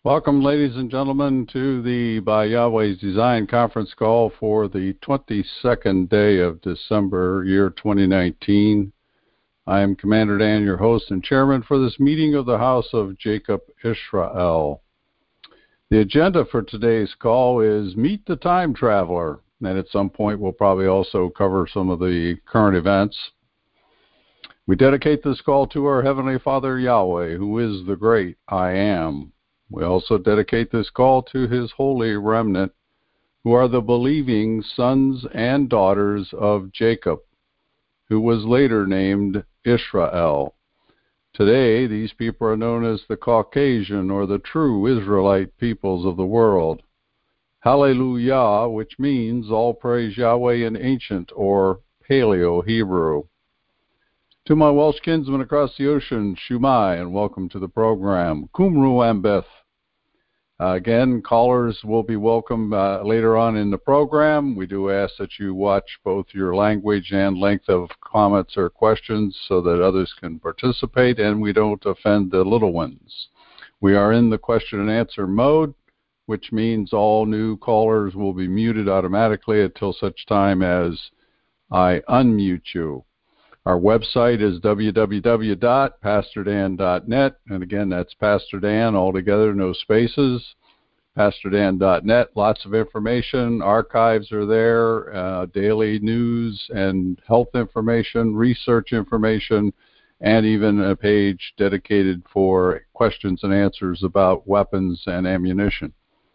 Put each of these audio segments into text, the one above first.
Welcome, ladies and gentlemen, to the By Yahweh's Design conference call for the 22nd day of December, year 2019. I am Commander Dan, your host and chairman for this meeting of the House of Jacob Israel. The agenda for today's call is Meet the Time Traveler, and at some point we'll probably also cover some of the current events. We dedicate this call to our Heavenly Father Yahweh, who is the great I Am. We also dedicate this call to His holy remnant, who are the believing sons and daughters of Jacob, who was later named Israel. Today, these people are known as the Caucasian or the true Israelite peoples of the world. Hallelujah, which means all praise Yahweh in ancient or Paleo-Hebrew. To my Welsh kinsmen across the ocean, Shumai, and welcome to the program. Kumru Ambeth. Again, callers will be welcome later on in the program. We do ask that you watch both your language and length of comments or questions so that others can participate and we don't offend the little ones. We are in the question and answer mode, which means all new callers will be muted automatically until such time as I unmute you. Our website is www.pastordan.net, and again, that's Pastor Dan, all together, no spaces, pastordan.net. Lots of information, archives are there, daily news and health information, research information, and even a page dedicated for questions and answers about weapons and ammunition.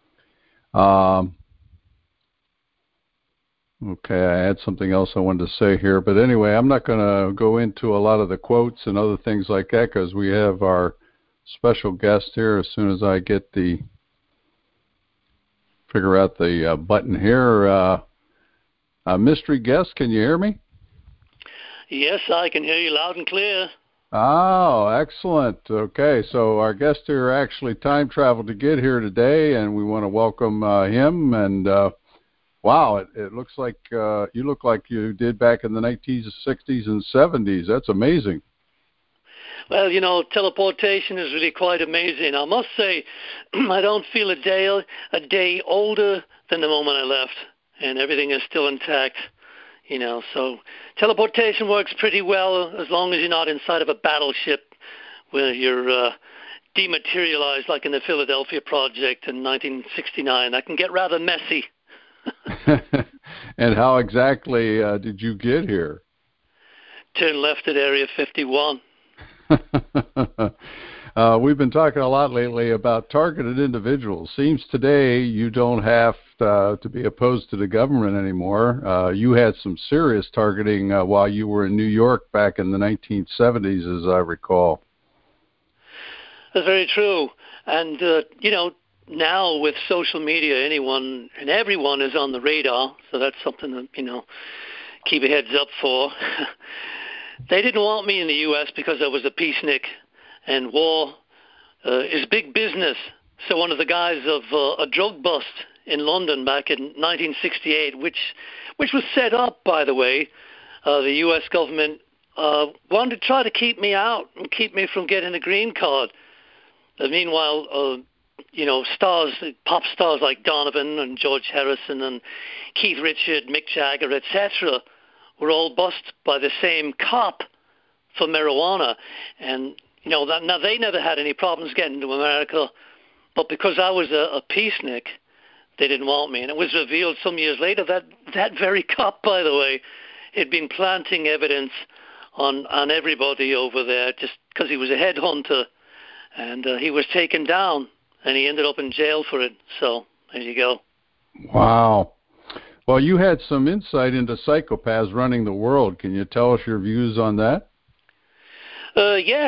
Okay, I had something else I wanted to say here, but anyway, I'm not going to go into a lot of the quotes and other things like that because we have our special guest here as soon as I get figure out the button here. Mystery guest, can you hear me? Yes, I can hear you loud and clear. Oh, excellent. Okay, so our guest here actually time traveled to get here today, and we want to welcome him and wow, it looks like you look like you did back in the 1960s and 70s. That's amazing. Well, you know, teleportation is really quite amazing. I must say, I don't feel a day older than the moment I left, and everything is still intact. You know, so teleportation works pretty well as long as you're not inside of a battleship where you're dematerialized like in the Philadelphia Project in 1969. That can get rather messy. And how exactly did you get here? Turn left at Area 51. We've been talking a lot lately about targeted individuals. Seems today you don't have to be opposed to the government anymore. You had some serious targeting while you were in New York back in the 1970s, as I recall. That's very true. And, you know, now with social media, anyone and everyone is on the radar, so that's something that, you know, keep a heads up for. They didn't want me in the U.S. because I was a peacenik, and war is big business. So one of the guys of a drug bust in London back in 1968, which was set up, by the way, the U.S. government wanted to try to keep me out and keep me from getting a green card. Meanwhile, you know, pop stars like Donovan and George Harrison and Keith Richards, Mick Jagger, etc., were all busted by the same cop for marijuana. And, you know, now they never had any problems getting to America, but because I was a peacenik, they didn't want me. And it was revealed some years later that that very cop, by the way, had been planting evidence on everybody over there just because he was a headhunter, and he was taken down. And he ended up in jail for it. So there you go. Wow. Well, you had some insight into psychopaths running the world. Can you tell us your views on that? Yes,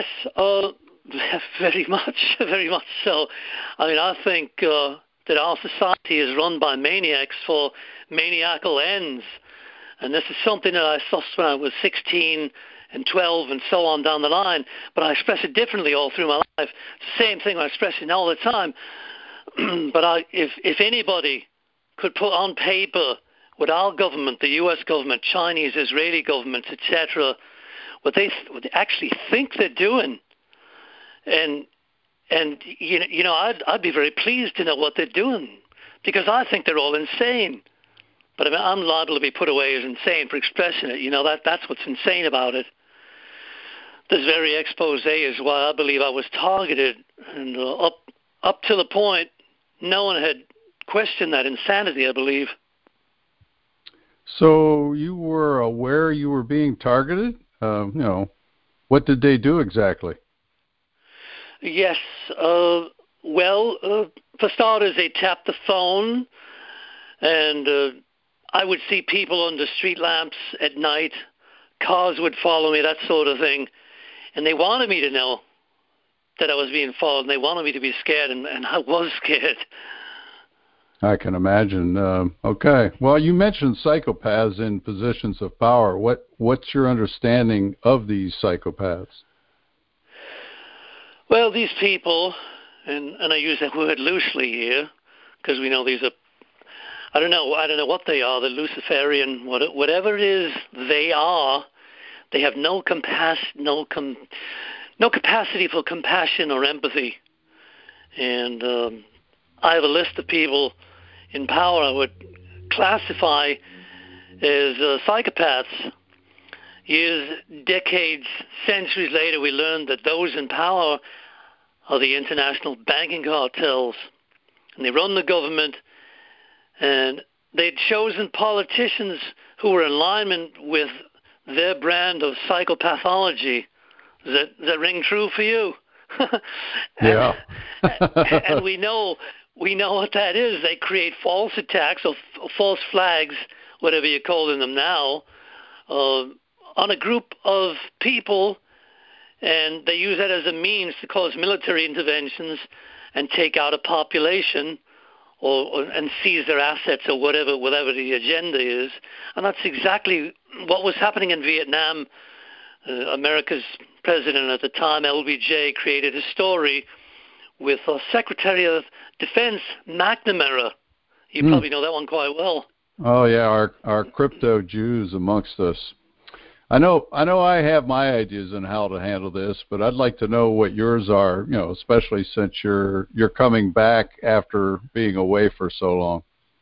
very much so. I mean, I think that our society is run by maniacs for maniacal ends. And this is something that I saw when I was 16 and 12 and so on down the line, but I express it differently all through my life. It's the same thing I express it all the time. But if anybody could put on paper what our government, the U.S. government, Chinese, Israeli governments, etc., what they actually think they're doing, and And I'd be very pleased to know what they're doing, because I think they're all insane. But I'm liable to be put away as insane for expressing it. That's what's insane about it. This very expose is why I believe I was targeted, and up to the point, no one had questioned that insanity, I believe. So you were aware you were being targeted? What did they do exactly? Yes. For starters, they tapped the phone, and I would see people under street lamps at night. Cars would follow me, that sort of thing. And they wanted me to know that I was being followed, and they wanted me to be scared, and I was scared. I can imagine. Okay. Well, you mentioned psychopaths in positions of power. What's your understanding of these psychopaths? Well, these people, and I use that word loosely here, because we know these are, I don't know what they are, the Luciferian, whatever it is they are, they have no capacity for compassion or empathy. And I have a list of people in power I would classify as psychopaths. Years, decades, centuries later, we learned that those in power are the international banking cartels, and they run the government, and they'd chosen politicians who were in alignment with their brand of psychopathology. Does that ring true for you? Yeah. And we know what that is. They create false attacks or false flags, whatever you're calling them now, on a group of people, and they use that as a means to cause military interventions and take out a population and seize their assets or whatever the agenda is. And that's exactly what was happening in Vietnam. America's president at the time, LBJ, created a story with Secretary of Defense McNamara. You probably know that one quite well. Oh yeah, our crypto Jews amongst us. I know I have my ideas on how to handle this, but I'd like to know what yours are, especially since you're coming back after being away for so long.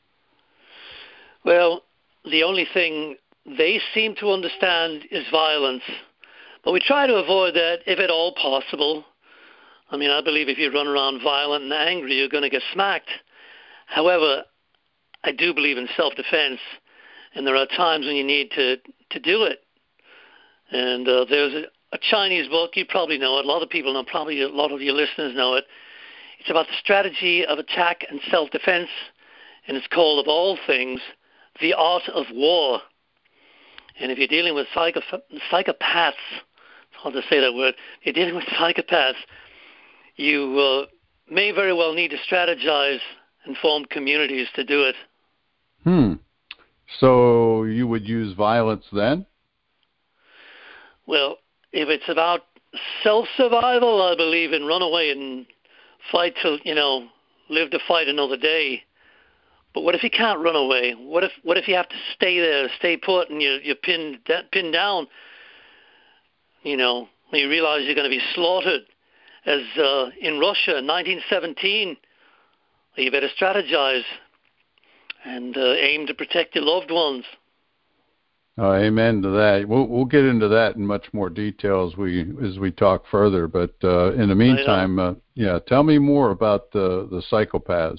Well, the only thing they seem to understand is violence. But we try to avoid that if at all possible. I mean, I believe if you run around violent and angry, you're going to get smacked. However, I do believe in self-defense, and there are times when you need to do it. And there's a Chinese book, you probably know it, a lot of people know, probably a lot of your listeners know it. It's about the strategy of attack and self-defense, and it's called, of all things, The Art of War. And if you're dealing with psychopaths, it's hard to say that word, if you're dealing with psychopaths, you may very well need to strategize and form communities to do it. So you would use violence then? Well, if it's about self-survival, I believe in run away and fight till, live to fight another day. But what if you can't run away? What if you have to stay there, stay put, and you're pinned down? When you realize you're going to be slaughtered, as in Russia in 1917, you better strategize and aim to protect your loved ones. Amen to that. We'll get into that in much more detail as we talk further. But in the meantime, tell me more about the psychopaths.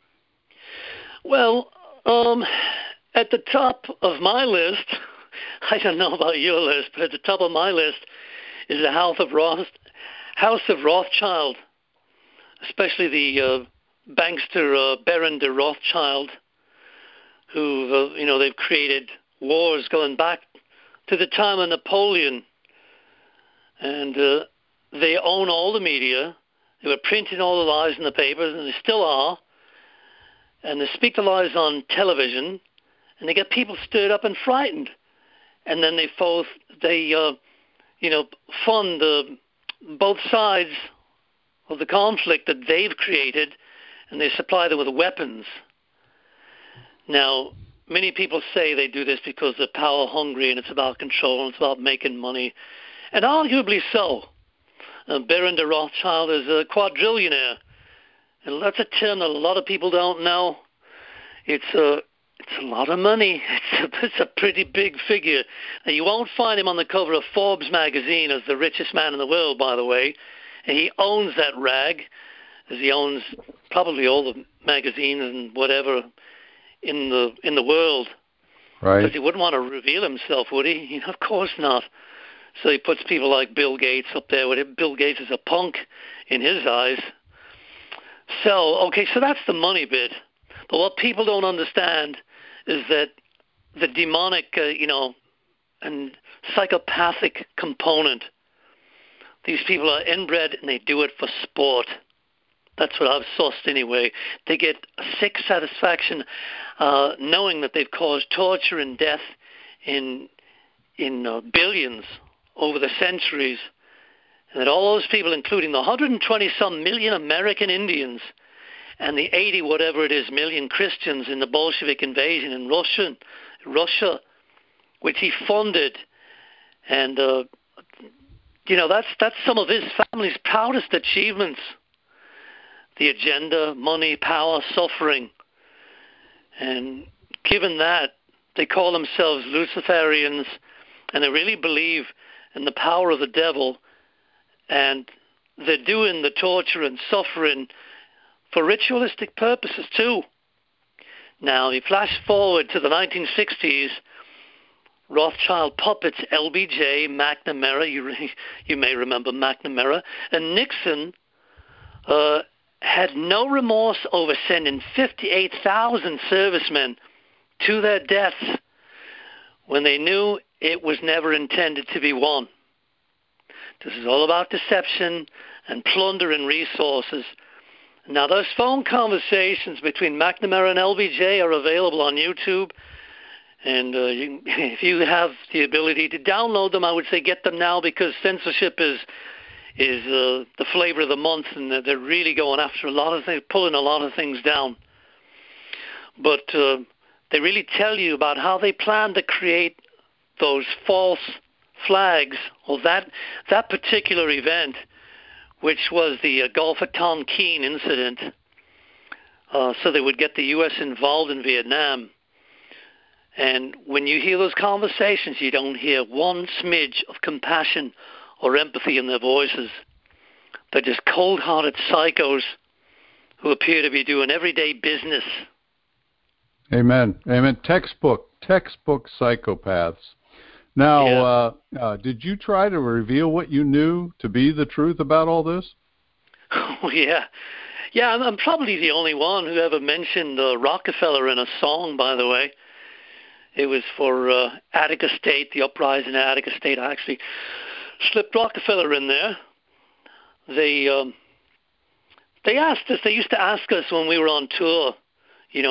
Well, at the top of my list, I don't know about your list, but at the top of my list is the House of Rothschild, especially the bankster Baron de Rothschild, who they've created wars going back to the time of Napoleon, and they own all the media. They were printing all the lies in the papers, and they still are. And they speak the lies on television, and they get people stirred up and frightened. And then they fund both sides of the conflict that they've created, and they supply them with weapons. Now, many people say they do this because they're power hungry and it's about control and it's about making money, and arguably so. Berendt Rothschild is a quadrillionaire. And that's a term that a lot of people don't know. It's a lot of money. It's a pretty big figure. Now, you won't find him on the cover of Forbes magazine as the richest man in the world, by the way. And he owns that rag, as he owns probably all the magazines and whatever in the world. Right. Because he wouldn't want to reveal himself, would he? Of course not. So he puts people like Bill Gates up there with it. Bill Gates is a punk in his eyes. So that's the money bit. But what people don't understand is that the demonic, and psychopathic component, these people are inbred and they do it for sport. That's what I've sussed anyway. They get a sick satisfaction knowing that they've caused torture and death in billions over the centuries. And that all those people, including the 120-some million American Indians and the 80 whatever it is million Christians in the Bolshevik invasion in Russia, which he funded, and that's some of his family's proudest achievements. The agenda, money, power, suffering. And given that, they call themselves Luciferians, and they really believe in the power of the devil, and they're doing the torture and suffering for ritualistic purposes too. Now, you flash forward to the 1960s, Rothschild puppets LBJ, McNamara, you may remember McNamara, and Nixon had no remorse over sending 58,000 servicemen to their deaths when they knew it was never intended to be won. This is all about deception and plundering resources. Now, those phone conversations between McNamara and LBJ are available on YouTube. And if you have the ability to download them, I would say get them now, because censorship is the flavor of the month, and they're really going after a lot of things, pulling a lot of things down. But they really tell you about how they plan to create those false flags, or that particular event, which was the Gulf of Tonkin incident, so they would get the U.S. involved in Vietnam. And when you hear those conversations, you don't hear one smidge of compassion or empathy in their voices. They're just cold-hearted psychos who appear to be doing everyday business. Amen. Amen. Textbook psychopaths. Now, did you try to reveal what you knew to be the truth about all this? Oh, yeah. Yeah, I'm probably the only one who ever mentioned Rockefeller in a song, by the way. It was for Attica State, the uprising at Attica State. I actually slipped Rockefeller in there. They asked us, they used to ask us when we were on tour, in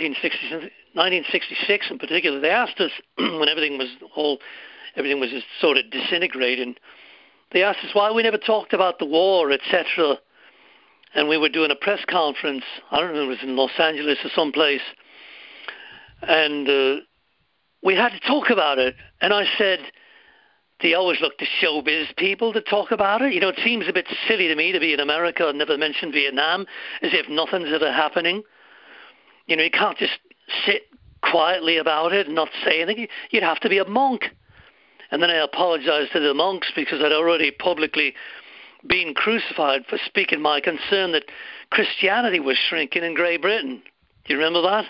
1966 in particular, they asked us when everything was just sort of disintegrating. They asked us why we never talked about the war, etc. And we were doing a press conference. I don't know, it was in Los Angeles or someplace. And we had to talk about it. And I said, they always look to showbiz people to talk about it. It seems a bit silly to me to be in America and never mention Vietnam, as if nothing's ever happening. You can't just sit quietly about it and not say anything. You'd have to be a monk. And then I apologized to the monks because I'd already publicly been crucified for speaking my concern that Christianity was shrinking in Great Britain. Do you remember that?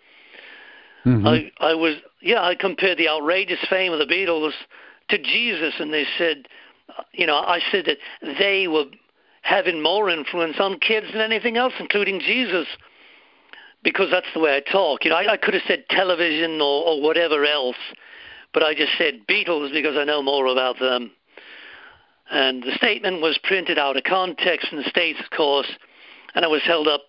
Mm-hmm. I compared the outrageous fame of the Beatles to Jesus, and they said, I said that they were having more influence on kids than anything else, including Jesus, because that's the way I talk. I could have said television or whatever else, but I just said Beatles because I know more about them. And the statement was printed out of context in the States, of course, and it was held up,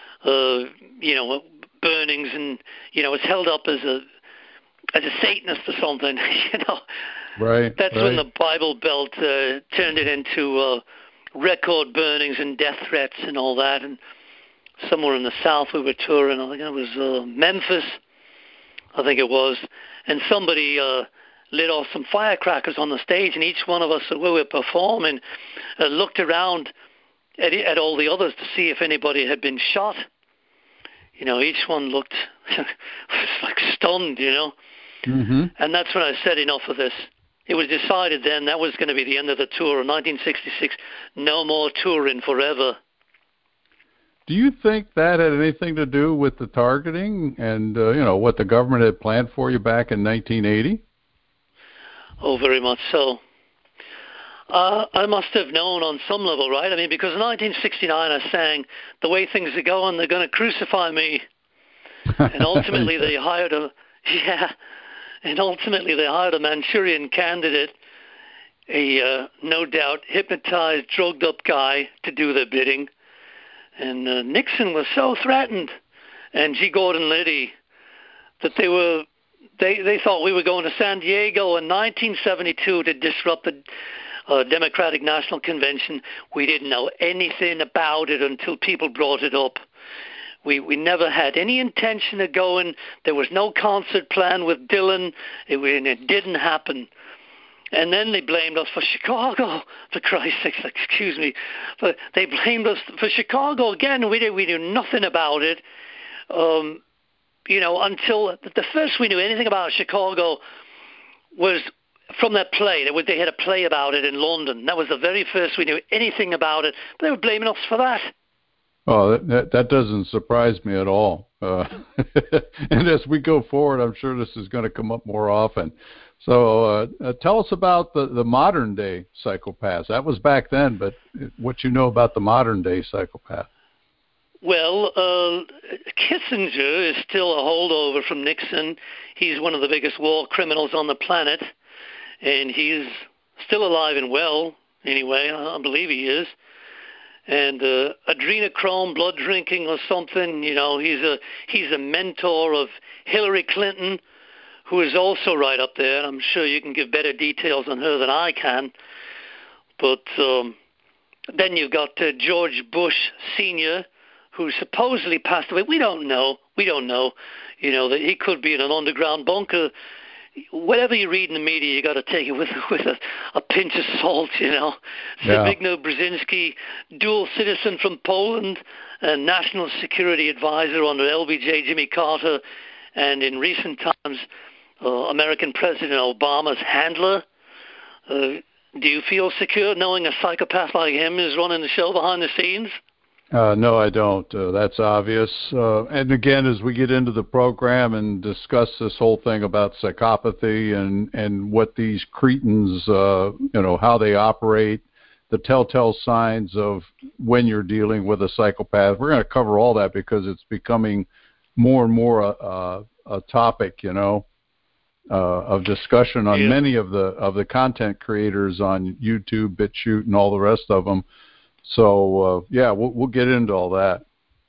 burnings, and it's held up as a Satanist or something. Right. That's when the Bible Belt turned it into record burnings and death threats and all that. And somewhere in the South we were touring. I think it was Memphis. I think it was. And somebody lit off some firecrackers on the stage, and each one of us, where we were performing, looked around at all the others to see if anybody had been shot. You know, each one looked like stunned, you know. Mm-hmm. And that's when I said, enough of this. It was decided then that was going to be the end of the tour in 1966. No more touring forever. Do you think that had anything to do with the targeting and, what the government had planned for you back in 1980? Oh, very much so. I must have known on some level, right? I mean, because in 1969 I sang, "The way things are going, they're going to crucify me." And ultimately they hired a Manchurian candidate, a no doubt hypnotized, drugged up guy to do their bidding. And Nixon was so threatened, and G. Gordon Liddy, that they thought we were going to San Diego in 1972 to disrupt the Democratic National Convention. We didn't know anything about it until people brought it up. We never had any intention of going. There was no concert plan with Dylan. It didn't happen. And then they blamed us for Chicago, for Christ's sake, excuse me. But they blamed us for Chicago again. We knew nothing about it, until the first we knew anything about Chicago was from that play. They had a play about it in London. That was the very first we knew anything about it. But they were blaming us for that. Oh, that doesn't surprise me at all. And as we go forward, I'm sure this is going to come up more often. So tell us about the modern day psychopaths. That was back then, but what you know about the modern day psychopath? Well, Kissinger is still a holdover from Nixon. He's one of the biggest war criminals on the planet, and he's still alive and well. Anyway, I believe he is. And adrenochrome, blood drinking or something. You know, he's a mentor of Hillary Clinton, who is also right up there. I'm sure you can give better details on her than I can. But then you've got George Bush Sr., who supposedly passed away. We don't know. You know, that he could be in an underground bunker. Whatever you read in the media, you got to take it with a pinch of salt, you know. Yeah. Zbigniew Brzezinski, dual citizen from Poland, a national security advisor under LBJ Jimmy Carter, and in recent times, American President Obama's handler. Do you feel secure knowing a psychopath like him is running the show behind the scenes? No, I don't. That's obvious. And again, as we get into the program and discuss this whole thing about psychopathy and what these cretins, how they operate, the telltale signs of when you're dealing with a psychopath, we're going to cover all that because it's becoming more and more a topic, of discussion on many of the content creators on YouTube, BitChute, and all the rest of them. So, we'll get into all that.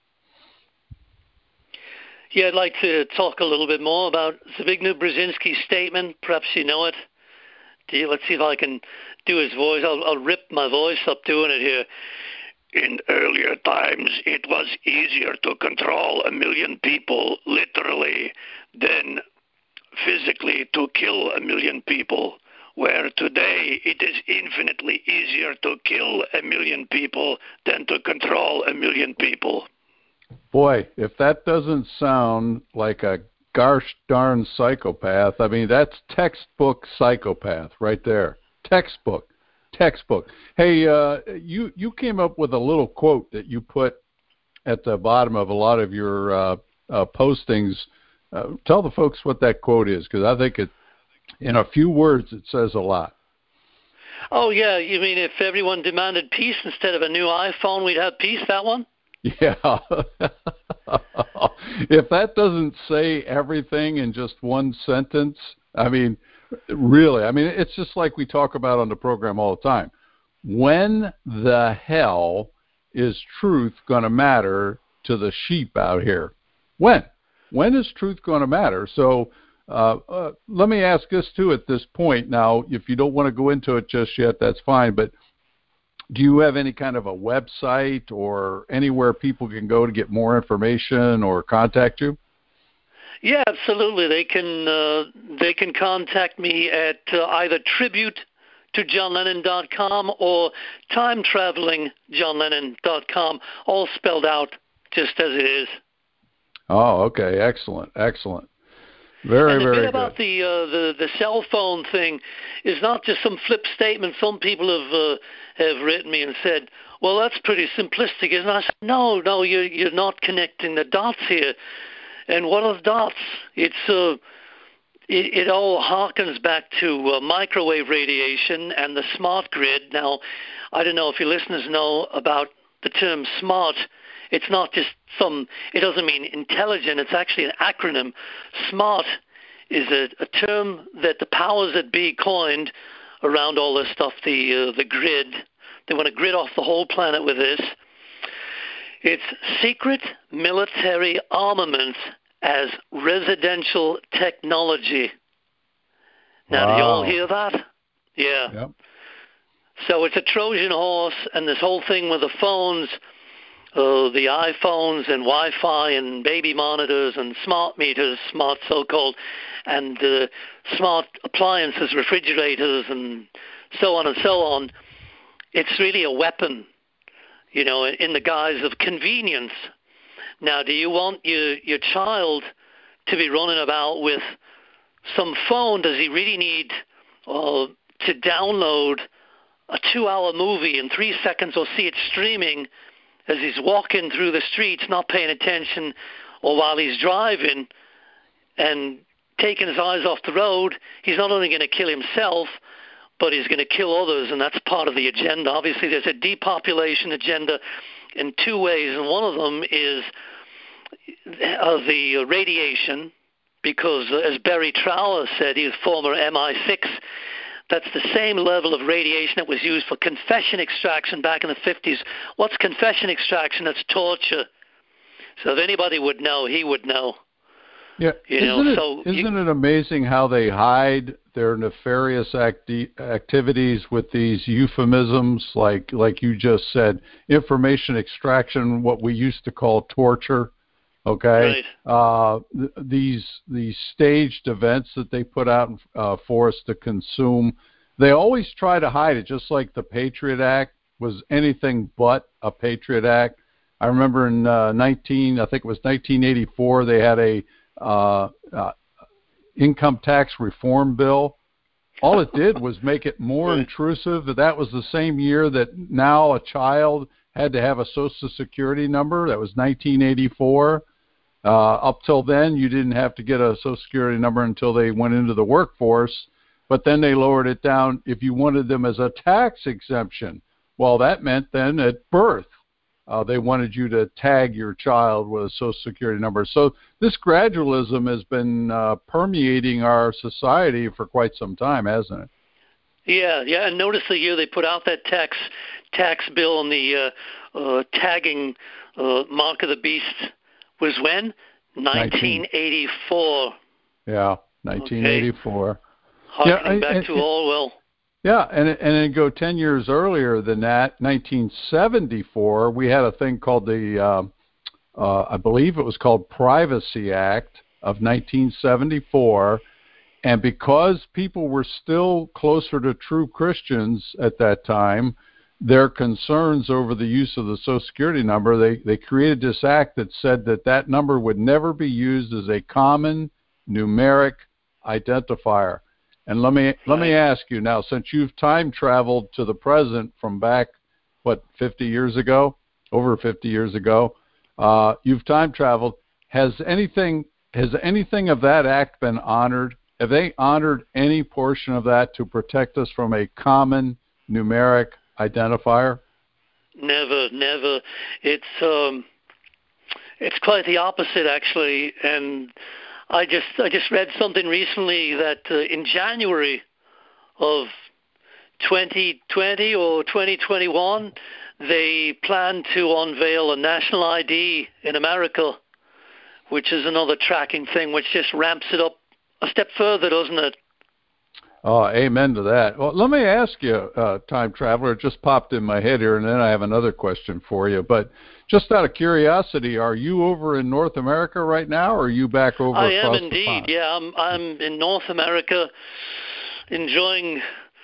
Yeah, I'd like to talk a little bit more about Zbigniew Brzezinski's statement. Perhaps you know it. Let's see if I can do his voice. I'll rip my voice up doing it here. In earlier times, it was easier to control 1 million people, literally, than physically to kill 1 million people. Where today it is infinitely easier to kill 1 million people than to control 1 million people. Boy, if that doesn't sound like a gosh darn psychopath, I mean, that's textbook psychopath right there. Textbook. Hey, you came up with a little quote that you put at the bottom of a lot of your postings. Tell the folks what that quote is, because I think in a few words, it says a lot. Oh, yeah. You mean if everyone demanded peace instead of a new iPhone, we'd have peace, that one? Yeah. If that doesn't say everything in just one sentence, I mean, really, it's just like we talk about on the program all the time. When the hell is truth going to matter to the sheep out here? When? When is truth going to matter? So, let me ask this too at this point. Now, if you don't want to go into it just yet, that's fine. But do you have any kind of a website or anywhere people can go to get more information or contact you? Yeah, absolutely. They can contact me at either tribute to JohnLennon.com or timetravelingjohnlennon.com, all spelled out just as it is. Oh, okay. Excellent. Excellent. Very, And the bit very about good. the cell phone thing is not just some flip statement. Some people have written me and said, "Well, that's pretty simplistic, isn't it?" I said, "No, you're not connecting the dots here." And what are the dots? It all harkens back to microwave radiation and the smart grid. Now, I don't know if your listeners know about the term smart. It's not just it doesn't mean intelligent. It's actually an acronym. SMART is a term that the powers that be coined around all this stuff, the grid. They want to grid off the whole planet with this. It's secret military armaments as residential technology. Now, do you all hear that? Yeah. Yep. So it's a Trojan horse, and this whole thing with the phones, the iPhones and Wi-Fi and baby monitors and smart meters, smart so-called, and smart appliances, refrigerators, and so on and so on. It's really a weapon, in the guise of convenience. Now, do you want your child to be running about with some phone? Does he really need to download a 2-hour movie in 3 seconds or see it streaming as he's walking through the streets, not paying attention, or while he's driving and taking his eyes off the road? He's not only going to kill himself, but he's going to kill others, and that's part of the agenda. Obviously, there's a depopulation agenda in 2 ways, and one of them is the radiation, because as Barry Trower said, he was former MI6, that's the same level of radiation that was used for confession extraction back in the 50s. What's confession extraction? That's torture. So if anybody would know, he would know. Yeah. Isn't it amazing how they hide their nefarious activities with these euphemisms, like you just said, information extraction, what we used to call torture? Okay. Right. These staged events that they put out for us to consume, they always try to hide it, just like the Patriot Act was anything but a Patriot Act. I remember in I think it was 1984, they had a income tax reform bill. All it did was make it more intrusive. That was the same year that now a child had to have a Social Security number. That was 1984. Up till then, you didn't have to get a Social Security number until they went into the workforce, but then they lowered it down if you wanted them as a tax exemption. Well, that meant then at birth, they wanted you to tag your child with a Social Security number. So this gradualism has been permeating our society for quite some time, hasn't it? Yeah, and notice the year they put out that tax bill and the tagging mark of the beast was when? 1984. Yeah, 1984. Okay. Harkening back to Orwell. Yeah, and then go 10 years earlier than that, 1974, we had a thing called the, I believe it was called Privacy Act of 1974, and because people were still closer to true Christians at that time, their concerns over the use of the Social Security number, they created this act that said that number would never be used as a common numeric identifier. And let me ask you now, since you've time traveled to the present from back, 50 years ago, over 50 years ago, you've time traveled. Has anything of that act been honored? Have they honored any portion of that to protect us from a common numeric identifier? Never. It's quite the opposite, actually. And I just read something recently that in January of 2020 or 2021, they plan to unveil a national ID in America, which is another tracking thing, which just ramps it up a step further, doesn't it? Amen to that. Well, let me ask you, time traveler, it just popped in my head here, and then I have another question for you. But just out of curiosity, are you over in North America right now, or are you back over I am across the indeed. pond? Yeah, I'm in North America, enjoying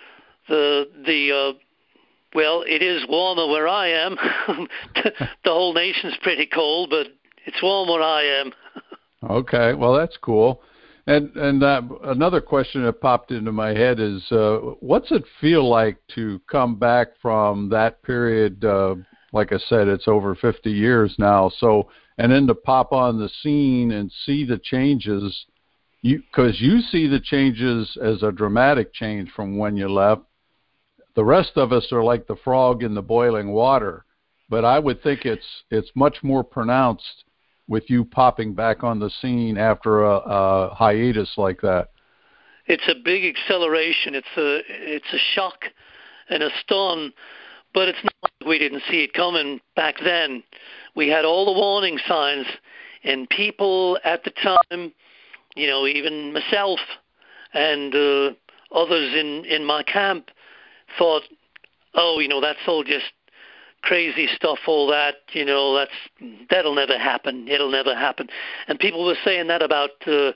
the well, it is warmer where I am. The whole nation's pretty cold, but it's warm where I am. Okay, well, that's cool. And another question that popped into my head is, what's it feel like to come back from that period? Like I said, it's over 50 years now. So, and then to pop on the scene and see the changes, because you see the changes as a dramatic change from when you left. The rest of us are like the frog in the boiling water, but I would think it's much more pronounced with you popping back on the scene after a hiatus like that. It's a big acceleration. It's a shock and a stun, but it's not like we didn't see it coming back then. We had all the warning signs, and people at the time, even myself and others in my camp thought, oh, that's all just crazy stuff, all that, that'll never happen. It'll never happen. And people were saying that about,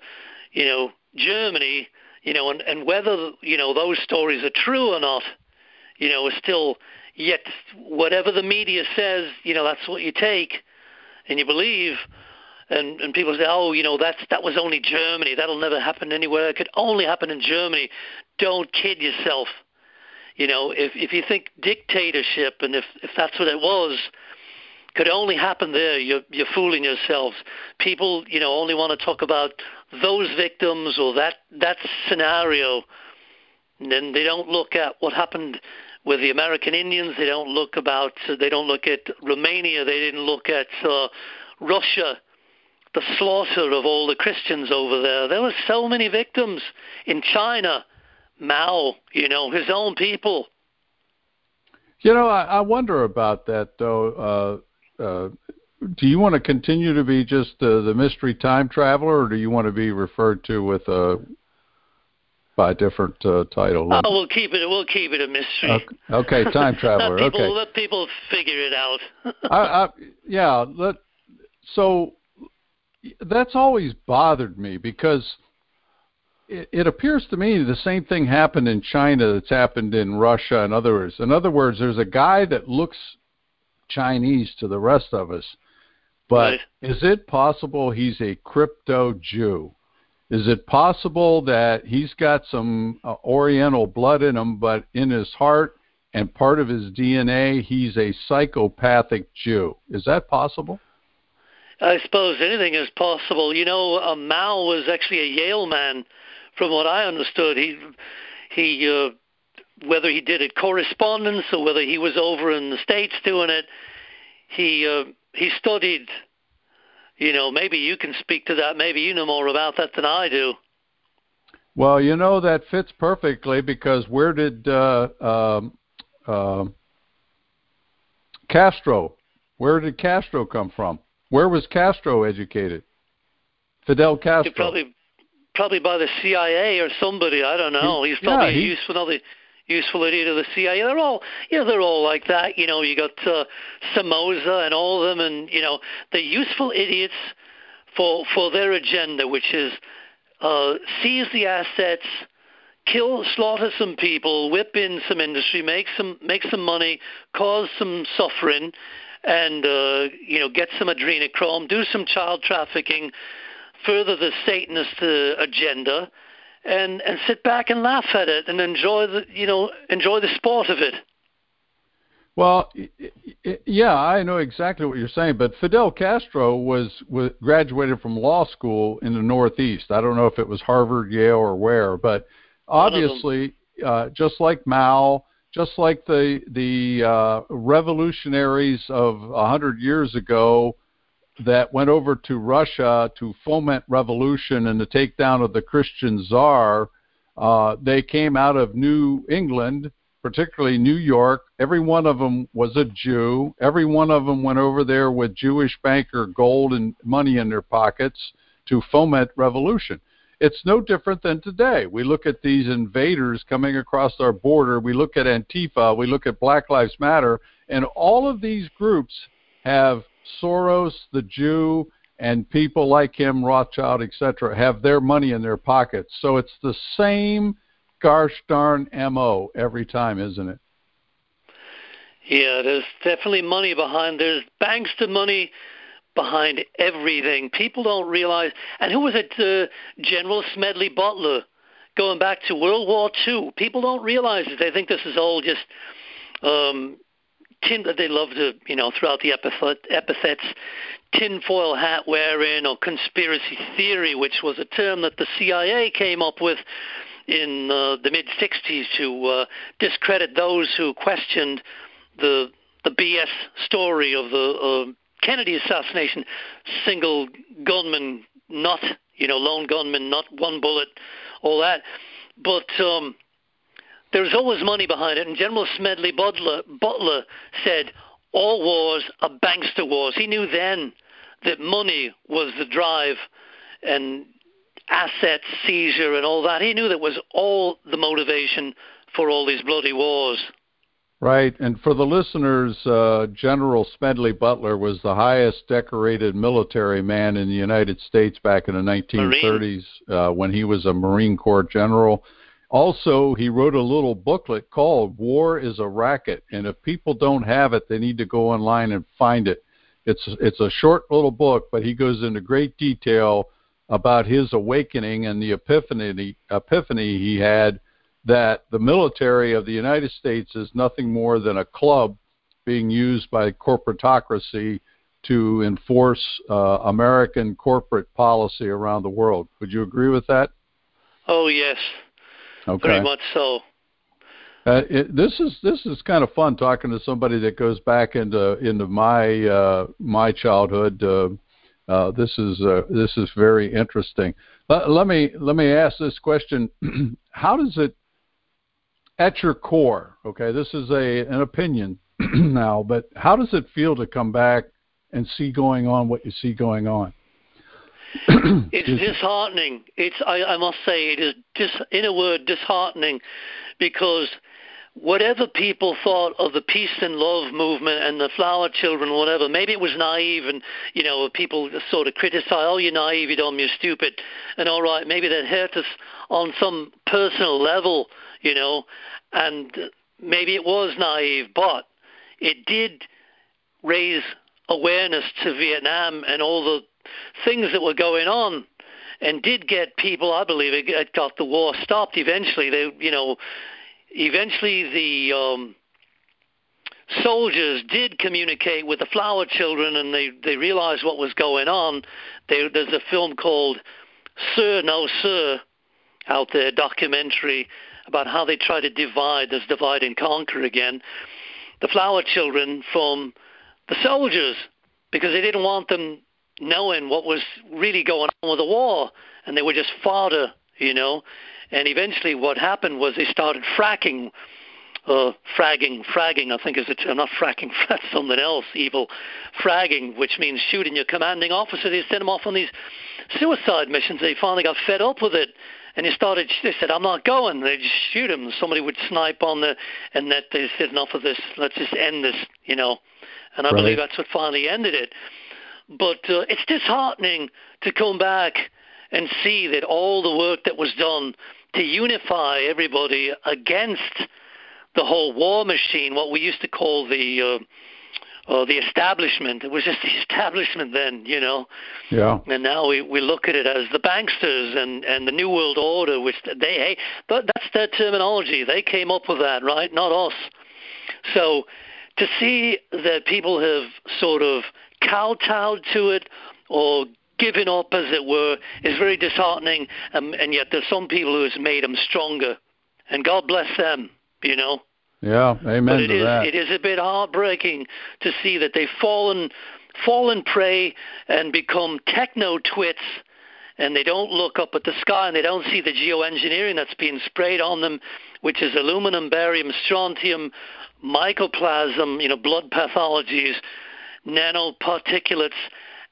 Germany, and whether, those stories are true or not, is still yet whatever the media says, that's what you take and you believe. And people say, oh, that was only Germany. That'll never happen anywhere. It could only happen in Germany. Don't kid yourself. If you think dictatorship, and if that's what it was, could only happen there, you're fooling yourselves. People, only want to talk about those victims or that scenario, and then they don't look at what happened with the American Indians. They don't look at Romania. They didn't look at Russia, the slaughter of all the Christians over there. There were so many victims in China. Mao, his own people. I wonder about that, though. Do you want to continue to be just the mystery time traveler, or do you want to be referred to by a different title? Oh, we'll keep it a mystery. Okay, time traveler. Let people figure it out. So that's always bothered me because it appears to me the same thing happened in China that's happened in Russia and others. In other words, there's a guy that looks Chinese to the rest of us, but right. Is it possible he's a crypto Jew? Is it possible that he's got some Oriental blood in him, but in his heart and part of his DNA, he's a psychopathic Jew? Is that possible? I suppose anything is possible. Mao was actually a Yale man. From what I understood, he whether he did it correspondence or whether he was over in the States doing it, he studied. Maybe you can speak to that. Maybe you know more about that than I do. Well, that fits perfectly because where did Castro? Where did Castro come from? Where was Castro educated? Fidel Castro. Probably by the CIA or somebody. I don't know. He's probably a useful idiot of the CIA. They're all like that. You got Somoza and all of them, and they're useful idiots for their agenda, which is seize the assets, slaughter some people, whip in some industry, make some money, cause some suffering, and get some adrenochrome, do some child trafficking, further the Satanist agenda, and sit back and laugh at it and enjoy the sport of it. Well, yeah, I know exactly what you're saying, but Fidel Castro was graduated from law school in the Northeast. I don't know if it was Harvard, Yale, or where, but obviously, just like Mao, just like the revolutionaries of 100 years ago that went over to Russia to foment revolution and the takedown of the Christian Tsar, they came out of New England, particularly New York. Every one of them was a Jew. Every one of them went over there with Jewish banker gold and money in their pockets to foment revolution. it's no different than today. We look at these invaders coming across our border. We look at Antifa. We look at Black Lives Matter. And all of these groups have Soros, the Jew, and people like him, Rothschild, etc., have their money in their pockets. So it's the same gosh darn MO every time, isn't it? Yeah, there's definitely money behind. There's bankster money behind everything. People don't realize. And who was it? General Smedley Butler, going back to World War II. People don't realize it. They think this is all just they love to, throughout the epithets, tinfoil hat wearing or conspiracy theory, which was a term that the CIA came up with in the mid-'60s to discredit those who questioned the BS story of the Kennedy assassination. Single gunman, not, lone gunman, not one bullet, all that. But there's always money behind it. And General Smedley Butler said, all wars are bankster wars. He knew then that money was the drive and asset seizure and all that. He knew that was all the motivation for all these bloody wars. Right. And for the listeners, General Smedley Butler was the highest decorated military man in the United States back in the 1930s when he was a Marine Corps general. Also, he wrote a little booklet called War is a Racket, and if people don't have it, they need to go online and find it. It's a short little book, but he goes into great detail about his awakening and the epiphany he had that the military of the United States is nothing more than a club being used by corporatocracy to enforce American corporate policy around the world. Would you agree with that? Oh, yes. Okay. Very much so. This is kind of fun talking to somebody that goes back into my childhood. This is very interesting. Let me ask this question: how does it, at your core? Okay, this is an opinion now, but how does it feel to come back and see going on what you see going on? It's disheartening. I must say, it is in a word, disheartening, because whatever people thought of the peace and love movement and the flower children, whatever, maybe it was naive, and people sort of criticize, oh, you're naive, you're dumb, you're stupid, and all right, maybe that hurt us on some personal level, and maybe it was naive, but it did raise awareness to Vietnam and all the things that were going on, and did get people, I believe, it got the war stopped eventually. Eventually the soldiers did communicate with the flower children, and they realized what was going on. There's a film called Sir, No Sir out there, documentary about how they try to divide and conquer again the flower children from the soldiers, because they didn't want them knowing what was really going on with the war, and they were just fodder, And eventually what happened was they started fragging, I think is a term, not fracking, that's something else, evil. Fragging, which means shooting your commanding officer. They sent them off on these suicide missions. They finally got fed up with it, and they said, I'm not going. They just shoot them. Somebody would snipe on and that they said, enough of this, let's just end this, And I believe that's what finally ended it. But it's disheartening to come back and see that all the work that was done to unify everybody against the whole war machine, what we used to call the establishment. It was just the establishment then, Yeah. And now we look at it as the banksters and the New World Order, which but that's their terminology. They came up with that, right? Not us. So to see that people have sort of kowtowed to it or given up, as it were, is very disheartening, and yet there's some people who has made them stronger, and God bless them, Yeah, amen but to that. It is a bit heartbreaking to see that they've fallen prey and become techno-twits, and they don't look up at the sky, and they don't see the geoengineering that's being sprayed on them, which is aluminum, barium, strontium, mycoplasm, blood pathologies, nanoparticulates,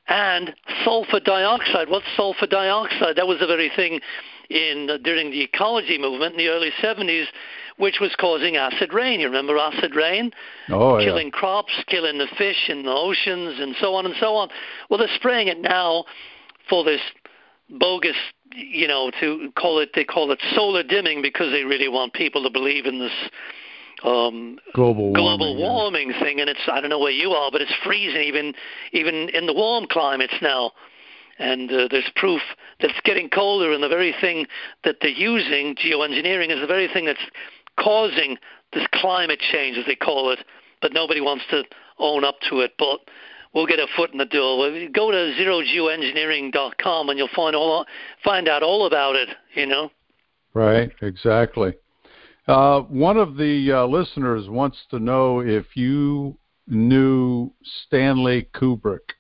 and sulfur dioxide. What's sulfur dioxide? That was the very thing during the ecology movement in the early 70s, which was causing acid rain. You remember acid rain? Oh, killing crops, killing the fish in the oceans, and so on and so on. Well, they're spraying it now for this bogus, to call it, they call it solar dimming, because they really want people to believe in this global warming thing. And I don't know where you are, but it's freezing even in the warm climates now. And there's proof that it's getting colder, and the very thing that they're using, geoengineering, is the very thing that's causing this climate change, as they call it. But nobody wants to own up to it. But we'll get a foot in the door. Go to zerogeoengineering.com and you'll find out all about it, Right, exactly. One of the listeners wants to know if you knew Stanley Kubrick.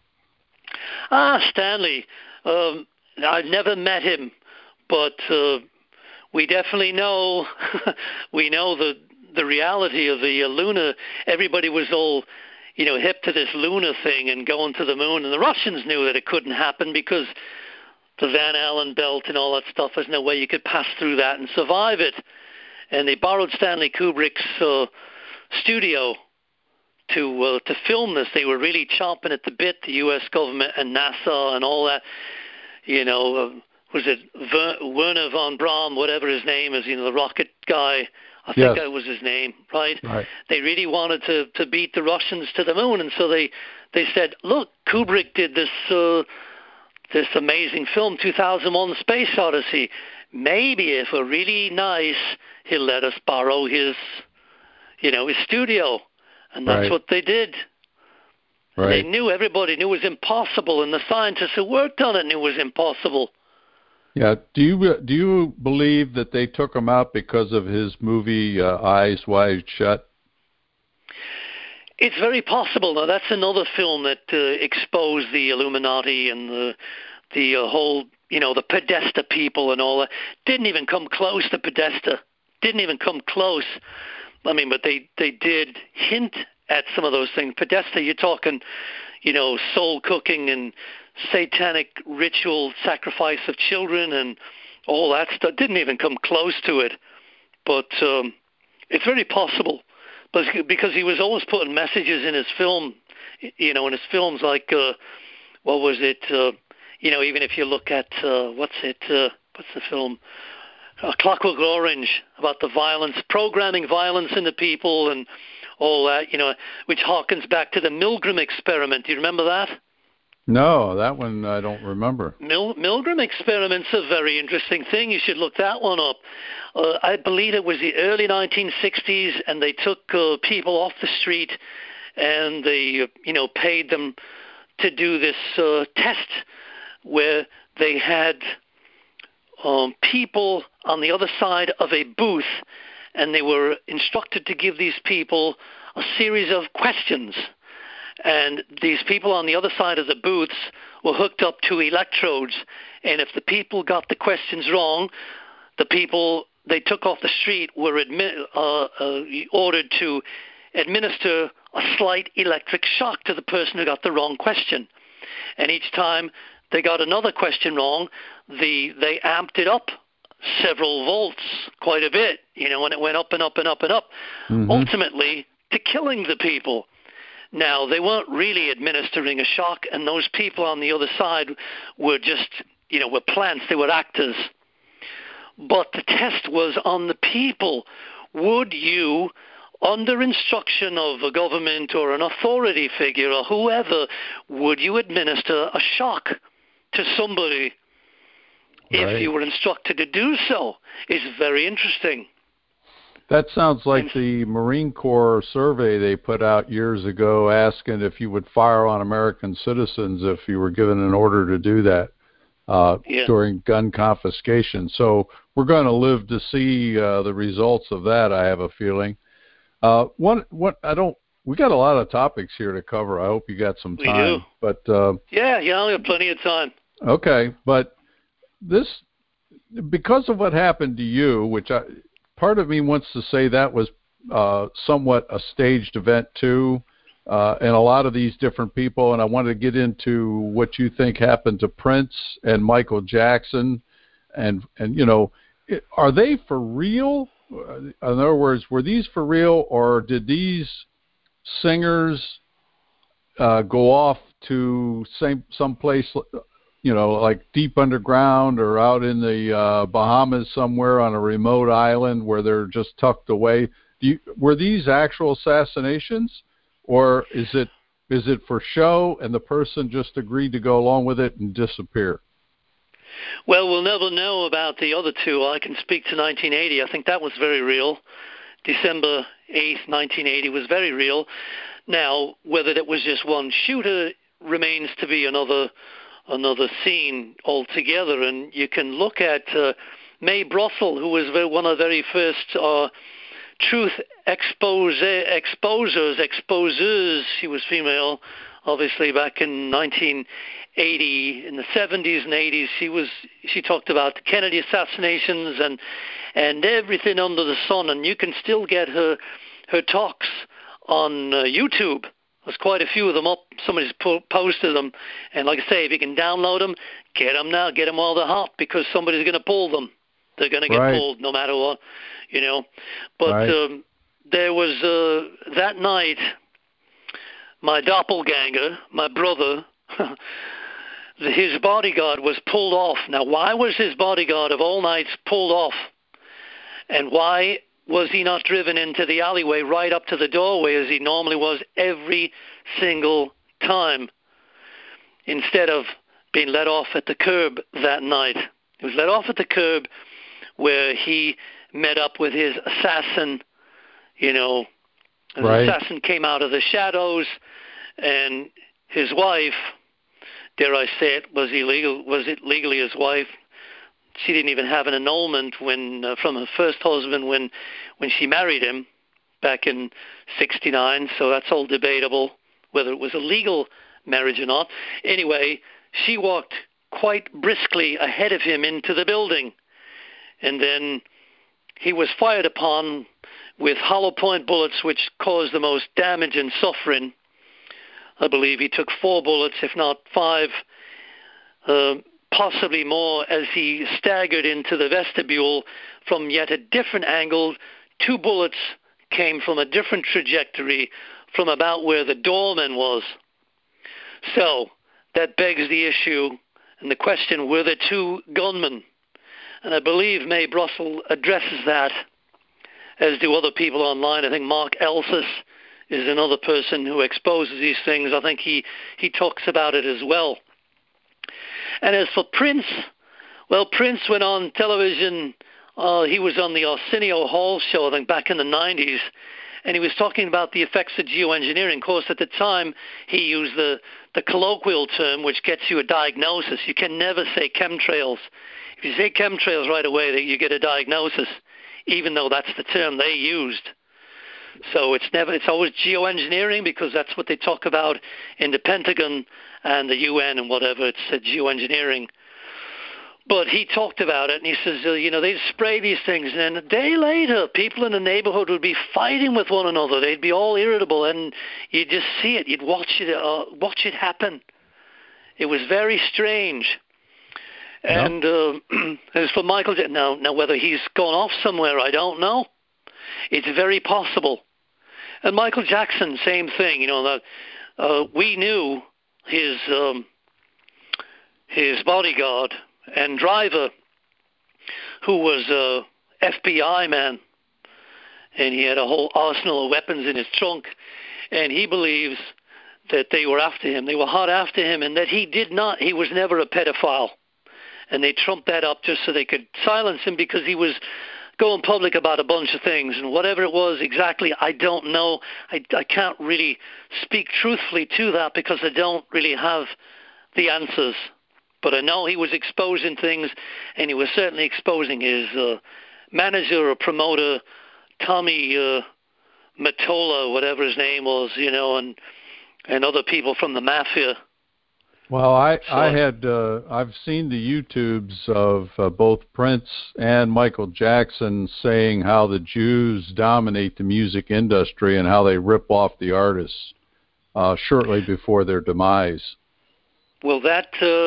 Stanley. I've never met him, but we definitely know we know the reality of the lunar. Everybody was all hip to this lunar thing and going to the moon, and the Russians knew that it couldn't happen because the Van Allen belt and all that stuff. There's no way you could pass through that and survive it. And they borrowed Stanley Kubrick's studio to film this. They were really chomping at the bit, the U.S. government and NASA and all that. Was it Werner von Braun, whatever his name is, the rocket guy? I think that was his name, right? They really wanted to beat the Russians to the moon, and so they said, look, Kubrick did this amazing film, 2001: Space Odyssey. Maybe if we're really nice, he'll let us borrow his studio. And that's what they did. Right. Everybody knew it was impossible, and the scientists who worked on it knew it was impossible. Yeah. Do you believe that they took him out because of his movie Eyes Wide Shut? It's very possible. Now, that's another film that exposed the Illuminati and the whole, the Podesta people and all that. Didn't even come close to Podesta. Didn't even come close. I mean, but they did hint at some of those things. Podesta, you're talking, soul cooking and satanic ritual sacrifice of children and all that stuff. Didn't even come close to it. But it's very possible. But because he was always putting messages in his film, in his films, like, what was it? Even if you look at, what's the film? Clockwork Orange, about the violence, programming violence into people and all that, which harkens back to the Milgram experiment. Do you remember that? No, that one I don't remember. Milgram experiment's a very interesting thing. You should look that one up. I believe it was the early 1960s, and they took people off the street, and they, paid them to do this test where they had people on the other side of a booth, and they were instructed to give these people a series of questions. And these people on the other side of the booths were hooked up to electrodes, and if the people got the questions wrong, the people they took off the street were ordered to administer a slight electric shock to the person who got the wrong question. And each time they got another question wrong, they amped it up several volts, quite a bit, and it went up and up and up and up, ultimately to killing the people. Now, they weren't really administering a shock, and those people on the other side were just, were plants, they were actors. But the test was on the people. Would you, under instruction of a government or an authority figure or whoever, would you administer a shock to somebody if you were instructed to do so? It's very interesting. That sounds like the Marine Corps survey they put out years ago asking if you would fire on American citizens if you were given an order to do that during gun confiscation. So we're going to live to see the results of that, I have a feeling. We got a lot of topics here to cover. I hope you got some time. We do. But yeah, we have plenty of time. Okay, but because of what happened to you, which part of me wants to say that was somewhat a staged event too, and a lot of these different people, and I wanted to get into what you think happened to Prince and Michael Jackson, and are they for real? In other words, were these for real, or did these singers go off to some place, like deep underground or out in the Bahamas somewhere on a remote island where they're just tucked away? Were these actual assassinations, or is it for show and the person just agreed to go along with it and disappear? Well, we'll never know about the other two. I can speak to 1980. I think that was very real. December 8th, 1980 was very real. Now, whether it was just one shooter remains to be another scene altogether. And you can look at Mae Brossel, who was one of the very first truth exposers. She was female, obviously, back in 1980, in the 70s and 80s. She talked about the Kennedy assassinations and everything under the sun, and you can still get her talks on YouTube. There's quite a few of them up. Somebody's posted them, and like I say, if you can download them, get them now. Get them while they're hot, because somebody's going to pull them. They're going to get pulled no matter what, But there was that night, my doppelganger, my brother, his bodyguard was pulled off. Now, why was his bodyguard of all nights pulled off? And why was he not driven into the alleyway right up to the doorway as he normally was every single time, instead of being let off at the curb that night? He was let off at the curb where he met up with his assassin. The assassin came out of the shadows, and his wife, dare I say it, was it legally his wife? She didn't even have an annulment from her first husband when she married him back in '69. So that's all debatable whether it was a legal marriage or not. Anyway, she walked quite briskly ahead of him into the building, and then he was fired upon with hollow point bullets, which caused the most damage and suffering. I believe he took 4 bullets, if not 5. Possibly more, as he staggered into the vestibule from yet a different angle. 2 bullets came from a different trajectory from about where the doorman was. So that begs the issue and the question, were there 2 gunmen? And I believe Mae Brossel addresses that, as do other people online. I think Mark Elsis is another person who exposes these things. I think he talks about it as well. And as for Prince, well, Prince went on television. He was on the Arsenio Hall show, I think, back in the 90s, and he was talking about the effects of geoengineering. Of course, at the time, he used the colloquial term, which gets you a diagnosis. You can never say chemtrails. If you say chemtrails right away, you get a diagnosis, even though that's the term they used. So it's always geoengineering, because that's what they talk about in the Pentagon and the UN and whatever. It's geoengineering. But he talked about it, and he says, they'd spray these things, and then a day later, people in the neighborhood would be fighting with one another. They'd be all irritable, and you'd just see it. You'd watch it happen. It was very strange. Yeah. And as for Michael, now whether he's gone off somewhere, I don't know. It's very possible. And Michael Jackson, same thing. We knew his bodyguard and driver, who was a FBI man, and he had a whole arsenal of weapons in his trunk, and he believes that they were after him. They were hot after him, and that he was never a pedophile. And they trumped that up just so they could silence him, because he was going public about a bunch of things, and whatever it was exactly, I don't know. I can't really speak truthfully to that, because I don't really have the answers. But I know he was exposing things, and he was certainly exposing his manager or promoter, Tommy Mottola, whatever his name was, and other people from the mafia. Well, I've seen the YouTubes of both Prince and Michael Jackson saying how the Jews dominate the music industry and how they rip off the artists. shortly before their demise. Well, that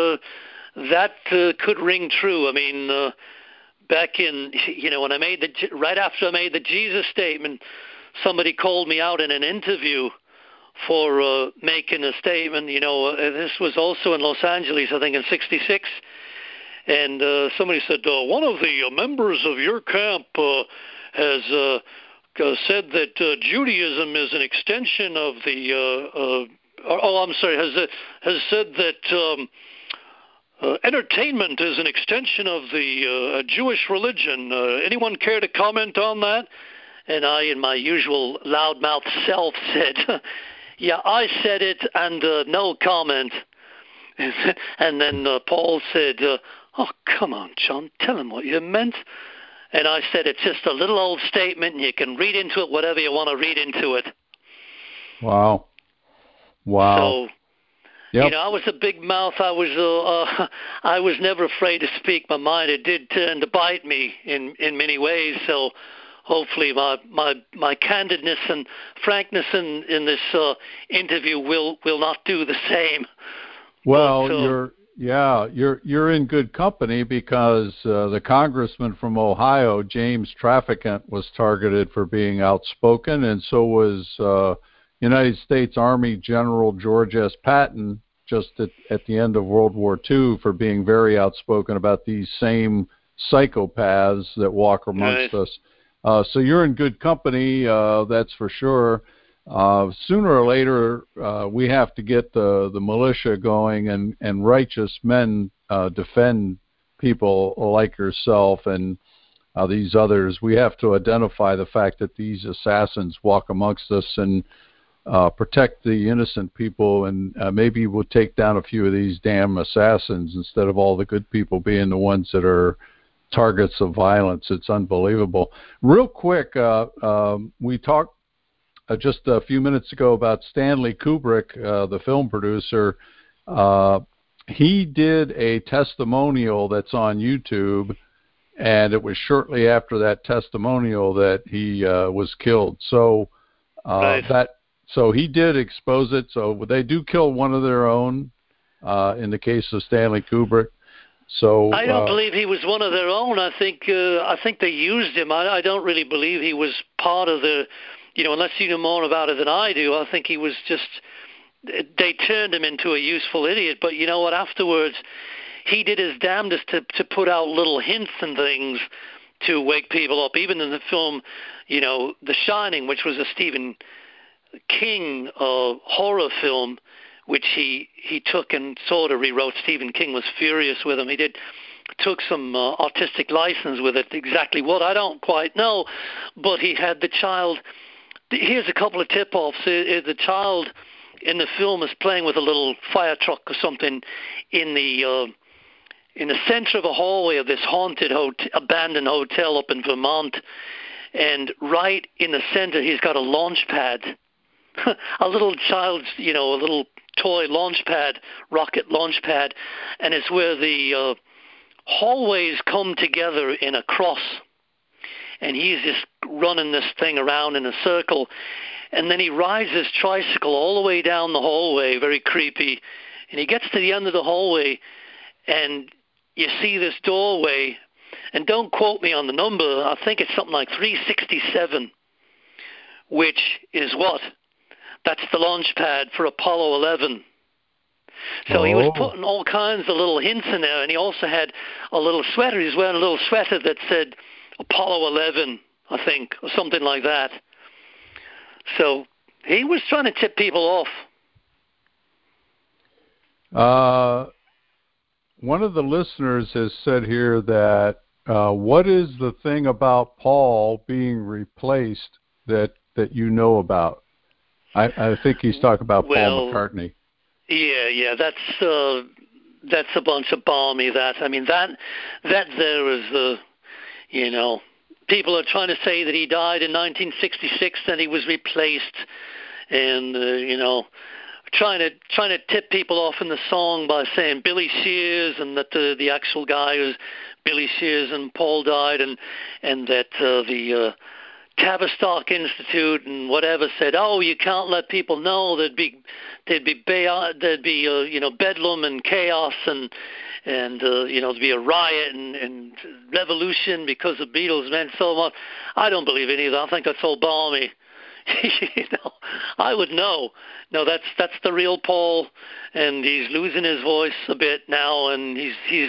could ring true. I mean, back in, when right after I made the Jesus statement, somebody called me out in an interview for making a statement. This was also in Los Angeles, I think, in '66. And somebody said, one of the members of your camp has said that Judaism is an extension of the. Has said that entertainment is an extension of the Jewish religion. Anyone care to comment on that? And I, in my usual loudmouth self, said, "Yeah, I said it, and no comment." And then Paul said, "Oh, come on, John, tell him what you meant." And I said, "It's just a little old statement, and you can read into it whatever you want to read into it." Wow. So, yep. I was a big mouth. I was never afraid to speak my mind. It did turn to bite me in many ways. So, hopefully, my candidness and frankness in this interview will not do the same. Well, you're in good company, because the congressman from Ohio, James Traficant, was targeted for being outspoken, and so was United States Army General George S. Patton, just at the end of World War II, for being very outspoken about these same psychopaths that walk amongst us. So you're in good company, that's for sure. Sooner or later, we have to get the militia going, and righteous men defend people like yourself and these others. We have to identify the fact that these assassins walk amongst us and protect the innocent people, and maybe we'll take down a few of these damn assassins instead of all the good people being the ones that are targets of violence. It's unbelievable. Real quick, we talked just a few minutes ago about Stanley Kubrick, the film producer. He did a testimonial that's on YouTube, and it was shortly after that testimonial that he was killed. So so he did expose it. So they do kill one of their own in the case of Stanley Kubrick. So I don't believe he was one of their own. I think they used him. I don't really believe he was part of the. Unless you know more about it than I do, I think he was just. They turned him into a useful idiot. But you know what? Afterwards, he did his damnedest to put out little hints and things to wake people up. Even in the film, The Shining, which was a Stephen King horror film, which he took and sort of rewrote. Stephen King was furious with him. He took some artistic license with it. Exactly what, I don't quite know. But he had the child. Here's a couple of tip-offs. The child in the film is playing with a little fire truck or something in the center of a hallway of this haunted abandoned hotel up in Vermont. And right in the center, he's got a launch pad. A little child's, a little toy launch pad, rocket launch pad, and it's where the hallways come together in a cross. And he's just running this thing around in a circle. And then he rides his tricycle all the way down the hallway, very creepy. And he gets to the end of the hallway, and you see this doorway. And don't quote me on the number. I think it's something like 367, which is what? That's the launch pad for Apollo 11. So he was putting all kinds of little hints in there, and he also had a little sweater. He was wearing a little sweater that said Apollo 11, I think, or something like that. So he was trying to tip people off. One of the listeners has said here that what is the thing about Paul being replaced that you know about? I think he's talking about Paul McCartney. Yeah, that's a bunch of balmy. That there is people are trying to say that he died in 1966, and he was replaced, and trying to tip people off in the song by saying Billy Shears, and that the actual guy was Billy Shears and Paul died, and that the Tavistock Institute and whatever said, "Oh, you can't let people know there'd be bedlam and chaos and there'd be a riot and revolution because the Beatles meant so much." I don't believe any of that. I think that's all balmy. I would know. No, that's the real Paul, and he's losing his voice a bit now, and he's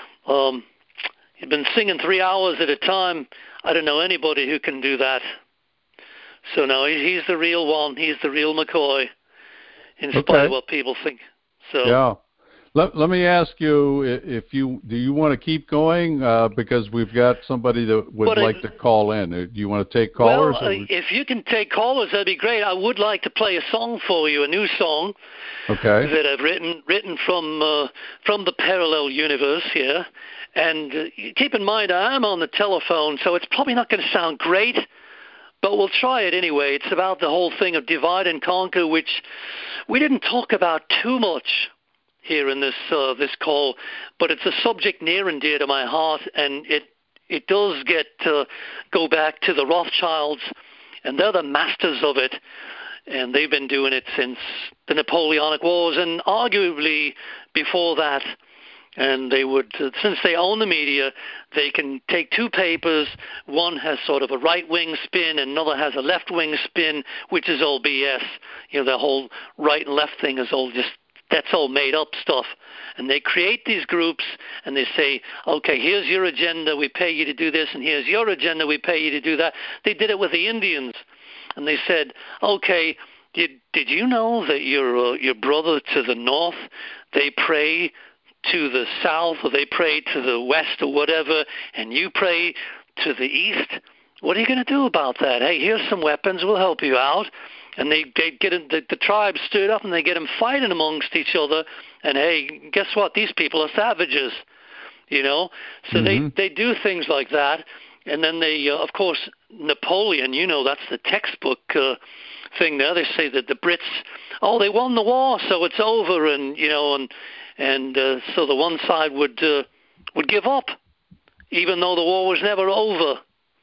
been singing 3 hours at a time. I don't know anybody who can do that. So no, he's the real one. He's the real McCoy, in spite of what people think. So yeah. Let me ask you do you want to keep going because we've got somebody that would like to call in. Do you want to take callers? Well, if you can take callers, that'd be great. I would like to play a song for you, a new song. Okay. That I've written from the parallel universe here. And keep in mind, I am on the telephone, so it's probably not going to sound great, but we'll try it anyway. It's about the whole thing of divide and conquer, which we didn't talk about too much here in this call, but it's a subject near and dear to my heart, and it does go back to the Rothschilds, and they're the masters of it, and they've been doing it since the Napoleonic Wars, and arguably before that. And they would, since they own the media, they can take two papers. One has sort of a right-wing spin, and another has a left-wing spin, which is all BS. The whole right and left thing is that's all made-up stuff. And they create these groups, and they say, okay, here's your agenda, we pay you to do this, and here's your agenda, we pay you to do that. They did it with the Indians, and they said, okay, did you know that your brother to the north, they pray to the south, or they pray to the west, or whatever, and you pray to the east? What are you going to do about that? Hey, here's some weapons, we'll help you out. And they get the tribes stirred up, and they get them fighting amongst each other. And hey, guess what? These people are savages, So they do things like that. And then they, of course, Napoleon, that's the textbook thing there. They say that the Brits, they won the war, so it's over, and so the one side would give up, even though the war was never over.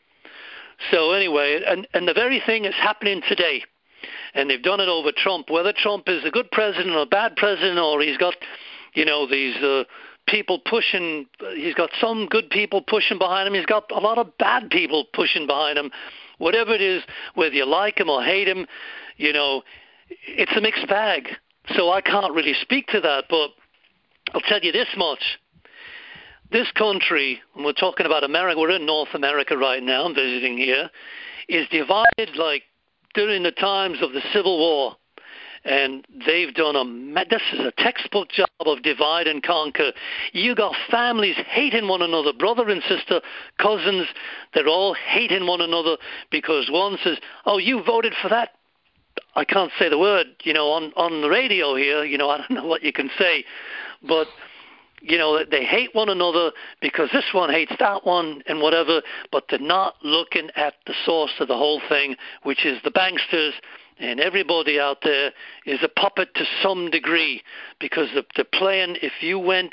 So anyway, and the very thing is happening today. And they've done it over Trump. Whether Trump is a good president or a bad president, or he's got, these people pushing, he's got some good people pushing behind him, he's got a lot of bad people pushing behind him. Whatever it is, whether you like him or hate him, it's a mixed bag. So I can't really speak to that, but I'll tell you this much. This country, and we're talking about America, we're in North America right now, I'm visiting here, is divided like during the times of the Civil War. And they've done this is a textbook job of divide and conquer. You got families hating one another, brother and sister, cousins, they're all hating one another because one says, oh, you voted for that. I can't say the word, on the radio here, I don't know what you can say, but they hate one another because this one hates that one and whatever, but they're not looking at the source of the whole thing, which is the banksters, and everybody out there is a puppet to some degree because they're playing. If you went,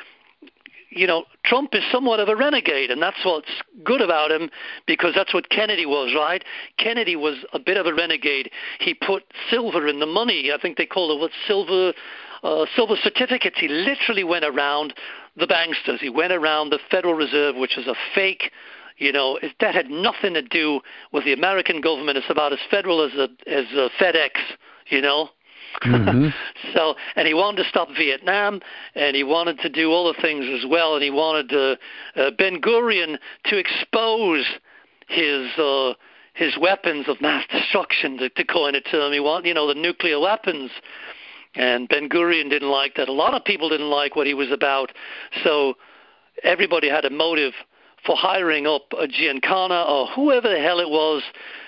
Trump is somewhat of a renegade, and that's what's good about him, because that's what Kennedy was, right? Kennedy was a bit of a renegade. He put silver in the money. I think they called it silver certificates. He literally went around the banksters. He went around the Federal Reserve, which was a fake. That had nothing to do with the American government. It's about as federal as FedEx. Mm-hmm. So, and he wanted to stop Vietnam, and he wanted to do other things as well, and he wanted Ben-Gurion to expose his weapons of mass destruction, to coin a term. He wanted, the nuclear weapons. And Ben-Gurion didn't like that. A lot of people didn't like what he was about. So everybody had a motive for hiring up a Giancana or whoever the hell it was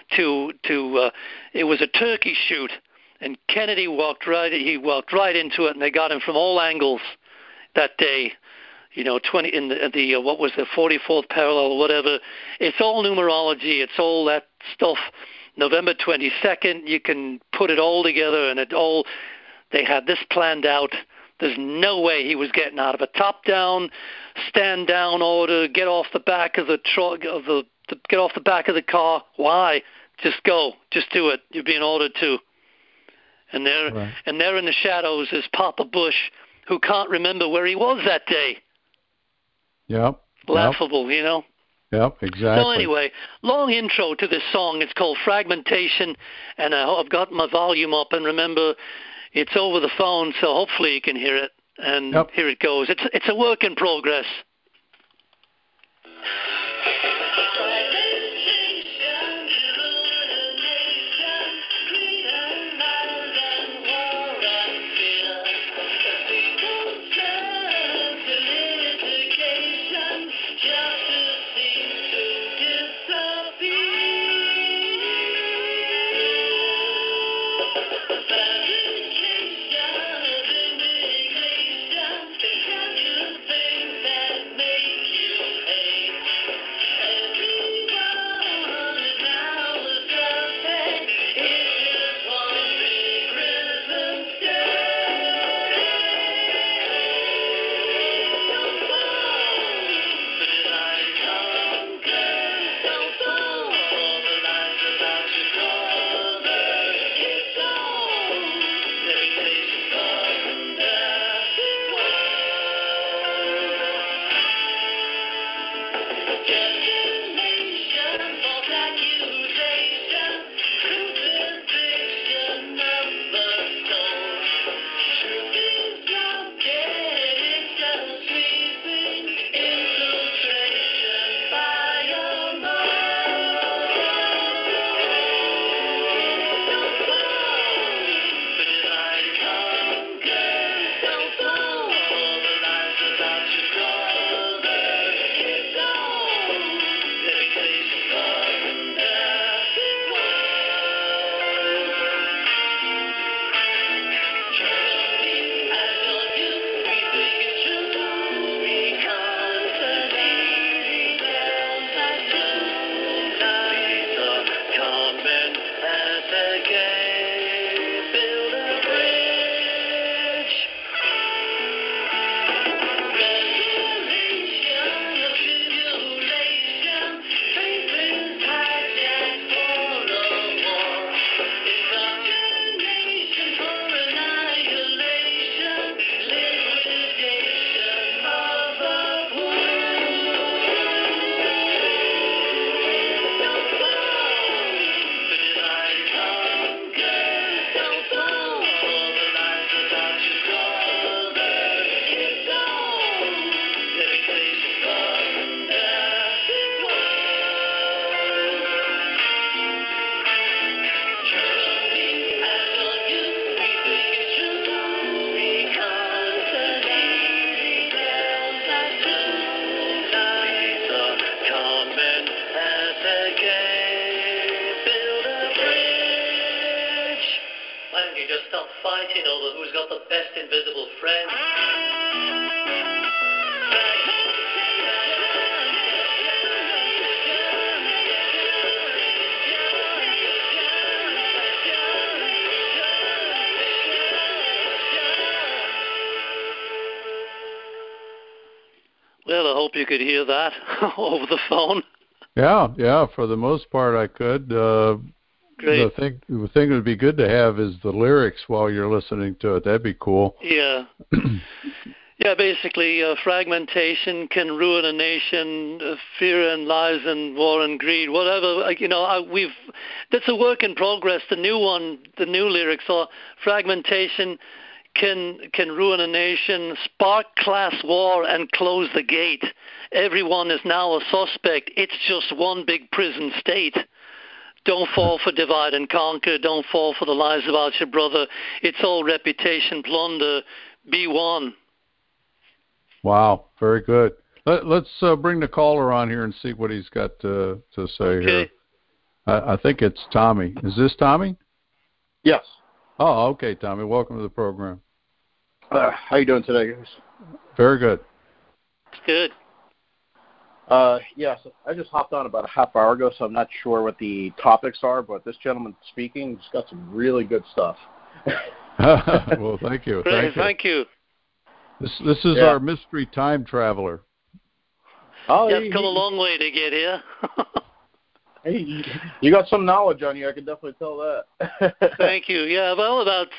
it was a turkey shoot. And Kennedy walked right into it, and they got him from all angles that day. 20 in the what was the 44th parallel or whatever. It's all numerology. It's all that stuff. November 22nd, you can put it all together, and they had this planned out. There's no way he was getting out of a top-down, stand-down order, get off the back of the truck, of the the back of the car. Why? Just go. Just do it. You're being ordered to. And there, Right. and there in the shadows is Papa Bush, who can't remember where he was that day. Yep. Laughable, you know. Yep. Exactly. So anyway, long intro to this song. It's called Fragmentation, and I've got my volume up. And remember, it's over the phone, so hopefully you can hear it. And Here it goes. It's a work in progress. Fighting over who's got the best invisible friend. Well, I hope you could hear that over the phone. Yeah. For the most part, I could. Great. The thing that would be good to have is the lyrics while you're listening to it. That'd be cool. Yeah. Yeah, basically, fragmentation can ruin a nation. Fear and lies and war and greed, whatever. That's a work in progress. The new lyrics are fragmentation can ruin a nation, spark class war, and close the gate. Everyone is now a suspect. It's just one big prison state. Don't fall for divide and conquer. Don't fall for the lies about your brother. It's all reputation plunder. Be one. Wow, very good. Let's bring the caller on here and see what he's got to say here. I think it's Tommy. Is this Tommy? Yes. Oh, okay, Tommy. Welcome to the program. How you doing today, guys? Very good. It's good. Yes, I just hopped on about a half hour ago, so I'm not sure what the topics are, but this gentleman speaking has got some really good stuff. Well, thank you. Great, thank you. This is our mystery time traveler. Oh, you have come a long way to get here. Hey, you got some knowledge on you. I can definitely tell that. Thank you. Yeah, well, about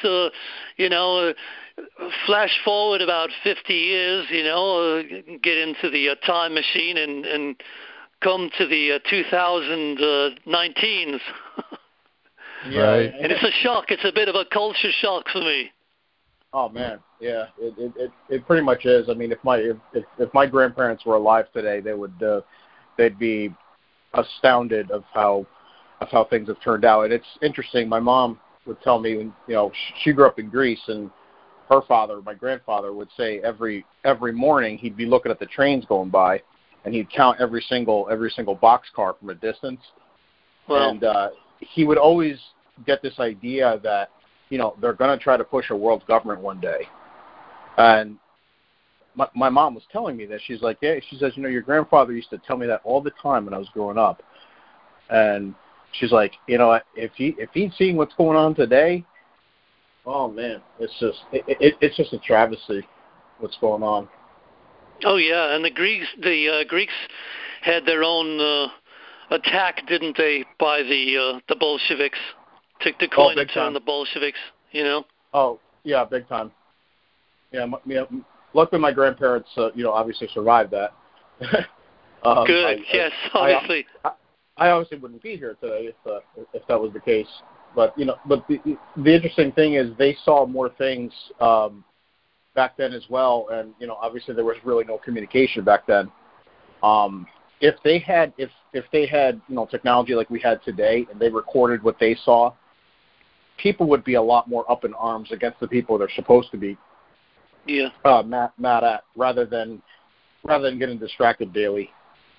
flash forward about 50 years, get into the time machine and come to the 2019s. Yeah, Right. And it's a shock. It's a bit of a culture shock for me. Oh man, yeah, it pretty much is. I mean, if my grandparents were alive today, they'd be astounded of how things have turned out. And it's interesting. My mom would tell me, she grew up in Greece, and her father, my grandfather, would say every morning he'd be looking at the trains going by, and he'd count every single boxcar from a distance. Well, And he would always get this idea that they're going to try to push a world government one day. And my mom was telling me this. She's like, yeah, she says, your grandfather used to tell me that all the time when I was growing up. And she's like, if he'd seen what's going on today, oh man, it's just a travesty what's going on. oh yeah, and the Greeks had their own attack, didn't they, by the Bolsheviks, to coin the term, the Bolsheviks, Oh yeah, big time. Yeah, luckily my grandparents, obviously survived that. Good. Yes, obviously. I obviously wouldn't be here today if that was the case. But the interesting thing is they saw more things back then as well, and obviously there was really no communication back then. If they had technology like we had today, and they recorded what they saw, people would be a lot more up in arms against the people they're supposed to be. Yeah. Mad at rather than getting distracted daily.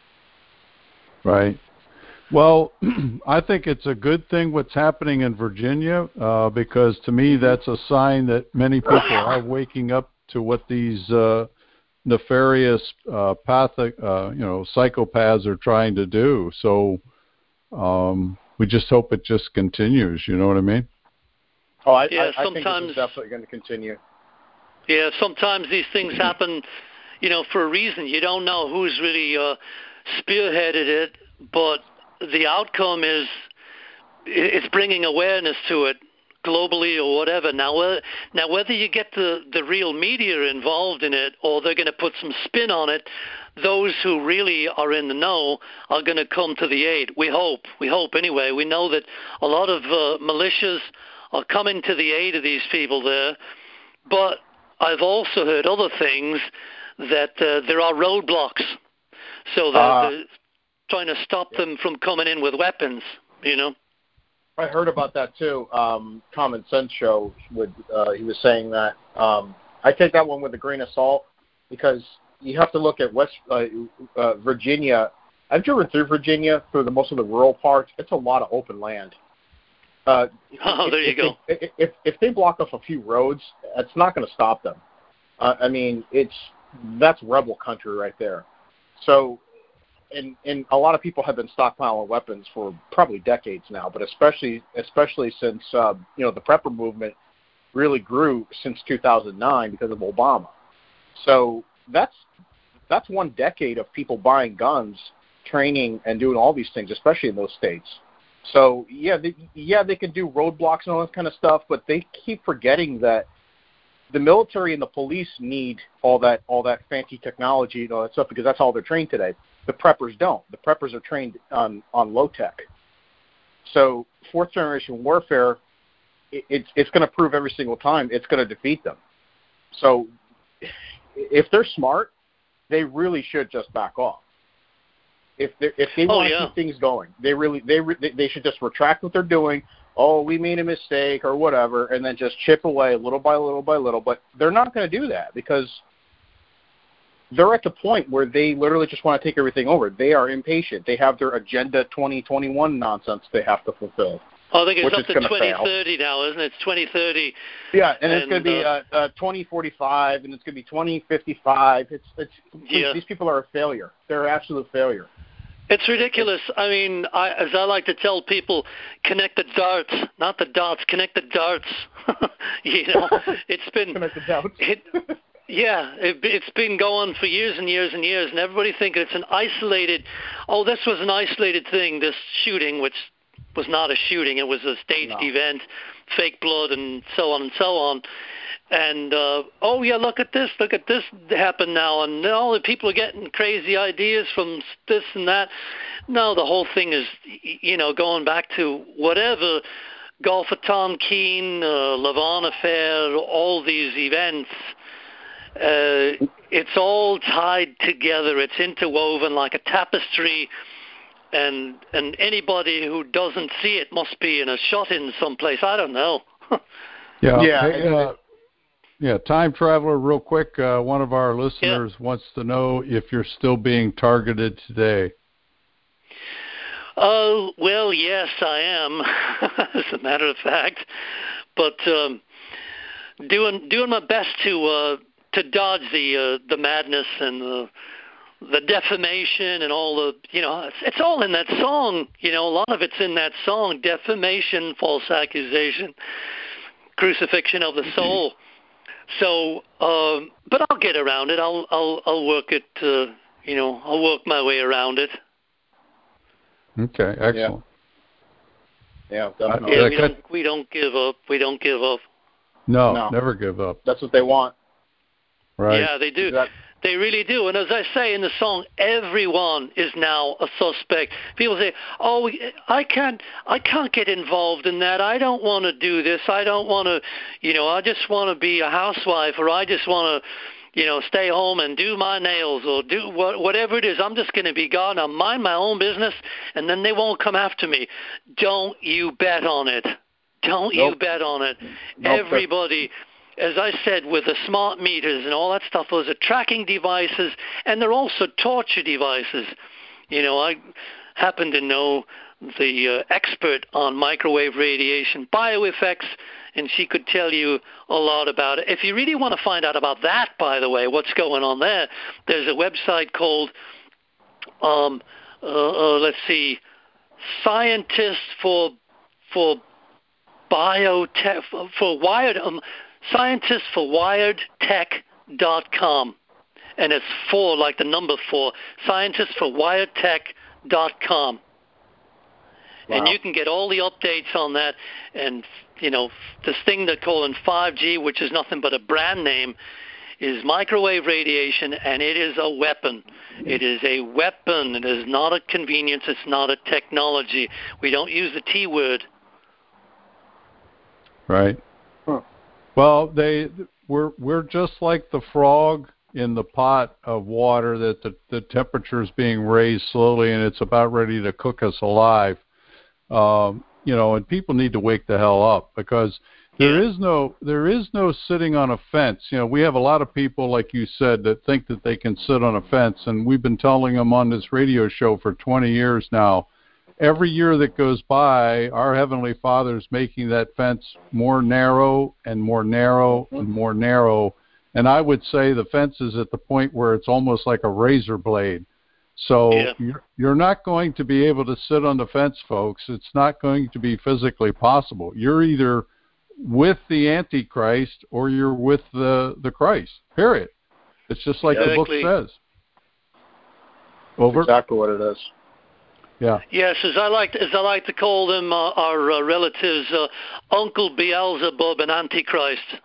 Right. Well, I think it's a good thing what's happening in Virginia because to me that's a sign that many people are waking up to what these nefarious psychopaths are trying to do. So we just hope it just continues. You know what I mean? Oh, I yeah, think this is definitely going to continue. Yeah, sometimes these things happen, for a reason. You don't know who's really spearheaded it, but the outcome is it's bringing awareness to it globally or whatever. Now whether you get the real media involved in it or they're going to put some spin on it, those who really are in the know are going to come to the aid. We hope anyway. We know that a lot of militias are coming to the aid of these people there, but I've also heard other things that there are roadblocks. So they're trying to stop them from coming in with weapons, I heard about that too. Common Sense Show he was saying that. I take that one with a grain of salt because you have to look at Virginia. I've driven through Virginia through most of the rural parts. It's a lot of open land. There you go. If they block off a few roads, it's not going to stop them. That's rebel country right there. So, and a lot of people have been stockpiling weapons for probably decades now, but especially since the prepper movement really grew since 2009 because of Obama. So that's 1 decade of people buying guns, training, and doing all these things, especially in those states. So they can do roadblocks and all that kind of stuff, but they keep forgetting that the military and the police need all that fancy technology and all that stuff because that's all they're trained today. The preppers don't. The preppers are trained on low tech. So fourth generation warfare, it's going to prove every single time it's going to defeat them. So if they're smart, they really should just back off. If they want to keep things going, they should just retract what they're doing. Oh, we made a mistake or whatever, and then just chip away little by little by little. But they're not going to do that because they're at the point where they literally just want to take everything over. They are impatient. They have their Agenda 2021 nonsense they have to fulfill. I think it's up to 2030 now, isn't it? It's 2030. Yeah, and it's going to be 2045, and it's going to be 2055. These people are a failure. They're an absolute failure. It's ridiculous. I mean, as I like to tell people, connect the darts, not the dots. Connect the darts. It's been connect the dots. Yeah, it's been going for years and years and years, and everybody thinking it's an isolated. Oh, this was an isolated thing. This shooting, which was not a shooting, it was a staged event, fake blood, and so on and so on. And oh yeah, look at this happen now, and all the people are getting crazy ideas from this and that. No, the whole thing is, going back to whatever Golf of Tom Keene, Lavon Affair, all these events. It's all tied together. It's interwoven like a tapestry, and anybody who doesn't see it must be in a shut-in someplace. I don't know. Yeah, Time Traveler, real quick, one of our listeners wants to know if you're still being targeted today. Oh, well, yes, I am, as a matter of fact. But doing my best to dodge the madness and the defamation and all the, it's all in that song. A lot of it's in that song: defamation, false accusation, crucifixion of the soul. So, but I'll get around it. I'll work it. I'll work my way around it. Okay, excellent. Yeah, definitely. Yeah, we don't give up. We don't give up. No, never give up. That's what they want. Right. Yeah, they do. They really do. And as I say in the song, everyone is now a suspect. People say, "Oh, I can't get involved in that. I don't want to do this. I don't want to, I just want to be a housewife, or I just want to, stay home and do my nails, or do whatever it is. I'm just going to be God. I'll mind my own business, and then they won't come after me." Don't you bet on it. Don't you bet on it. Everybody, as I said, with the smart meters and all that stuff, those are tracking devices, and they're also torture devices. I happen to know the expert on microwave radiation bioeffects, and she could tell you a lot about it. If you really want to find out about that, by the way, what's going on there's a website called, let's see, Scientists for Biotech, for Wired, scientistsforwiredtech.com. And it's 4, like the number 4, scientistsforwiredtech.com. Wow. And you can get all the updates on that. And, this thing they're calling 5G, which is nothing but a brand name, is microwave radiation, and it is a weapon. It is a weapon. It is not a convenience. It's not a technology. We don't use the T word. Right. Huh. Well, we're just like the frog in the pot of water that the temperature is being raised slowly, and it's about ready to cook us alive. And people need to wake the hell up, because there is no sitting on a fence. We have a lot of people, like you said, that think that they can sit on a fence, and we've been telling them on this radio show for 20 years now. Every year that goes by, our Heavenly Father's making that fence more narrow and more narrow and more narrow. And I would say the fence is at the point where it's almost like a razor blade. So you're not going to be able to sit on the fence, folks. It's not going to be physically possible. You're either with the Antichrist or you're with the Christ, period. It's just like the book says. Over. That's exactly what it is. Yeah. Yes, as I like to call them, our relatives, Uncle Beelzebub and Antichrist.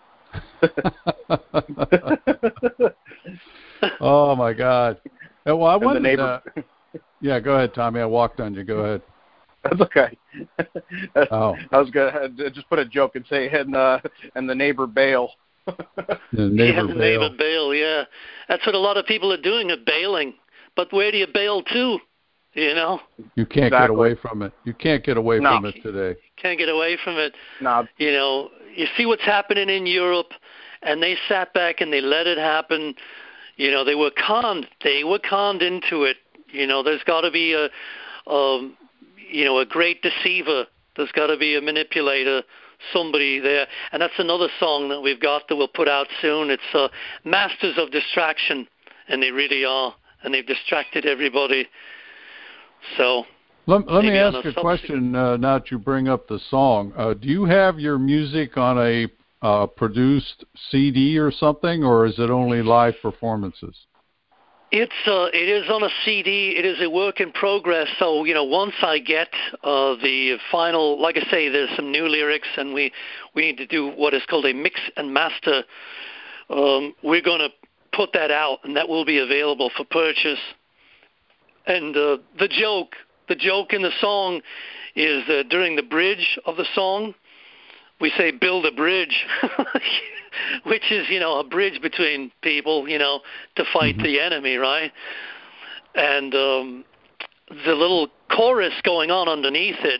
Oh my God! Well, I wondered. Yeah, go ahead, Tommy. I walked on you. Go ahead. That's okay. I was gonna just put a joke and say, and the neighbor bail. The neighbor bail. Yeah, that's what a lot of people are doing, bailing. But where do you bail to? You can't get away from it. You can't get away from it today. Can't get away from it. No. You see what's happening in Europe, and they sat back and they let it happen. They were conned. They were conned into it. There's got to be a great deceiver. There's got to be a manipulator, somebody there. And that's another song that we've got that we'll put out soon. It's Masters of Distraction, and they really are. And they've distracted everybody. So let me ask a question now that you bring up the song. Do you have your music on a produced CD or something, or is it only live performances? It is on a CD. It is a work in progress. So, once I get the final, like I say, there's some new lyrics, and we need to do what is called a mix and master. We're going to put that out, and that will be available for purchase. And the joke in the song is during the bridge of the song, we say build a bridge, which is, a bridge between people, to fight the enemy, right? And the little chorus going on underneath it,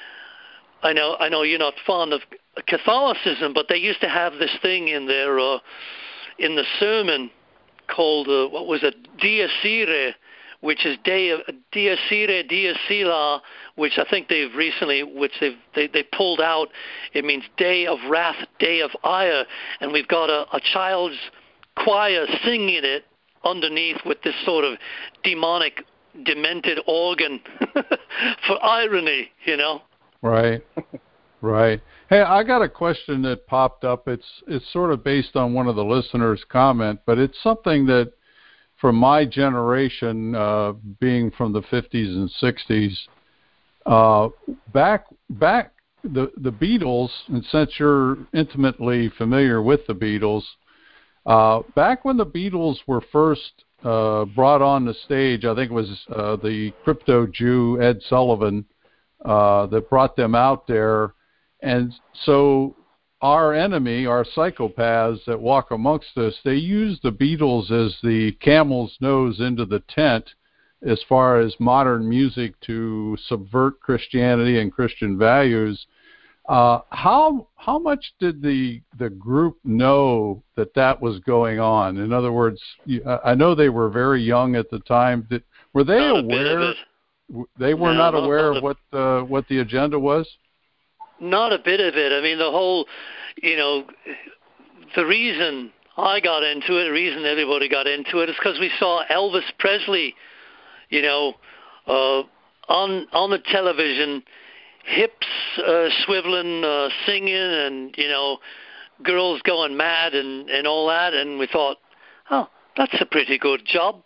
I know you're not fond of Catholicism, but they used to have this thing in their in the sermon called, what was it, Dies Irae, which is Dies Irae, Dies Illa, which I think they've recently, they pulled out. It means day of wrath, day of ire, and we've got a child's choir singing it underneath with this sort of demonic, demented organ for irony, Right, right. Hey, I got a question that popped up. It's sort of based on one of the listeners' comment, but it's something that, from my generation, being from the 50s and 60s, back the Beatles, and since you're intimately familiar with the Beatles, back when the Beatles were first brought on the stage, I think it was the crypto Jew Ed Sullivan that brought them out there, and so our enemy, our psychopaths that walk amongst us, they use the Beatles as the camel's nose into the tent as far as modern music to subvert Christianity and Christian values. How much did the group know that was going on? In other words, I know they were very young at the time. Were they aware? They were not aware of what the agenda was? Not a bit of it. I mean, the whole, the reason I got into it, the reason everybody got into it is because we saw Elvis Presley, on the television, hips swiveling, singing, and, girls going mad and all that. And we thought, oh, that's a pretty good job,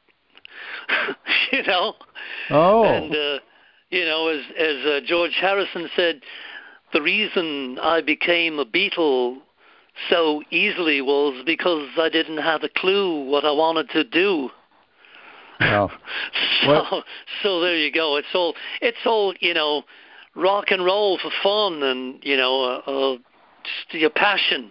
Oh. And, as George Harrison said, the reason I became a Beatle so easily was because I didn't have a clue what I wanted to do. Wow. So there you go. It's all rock and roll for fun and just your passion.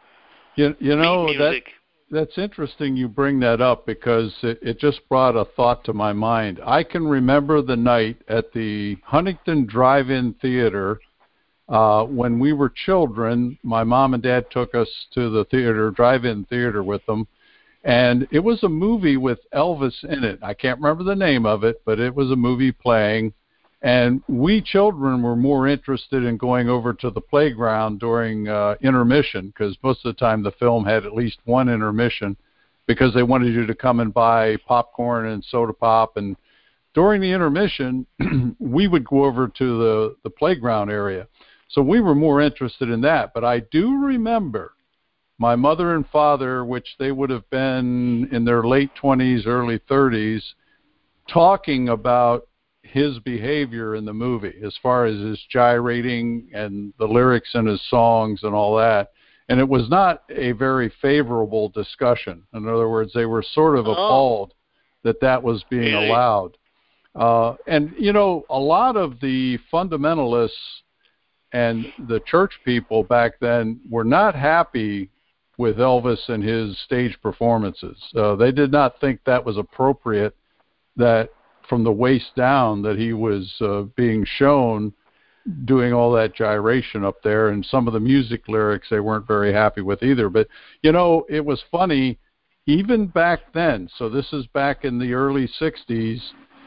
Music. That's interesting you bring that up because it just brought a thought to my mind. I can remember the night at the Huntington Drive-In Theater. When we were children, my mom and dad took us to the theater, drive-in theater with them, and it was a movie with Elvis in it. I can't remember the name of it, but it was a movie playing, and we children were more interested in going over to the playground during intermission, because most of the time the film had at least one intermission, because they wanted you to come and buy popcorn and soda pop, and during the intermission, we would go over to the playground area. So we were more interested in that. But I do remember my mother and father, which they would have been in their late 20s, early 30s, talking about his behavior in the movie as far as his gyrating and the lyrics in his songs and all that. And it was not a very favorable discussion. In other words, they were sort of appalled that was being allowed. And, a lot of the fundamentalists and the church people back then were not happy with Elvis and his stage performances. They did not think that was appropriate, that from the waist down that he was being shown doing all that gyration up there, and some of the music lyrics they weren't very happy with either. But, it was funny, even back then, so this is back in the early 60s,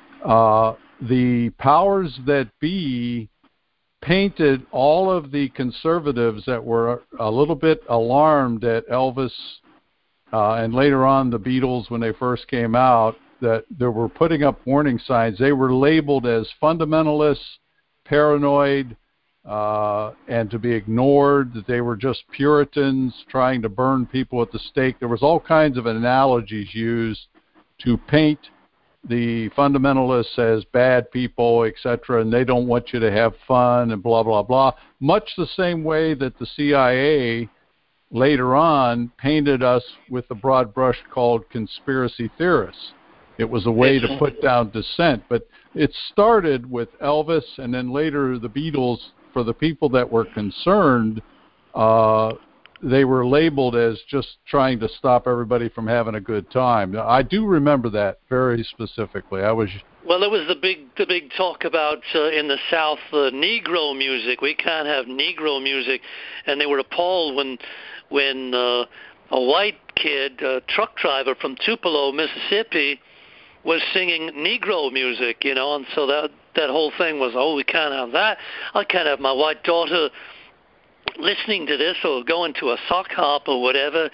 the powers that be painted all of the conservatives that were a little bit alarmed at Elvis and later on the Beatles when they first came out, that they were putting up warning signs. They were labeled as fundamentalists, paranoid, and to be ignored, that they were just Puritans trying to burn people at the stake. There was all kinds of analogies used to paint the fundamentalists as bad people, etc., and they don't want you to have fun and blah, blah, blah. Much the same way that the CIA later on painted us with a broad brush called conspiracy theorists. It was a way to put down dissent, but it started with Elvis and then later the Beatles. For the people that were concerned, they were labeled as just trying to stop everybody from having a good time. I do remember that very specifically. Well, there was the big talk about in the South Negro music. We can't have Negro music, and they were appalled when a white kid, a truck driver from Tupelo, Mississippi, was singing Negro music, and so that whole thing was, we can't have that. I can't have my white daughter listening to this or going to a sock hop or whatever,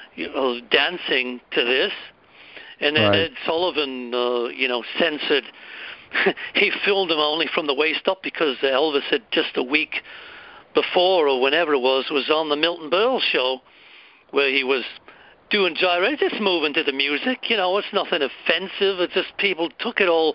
dancing to this. And then Ed Sullivan, censored. He filmed him only from the waist up because Elvis had just a week before or whenever it was on the Milton Berle show where he was doing gyrations, just moving to the music. It's nothing offensive. It's just people took it all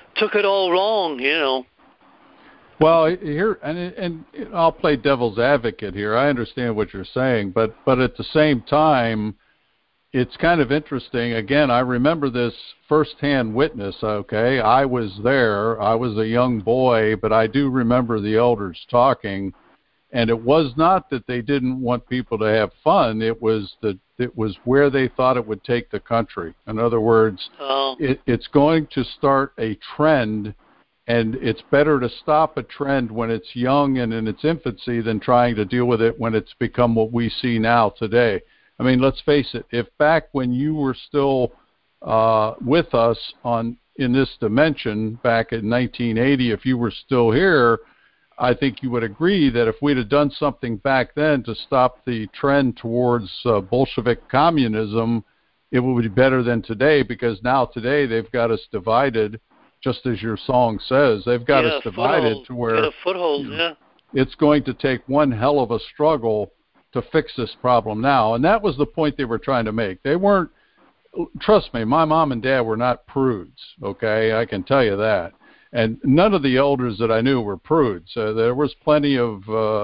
wrong. Well, here and I'll play devil's advocate here. I understand what you're saying, but at the same time, it's kind of interesting. Again, I remember this firsthand witness. Okay, I was there. I was a young boy, but I do remember the elders talking. And it was not that they didn't want people to have fun. It was where they thought it would take the country. In other words, it's going to start a trend, and it's better to stop a trend when it's young and in its infancy than trying to deal with it when it's become what we see now today. I mean, let's face it. If back when you were still with us in this dimension back in 1980, if you were still here, I think you would agree that if we'd have done something back then to stop the trend towards Bolshevik communism, it would be better than today, because now today they've got us divided, just as your song says. They've got us divided to where it's going to take one hell of a struggle to fix this problem now. And that was the point they were trying to make. They weren't, trust me, my mom and dad were not prudes, okay? I can tell you that. And none of the elders that I knew were prudes. There was plenty of,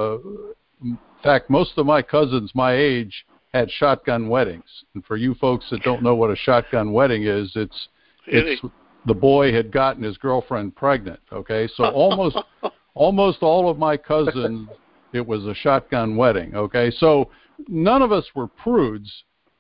in fact, most of my cousins my age had shotgun weddings. And for you folks that don't know what a shotgun wedding is, it's the boy had gotten his girlfriend pregnant. Okay, so almost all of my cousins, it was a shotgun wedding. Okay, so none of us were prudes,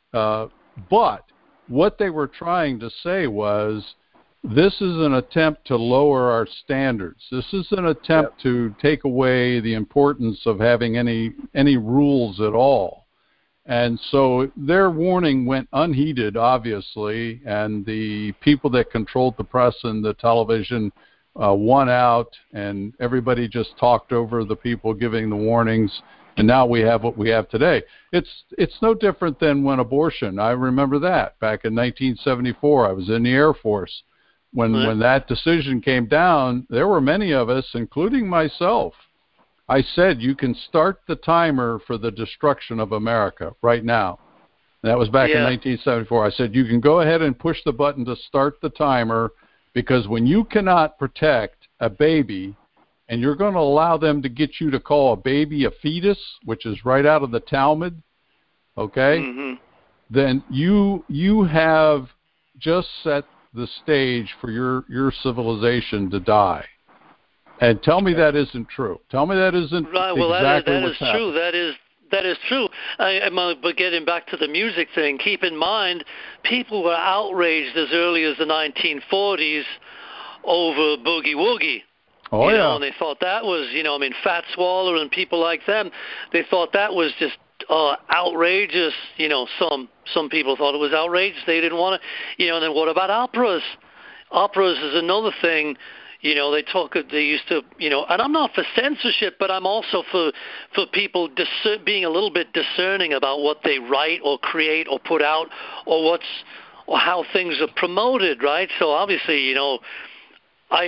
but what they were trying to say was, this is an attempt to lower our standards. This is an attempt to take away the importance of having any rules at all. And so their warning went unheeded, obviously, and the people that controlled the press and the television won out, and everybody just talked over the people giving the warnings, and now we have what we have today. It's no different than when abortion. I remember that back in 1974. I was in the Air Force. When that decision came down, there were many of us, including myself. I said, you can start the timer for the destruction of America right now. And that was back in 1974. I said, you can go ahead and push the button to start the timer, because when you cannot protect a baby and you're going to allow them to get you to call a baby a fetus, which is right out of the Talmud, okay, then you have just set the stage for your civilization to die. And tell me that isn't true. Tell me that isn't exactly what's happening. That is true. But getting back to the music thing, keep in mind, people were outraged as early as the 1940s over Boogie Woogie. Oh, yeah. And they thought that was, Fats Waller and people like them, they thought that was just outrageous. Some people thought it was outrageous. They didn't want it. And then what about operas? Operas is another thing. They used to, and I'm not for censorship, but I'm also for people being a little bit discerning about what they write or create or put out, or how things are promoted, right? So obviously,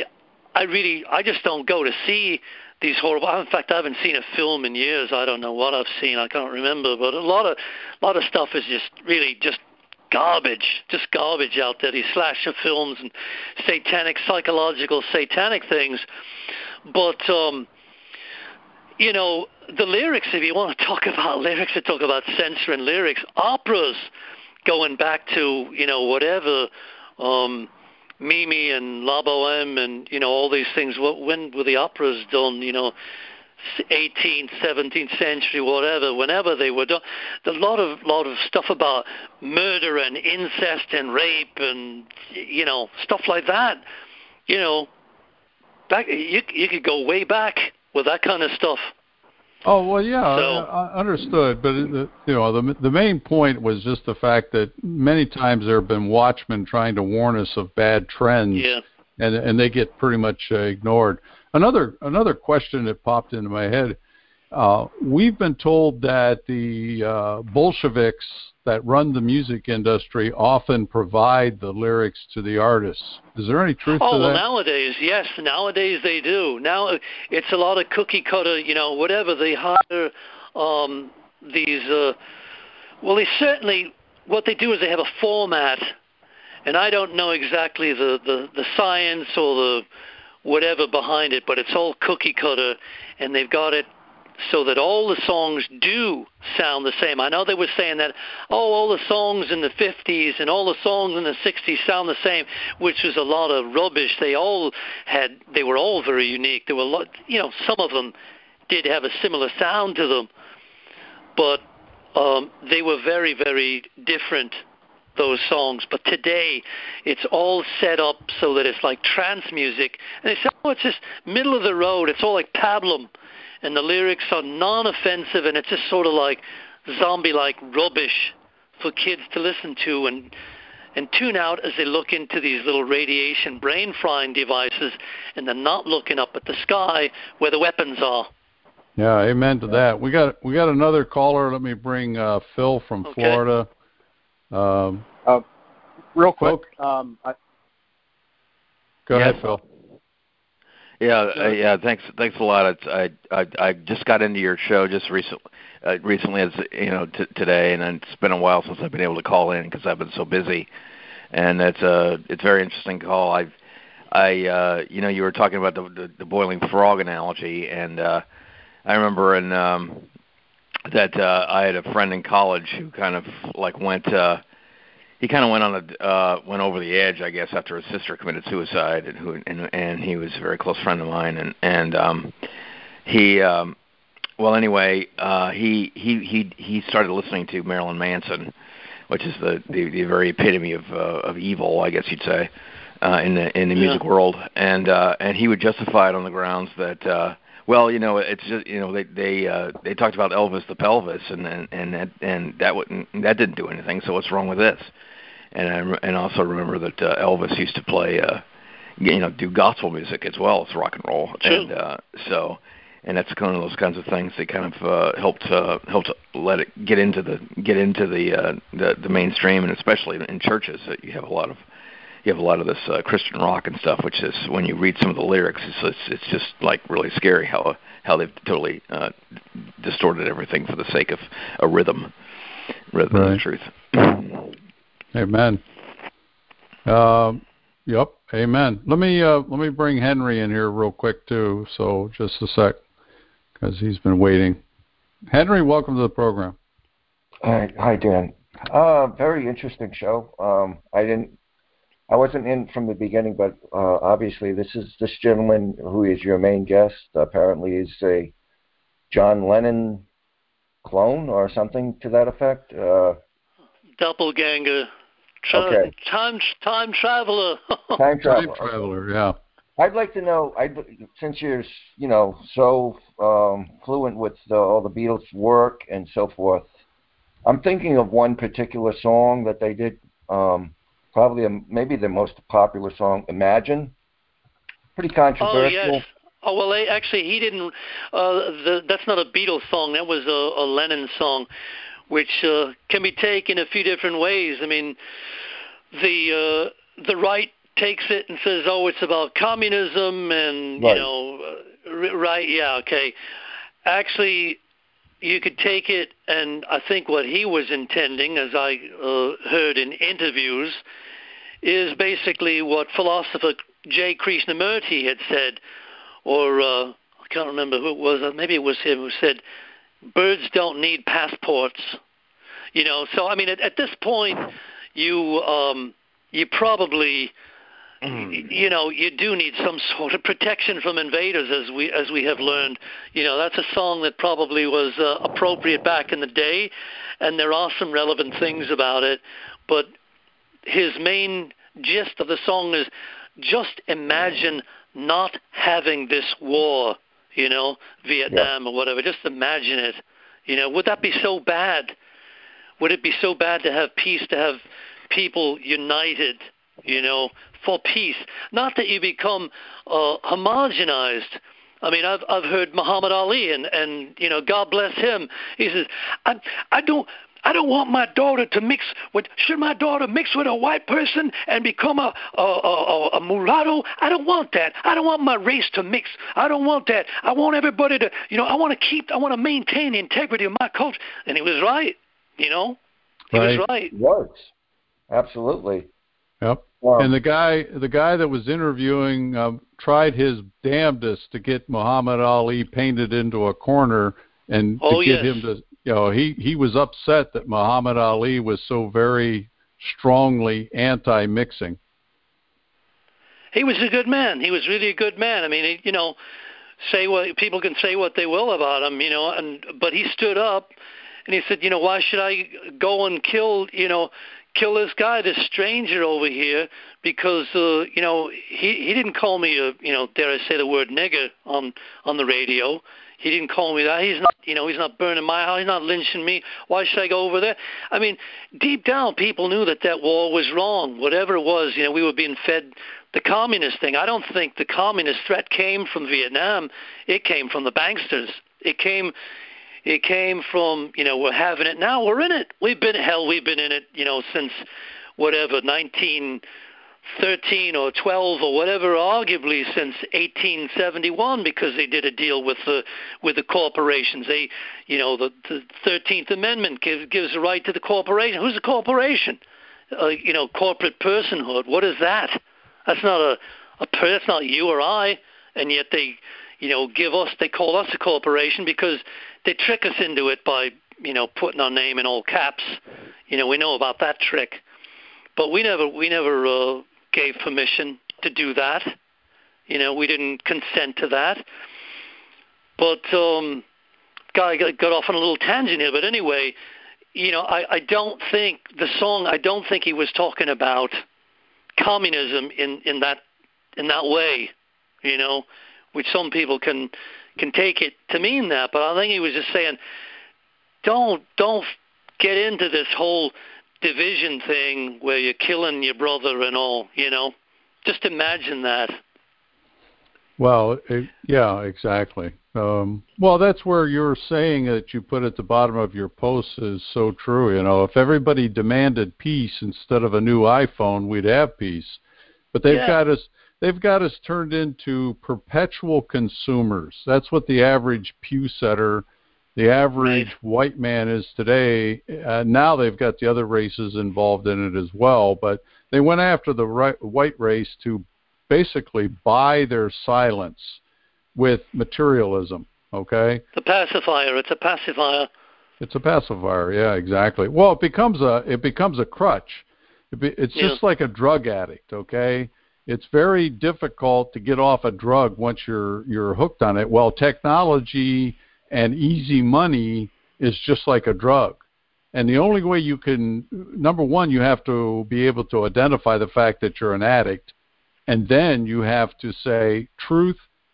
I just don't go to see these horrible. In fact, I haven't seen a film in years. I don't know what I've seen. I can't remember. But a lot of stuff is just really just garbage out there. These slasher films and psychological satanic things. But the lyrics. If you want to talk about lyrics, to talk about censoring lyrics, operas going back to whatever. Mimi and La Boheme and all these things. When were the operas done? 18th, 17th century, whatever. Whenever they were done, a lot of stuff about murder and incest and rape and stuff like that. Back you could go way back with that kind of stuff. Oh well, yeah, I understood, but the main point was just the fact that many times there have been watchmen trying to warn us of bad trends, and they get pretty much ignored. Another question that popped into my head: we've been told that the Bolsheviks that run the music industry often provide the lyrics to the artists. Is there any truth to that? Well, nowadays, yes. Nowadays they do. Now it's a lot of cookie cutter, whatever. They hire these. Well, they certainly, what they do is they have a format, and I don't know exactly the science or the whatever behind it, but it's all cookie cutter, and they've got it so that all the songs do sound the same. I know they were saying that, all the songs in the 50s and all the songs in the 60s sound the same, which was a lot of rubbish. They were all very unique. There were some of them did have a similar sound to them, but they were very, very different, those songs. But today, it's all set up so that it's like trance music. And they say, it's just middle of the road. It's all like pablum. And the lyrics are non-offensive, and it's just sort of like zombie-like rubbish for kids to listen to and tune out as they look into these little radiation brain-frying devices, and they're not looking up at the sky where the weapons are. Yeah, amen to that. We got another caller. Let me bring Phil from Florida. Real quick. Go ahead, Phil. Yeah. Thanks a lot. I just got into your show just recently, as today, and it's been a while since I've been able to call in because I've been so busy. And it's a very interesting call. You were talking about the boiling frog analogy, and I remember that I had a friend in college who kind of went. He kind of went over the edge, I guess, after his sister committed suicide, and he was a very close friend of mine, he started listening to Marilyn Manson, which is the very epitome of evil, I guess you'd say, in the music world, and he would justify it on the grounds that it's just they talked about Elvis the pelvis, and that didn't do anything, so what's wrong with this? And I also remember that Elvis used to play, do gospel music as well as rock and roll, True. and that's kind of those kinds of things that kind of helped let it get into the mainstream, and especially in churches that you have a lot of this Christian rock and stuff, which is, when you read some of the lyrics, it's just like really scary how they've totally distorted everything for the sake of a rhythm rather than the truth. Amen. Yep. Amen. Let me bring Henry in here real quick too. So just a sec, because he's been waiting. Henry, welcome to the program. Hi, Dan. Very interesting show. I wasn't in from the beginning, but obviously this gentleman who is your main guest apparently is a John Lennon clone or something to that effect. Doppelganger. Okay. Time traveler. Time traveler, yeah. I'd like to know, since you're so fluent with all the Beatles' work and so forth, I'm thinking of one particular song that they did, probably maybe the most popular song, Imagine. Pretty controversial. Oh, yes. Oh, well, actually, he didn't. That's not a Beatles song. That was a Lennon song, which can be taken a few different ways. I mean, the right takes it and says, "Oh, it's about communism," and Right. right? Yeah, okay. Actually, you could take it, and I think what he was intending, as I heard in interviews, is basically what philosopher J. Krishnamurti had said, or I can't remember who it was. Maybe it was him who said, "Birds don't need passports." So I mean, at this point, you probably, you do need some sort of protection from invaders, as we have learned. That's a song that probably was appropriate back in the day, and there are some relevant things about it. But his main gist of the song is, just imagine not having this war, Vietnam or whatever. Just imagine it. Would that be so bad? Would it be so bad to have peace, to have people united, for peace? Not that you become homogenized. I mean, I've heard Muhammad Ali, and God bless him. He says, I don't want my daughter to mix with. Should my daughter mix with a white person and become a mulatto? I don't want that. I don't want my race to mix. I don't want that. I want everybody to, I want to maintain the integrity of my culture. And he was right. He was right. He was. Absolutely. Yep. And the guy that was interviewing tried his damnedest to get Muhammad Ali painted into a corner and to get him to, he was upset that Muhammad Ali was so very strongly anti-mixing. He was a good man. He was really a good man. I mean, say what people can say what they will about him, but he stood up and he said, why should I go and kill this guy, this stranger over here, because he didn't call me dare I say the word nigger on the radio. He didn't call me that. He's not he's not burning my house. He's not lynching me. Why should I go over there? I mean, deep down, people knew that war was wrong. Whatever it was, we were being fed the communist thing. I don't think the communist threat came from Vietnam. It came from the banksters. It came from, we're having it now. We're in it. We've been in it, since whatever, 1913 or 12 or whatever, arguably since 1871, because they did a deal with the corporations. They, the 13th Amendment gives a right to the corporation. Who's a corporation? Corporate personhood. What is that? That's not that's not you or I, and yet they, they call us a corporation because they trick us into it by, putting our name in all caps. We know about that trick, but we never gave permission to do that. We didn't consent to that. But got off on a little tangent here. But anyway, I don't think he was talking about communism in that way. Which some people can take it to mean that, but I think he was just saying, don't get into this whole division thing where you're killing your brother and all. Just imagine that. Well, yeah, exactly. Well, that's where you're saying that you put at the bottom of your post is so true. If everybody demanded peace instead of a new iPhone, we'd have peace. But they've got us turned into perpetual consumers. That's what the average pew setter, the average white man is today. Now they've got the other races involved in it as well, but they went after the white race to basically buy their silence with materialism, okay? It's a pacifier. It's a pacifier, yeah, exactly. Well, it becomes a crutch. It's just like a drug addict, okay? It's very difficult to get off a drug once you're hooked on it. Well, technology and easy money is just like a drug. And the only way you can, number one, you have to be able to identify the fact that you're an addict, and then you have to say truth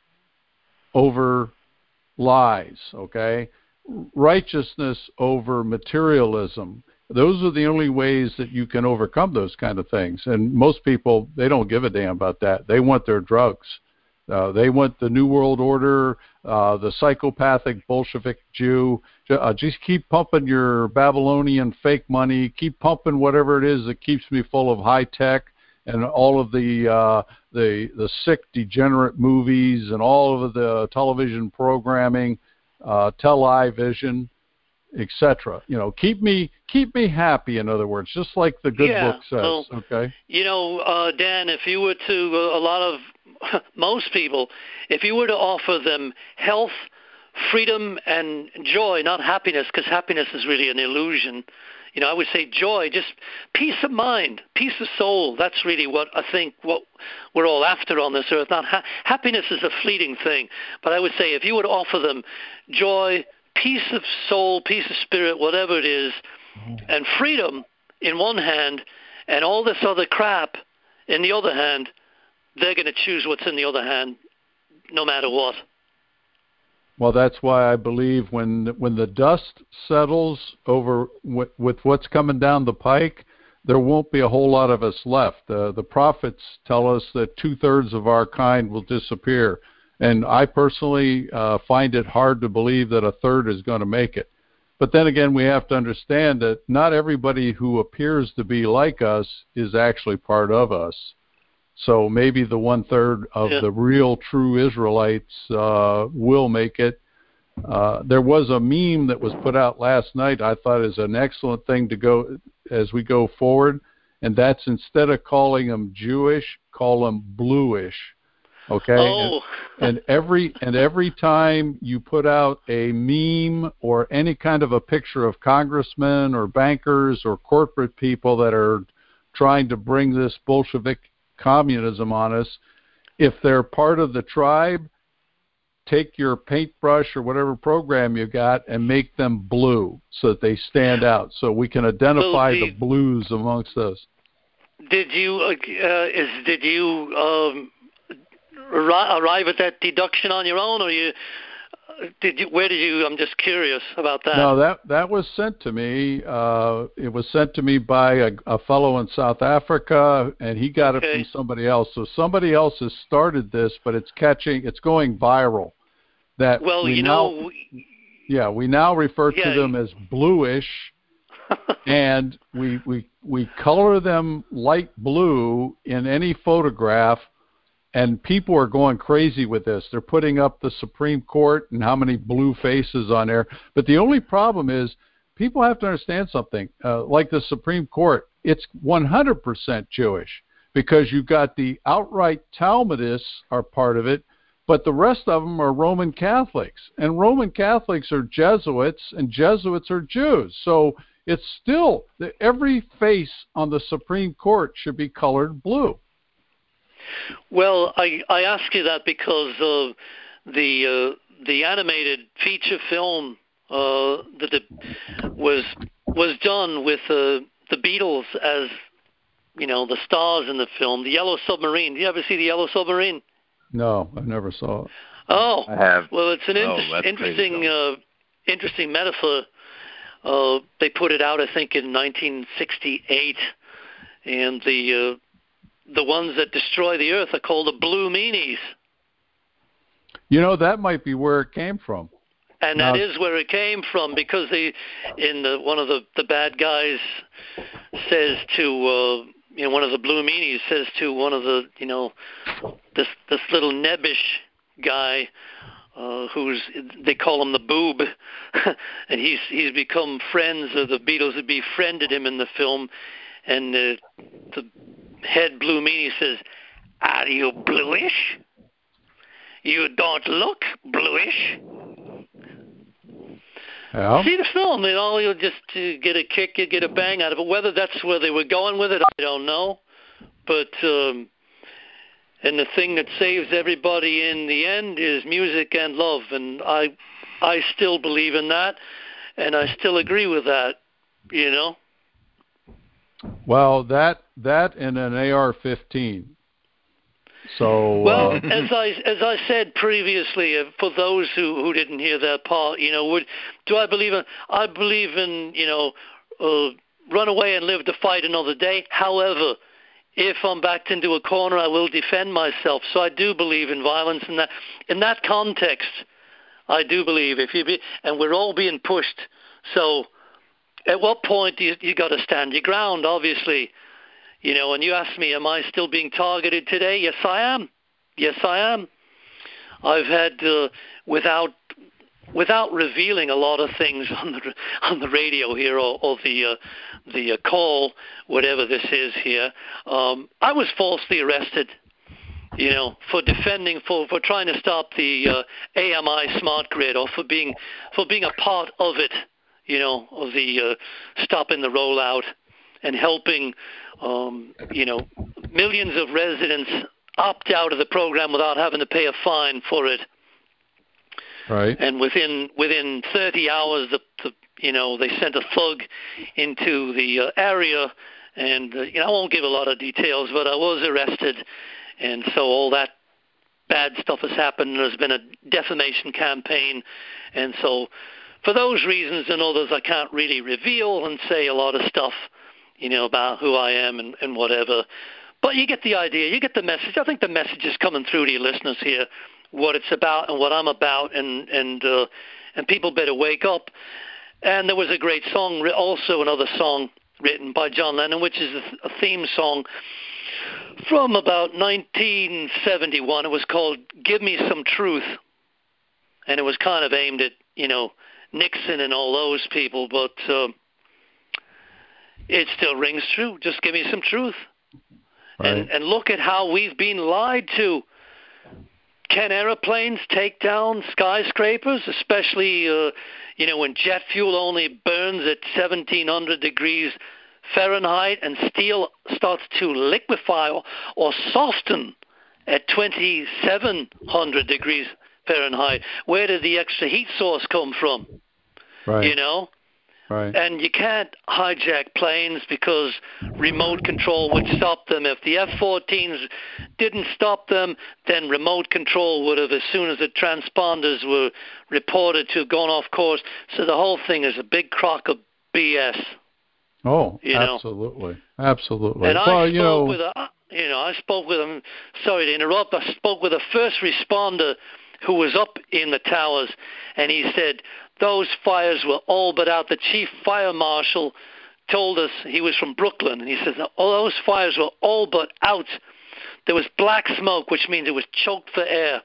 over lies, okay? Righteousness over materialism. Those are the only ways that you can overcome those kind of things. And most people, they don't give a damn about that. They want their drugs. They want the New World Order, the psychopathic Bolshevik Jew. Just keep pumping your Babylonian fake money. Keep pumping whatever it is that keeps me full of high tech. and all of the sick, degenerate movies and all of the television programming, television, etc. Keep me happy. In other words, just like the good book says. Well, okay. Dan, if you were to most people, if you were to offer them health, freedom, and joy, not happiness, because happiness is really an illusion. I would say joy, just peace of mind, peace of soul. That's really what I think what we're all after on this earth. Not happiness is a fleeting thing, but I would say if you would offer them joy, peace of soul, peace of spirit, whatever it is, and freedom in one hand, and all this other crap in the other hand, they're going to choose what's in the other hand, no matter what. Well, that's why I believe when the dust settles over with what's coming down the pike, there won't be a whole lot of us left. The prophets tell us that 2/3 of our kind will disappear, and I personally find it hard to believe that 1/3 is going to make it. But then again, we have to understand that not everybody who appears to be like us is actually part of us. So maybe the 1/3 of the real true Israelites will make it. There was a meme that was put out last night I thought is an excellent thing to go as we go forward, and that's instead of calling them Jewish, call them bluish. Okay? Oh. And every time you put out a meme or any kind of a picture of congressmen or bankers or corporate people that are trying to bring this Bolshevik communism on us, if they're part of the tribe, take your paintbrush or whatever program you got and make them blue so that they stand out, so we can identify the blues amongst us. Did you arrive at that deduction on your own, or where did you? I'm just curious about that. No, that was sent to me. It was sent to me by a fellow in South Africa, and he got it from somebody else. So somebody else has started this, but it's going viral. We now refer to them as bluish, and we color them light blue in any photograph. And people are going crazy with this. They're putting up the Supreme Court and how many blue faces on there. But the only problem is people have to understand something. Like the Supreme Court, it's 100% Jewish because you got the outright Talmudists are part of it, but the rest of them are Roman Catholics. And Roman Catholics are Jesuits, and Jesuits are Jews. So it's still every face on the Supreme Court should be colored blue. Well, I ask you that because the animated feature film that was done with the Beatles as the stars in the film, The Yellow Submarine. Did you ever see The Yellow Submarine? No, I never saw it. Oh, I have. Well, it's an interesting metaphor. They put it out, I think, in 1968, and the ones that destroy the earth are called the blue meanies. That might be where it came from. And that is where it came from, because one of the bad guys says to one of the blue meanies says to one of the this little nebbish guy they call him the boob, and he's become friends, or the Beatles have befriended him in the film, and the head blue meanie says, "Are you bluish? You don't look bluish." Yeah. See the film, you'll just get a kick, you get a bang out of it. Whether that's where they were going with it, I don't know. But and the thing that saves everybody in the end is music and love, and I still believe in that, and I still agree with that. Well, that and an AR-15. So well, as I said previously, for those who didn't hear that part, do I believe in? I believe in run away and live to fight another day. However, if I'm backed into a corner, I will defend myself. So I do believe in violence in that context. I do believe and we're all being pushed. So at what point you got to stand your ground? Obviously, And you asked me, am I still being targeted today? Yes, I am. Yes, I am. I've had, without revealing a lot of things on the radio here or the call, whatever this is here, I was falsely arrested. For defending, for trying to stop the AMI smart grid, or for being a part of it, of the stopping the rollout and helping, millions of residents opt out of the program without having to pay a fine for it. Right. And within 30 hours, they sent a thug into the area, and I won't give a lot of details, but I was arrested. And so all that bad stuff has happened. There's been a defamation campaign. And so for those reasons and others, I can't really reveal and say a lot of stuff, about who I am and whatever. But you get the idea. You get the message. I think the message is coming through to your listeners here, what it's about and what I'm about. And people better wake up. And there was a great song, also another song written by John Lennon, which is a theme song from about 1971. It was called Give Me Some Truth, and it was kind of aimed at, Nixon and all those people, but it still rings true. Just give me some truth. Right. And look at how we've been lied to. Can airplanes take down skyscrapers, especially, when jet fuel only burns at 1,700 degrees Fahrenheit and steel starts to liquefy or soften at 2,700 degrees Fahrenheit? Where did the extra heat source come from? Right. Right. And you can't hijack planes because remote control would stop them. If the F-14s didn't stop them, then remote control would have, as soon as the transponders were reported to have gone off course. So the whole thing is a big crock of BS. Oh, absolutely. Absolutely. And I spoke with him, sorry to interrupt, I spoke with a first responder who was up in the towers, and he said those fires were all but out. The chief fire marshal told us, he was from Brooklyn, and he says, all those fires were all but out. There was black smoke, which means it was choked for air.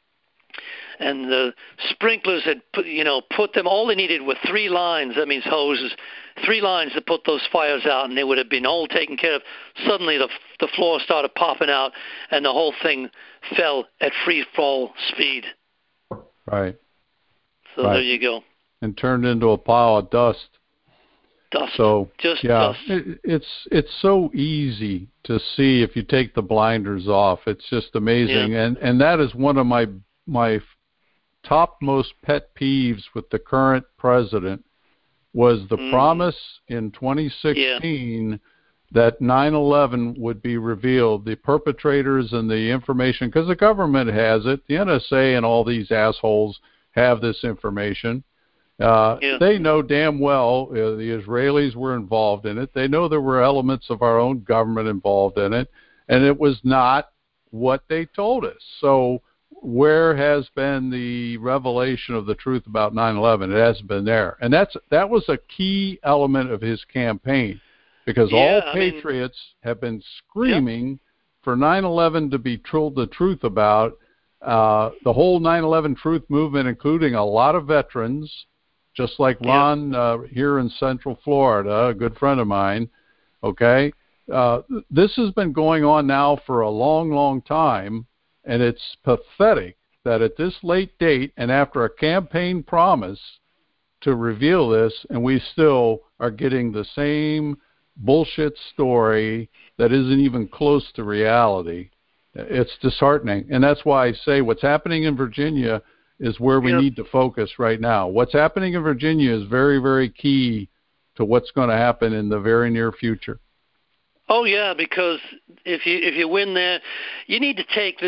And the sprinklers had put them, all they needed were 3 lines, that means hoses, 3 lines to put those fires out, and they would have been all taken care of. Suddenly the floor started popping out, and the whole thing fell at free fall speed. Right. So There you go. And turned into a pile of dust. Dust. So just yeah, dust. It's so easy to see if you take the blinders off. It's just amazing. Yeah. And that is one of my topmost pet peeves with the current president was the promise in 2016 that 9/11 would be revealed, the perpetrators and the information, because the government has it, the NSA and all these assholes have this information. They know damn well the Israelis were involved in it. They know there were elements of our own government involved in it, and it was not what they told us. So where has been the revelation of the truth about 9/11? It hasn't been there. And that was a key element of his campaign, because all patriots have been screaming for 9/11 to be told the truth about. The whole 9/11 truth movement, including a lot of veterans, just like Ron here in Central Florida, a good friend of mine, okay? This has been going on now for a long, long time, and it's pathetic that at this late date and after a campaign promise to reveal this, and we still are getting the same bullshit story that isn't even close to reality. It's disheartening. And that's why I say what's happening in Virginia is where we need to focus right now. What's happening in Virginia is very, very key to what's going to happen in the very near future. Oh yeah, because if you win there, you need to take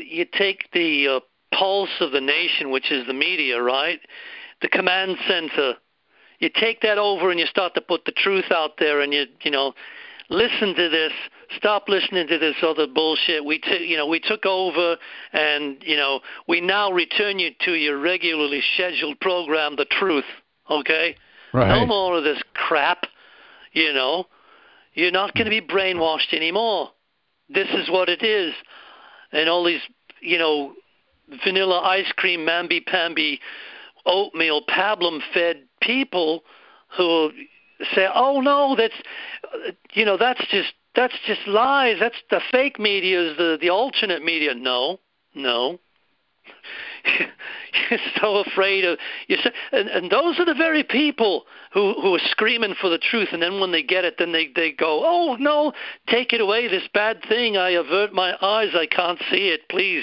the pulse of the nation, which is the media, right? The command center. You take that over and you start to put the truth out there, and you listen to this. Stop listening to this other bullshit. We took over, and we now return you to your regularly scheduled program, The Truth. Okay. Right. No more of this crap. You're not going to be brainwashed anymore. This is what it is. And all these, vanilla ice cream, mamby-pamby, oatmeal, pablum-fed people who say, "Oh no, that's just lies. That's the fake media, is the alternate media." No. You're so afraid of and those are the very people who are screaming for the truth, and then when they get it, then they go, "Oh no, take it away, this bad thing. I avert my eyes. I can't see it. Please."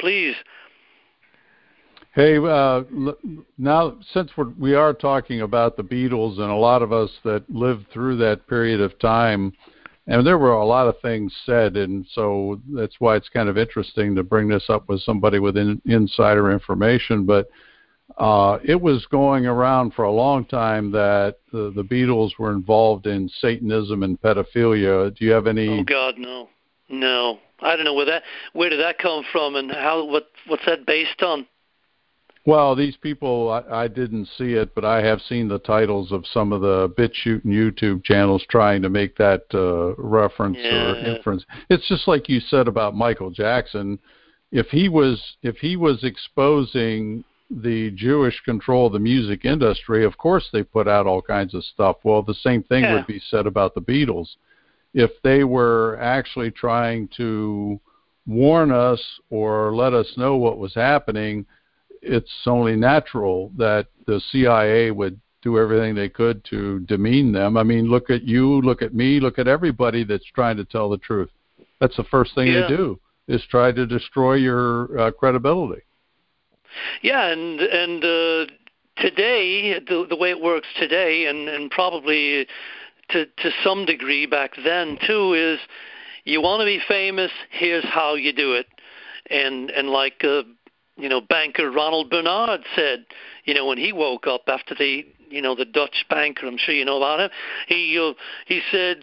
Hey, now since we are talking about the Beatles, and a lot of us that lived through that period of time, and there were a lot of things said, and so that's why it's kind of interesting to bring this up with somebody with insider information. But it was going around for a long time that the Beatles were involved in Satanism and pedophilia. Do you have any? Oh God, no. I don't know where did that come from, and what's that based on? Well, these people, I didn't see it, but I have seen the titles of some of the BitChute and YouTube channels trying to make that reference or inference. It's just like you said about Michael Jackson. If he was exposing the Jewish control of the music industry, of course they put out all kinds of stuff. Well, the same thing would be said about the Beatles. If they were actually trying to warn us or let us know what was happening, it's only natural that the CIA would do everything they could to demean them. I mean, look at you, look at me, look at everybody that's trying to tell the truth. That's the first thing they do, is try to destroy your credibility. Yeah, and today, the way it works today, and probably to some degree back then too, is you want to be famous, here's how you do it. And like banker Ronald Bernard said, when he woke up after the Dutch banker, I'm sure you know about him, he said,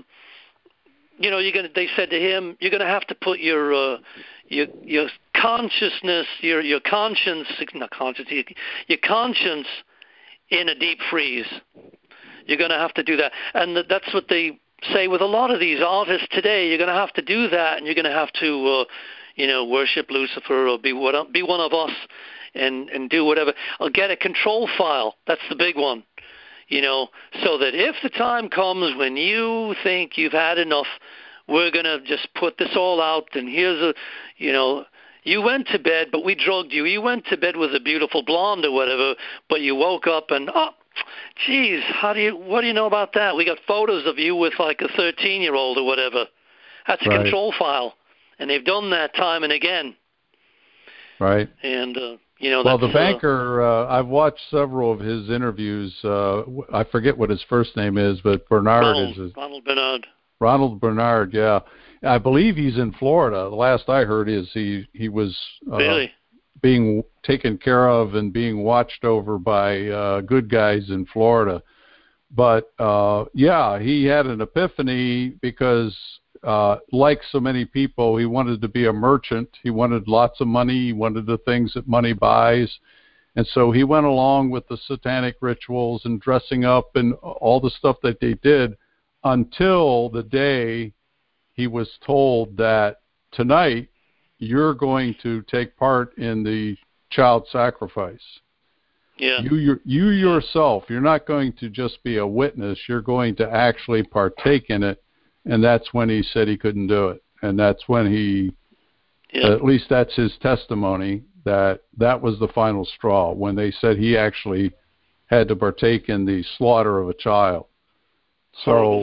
they said to him, you're gonna have to put your consciousness, your conscience, not conscience, your conscience in a deep freeze. You're gonna have to do that, and that's what they say with a lot of these artists today. You're gonna have to do that, and you're gonna have to worship Lucifer or be one of us and do whatever. Or get a control file. That's the big one. So that if the time comes when you think you've had enough, we're going to just put this all out, and here's you went to bed, but we drugged you. You went to bed with a beautiful blonde or whatever, but you woke up and, geez, what do you know about that? We got photos of you with like a 13-year-old or whatever. That's a control file. And they've done that time and again. Right. And, well, the banker, I've watched several of his interviews. I forget what his first name is, but Ronald Bernard. Ronald Bernard, yeah. I believe he's in Florida. The last I heard is he was really? Being taken care of and being watched over by good guys in Florida. But, he had an epiphany because like so many people, he wanted to be a merchant. He wanted lots of money. He wanted the things that money buys. And so he went along with the satanic rituals and dressing up and all the stuff that they did until the day he was told that tonight you're going to take part in the child sacrifice. Yeah. You yourself, you're not going to just be a witness. You're going to actually partake in it. And that's when he said he couldn't do it. And that's when at least that's his testimony, that was the final straw, when they said he actually had to partake in the slaughter of a child. So,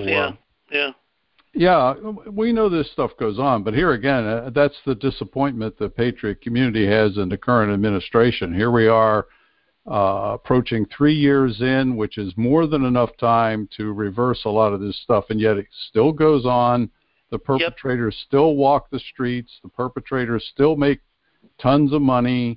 we know this stuff goes on. But here again, that's the disappointment the Patriot community has in the current administration. Here we are, approaching 3 years in, which is more than enough time to reverse a lot of this stuff, and yet it still goes on. The perpetrators still walk the streets. The perpetrators still make tons of money.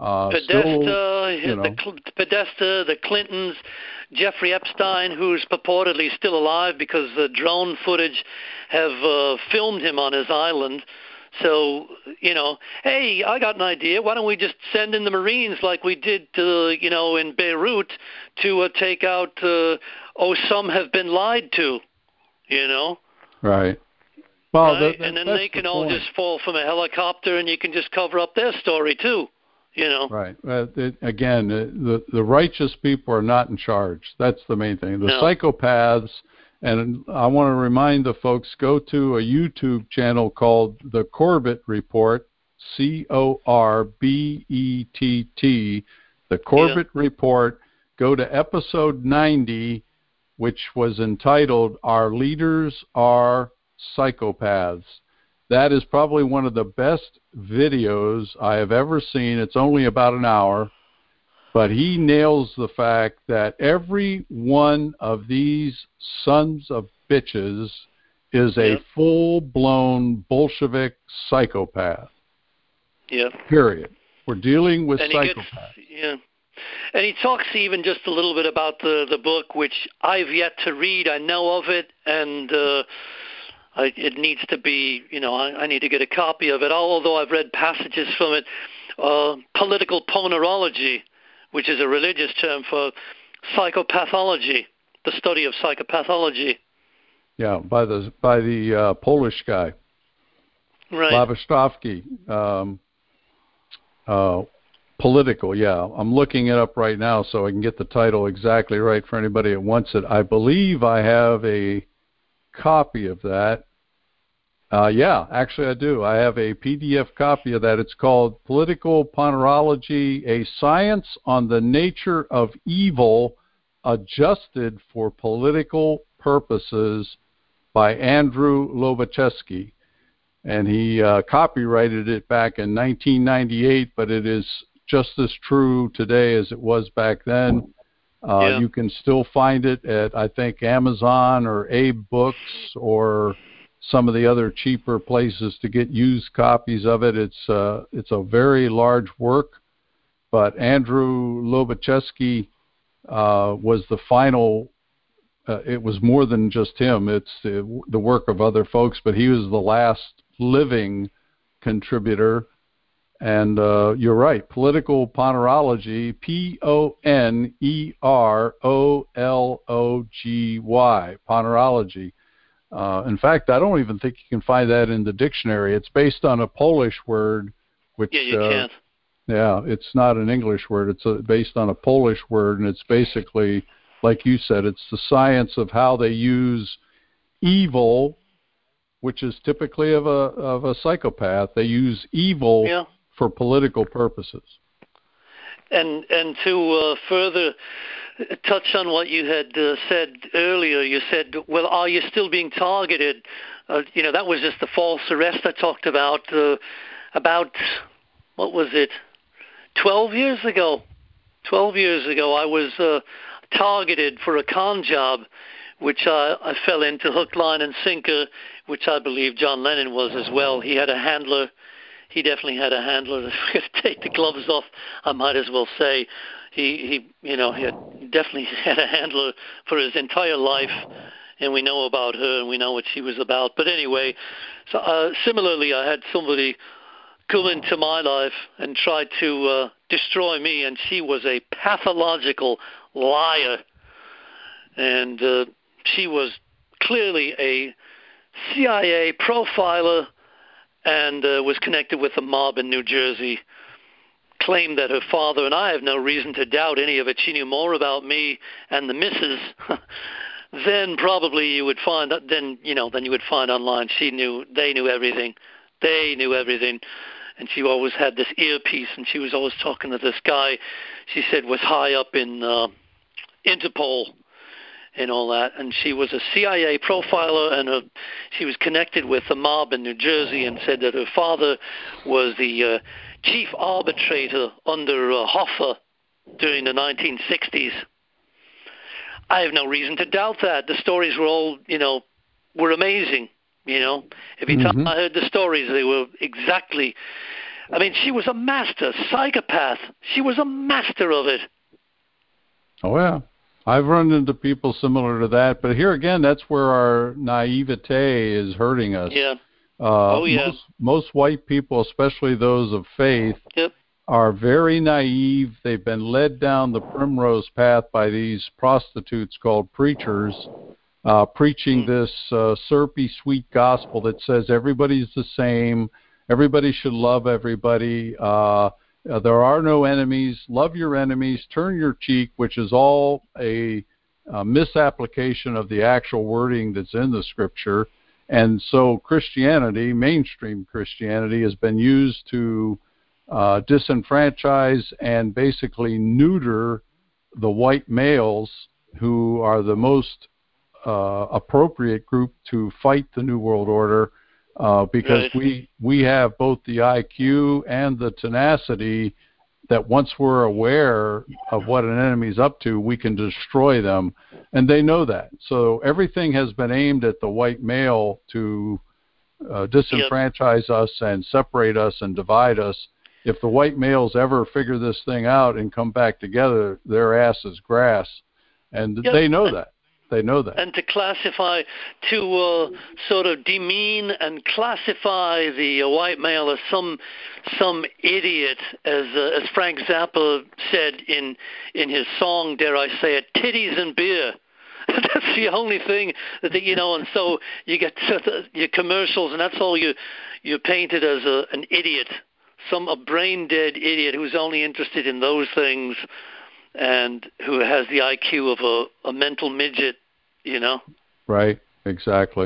Podesta, the Clintons, Jeffrey Epstein, who's purportedly still alive because the drone footage have filmed him on his island. So, hey, I got an idea. Why don't we just send in the Marines like we did, in Beirut to take out, some have been lied to. you know? Right. Well, right? And then they can all just fall from a helicopter, and you can just cover up their story too, you know? Right. The righteous people are not in charge. That's the main thing. The psychopaths, and I want to remind the folks, go to a YouTube channel called The Corbett Report, Corbett, The Corbett Report. Go to episode 90, which was entitled Our Leaders Are Psychopaths. That is probably one of the best videos I have ever seen. It's only about an hour, but he nails the fact that every one of these sons of bitches is a full-blown Bolshevik psychopath. Yeah. Period. We're dealing with psychopaths. And he talks even just a little bit about the book, which I've yet to read. I know of it, and it needs to be, I need to get a copy of it, although I've read passages from it. Political ponerology, which is a religious term for psychopathology, the study of psychopathology. Yeah, by the Polish guy, right? Labastowski. Political, yeah. I'm looking it up right now so I can get the title exactly right for anybody that wants it. I believe I have a copy of that. Actually I do. I have a PDF copy of that. It's called Political Ponerology, A Science on the Nature of Evil Adjusted for Political Purposes by Andrew Lobaczewski. And he copyrighted it back in 1998, but it is just as true today as it was back then. You can still find it at, I think, Amazon or Abe Books or some of the other cheaper places to get used copies of it. It's a very large work, but Andrew Lobaczewski was the final. It was more than just him. It's the work of other folks, but he was the last living contributor. And you're right, Political Ponerology, Ponerology, Ponerology. In fact, I don't even think you can find that in the dictionary. It's based on a Polish word, which you can't. It's not an English word. It's based on a Polish word, and it's basically, like you said, it's the science of how they use evil, which is typically of a psychopath. They use evil for political purposes. And to further touch on what you had said earlier, you said, well, are you still being targeted? That was just the false arrest I talked about, what was it, 12 years ago. 12 years ago, I was targeted for a con job, which I fell into hook, line, and sinker, which I believe John Lennon was as well. He had a handler. He definitely had a handler. If we're going to take the gloves off, I might as well say he definitely had a handler for his entire life, and we know about her and we know what she was about. But anyway, so similarly, I had somebody come into my life and try to destroy me, and she was a pathological liar, and she was clearly a CIA profiler and was connected with a mob in New Jersey, claimed that her father, and I have no reason to doubt any of it, she knew more about me and the missus than probably you would find, then you would find online. They knew everything. They knew everything. And she always had this earpiece, and she was always talking to this guy she said was high up in Interpol and all that. And she was a CIA profiler, and she was connected with a mob in New Jersey, and said that her father was the chief arbitrator under Hoffa during the 1960s. I have no reason to doubt that. The stories were all, were amazing. Every time I heard the stories, they were exactly. I mean, she was a master psychopath. She was a master of it. Oh, yeah. I've run into people similar to that, but here again, that's where our naivete is hurting us. Yeah. Most white people, especially those of faith, are very naive. They've been led down the primrose path by these prostitutes called preachers, preaching this syrupy sweet gospel that says everybody's the same, everybody should love everybody, there are no enemies, love your enemies, turn your cheek, which is all a misapplication of the actual wording that's in the Scripture. And so Christianity, mainstream Christianity, has been used to disenfranchise and basically neuter the white males who are the most appropriate group to fight the New World Order, because we have both the IQ and the tenacity that once we're aware of what an enemy's up to, we can destroy them, and they know that. So everything has been aimed at the white male to disenfranchise us and separate us and divide us. If the white males ever figure this thing out and come back together, their ass is grass, and they know that. They know that. And to classify, to sort of demean and classify the white male as some idiot, as Frank Zappa said in his song, dare I say it, titties and beer. That's the only thing that and so you get your commercials, and that's all you're painted as an idiot, a brain dead idiot who's only interested in those things, and who has the IQ of a mental midget, Right, exactly.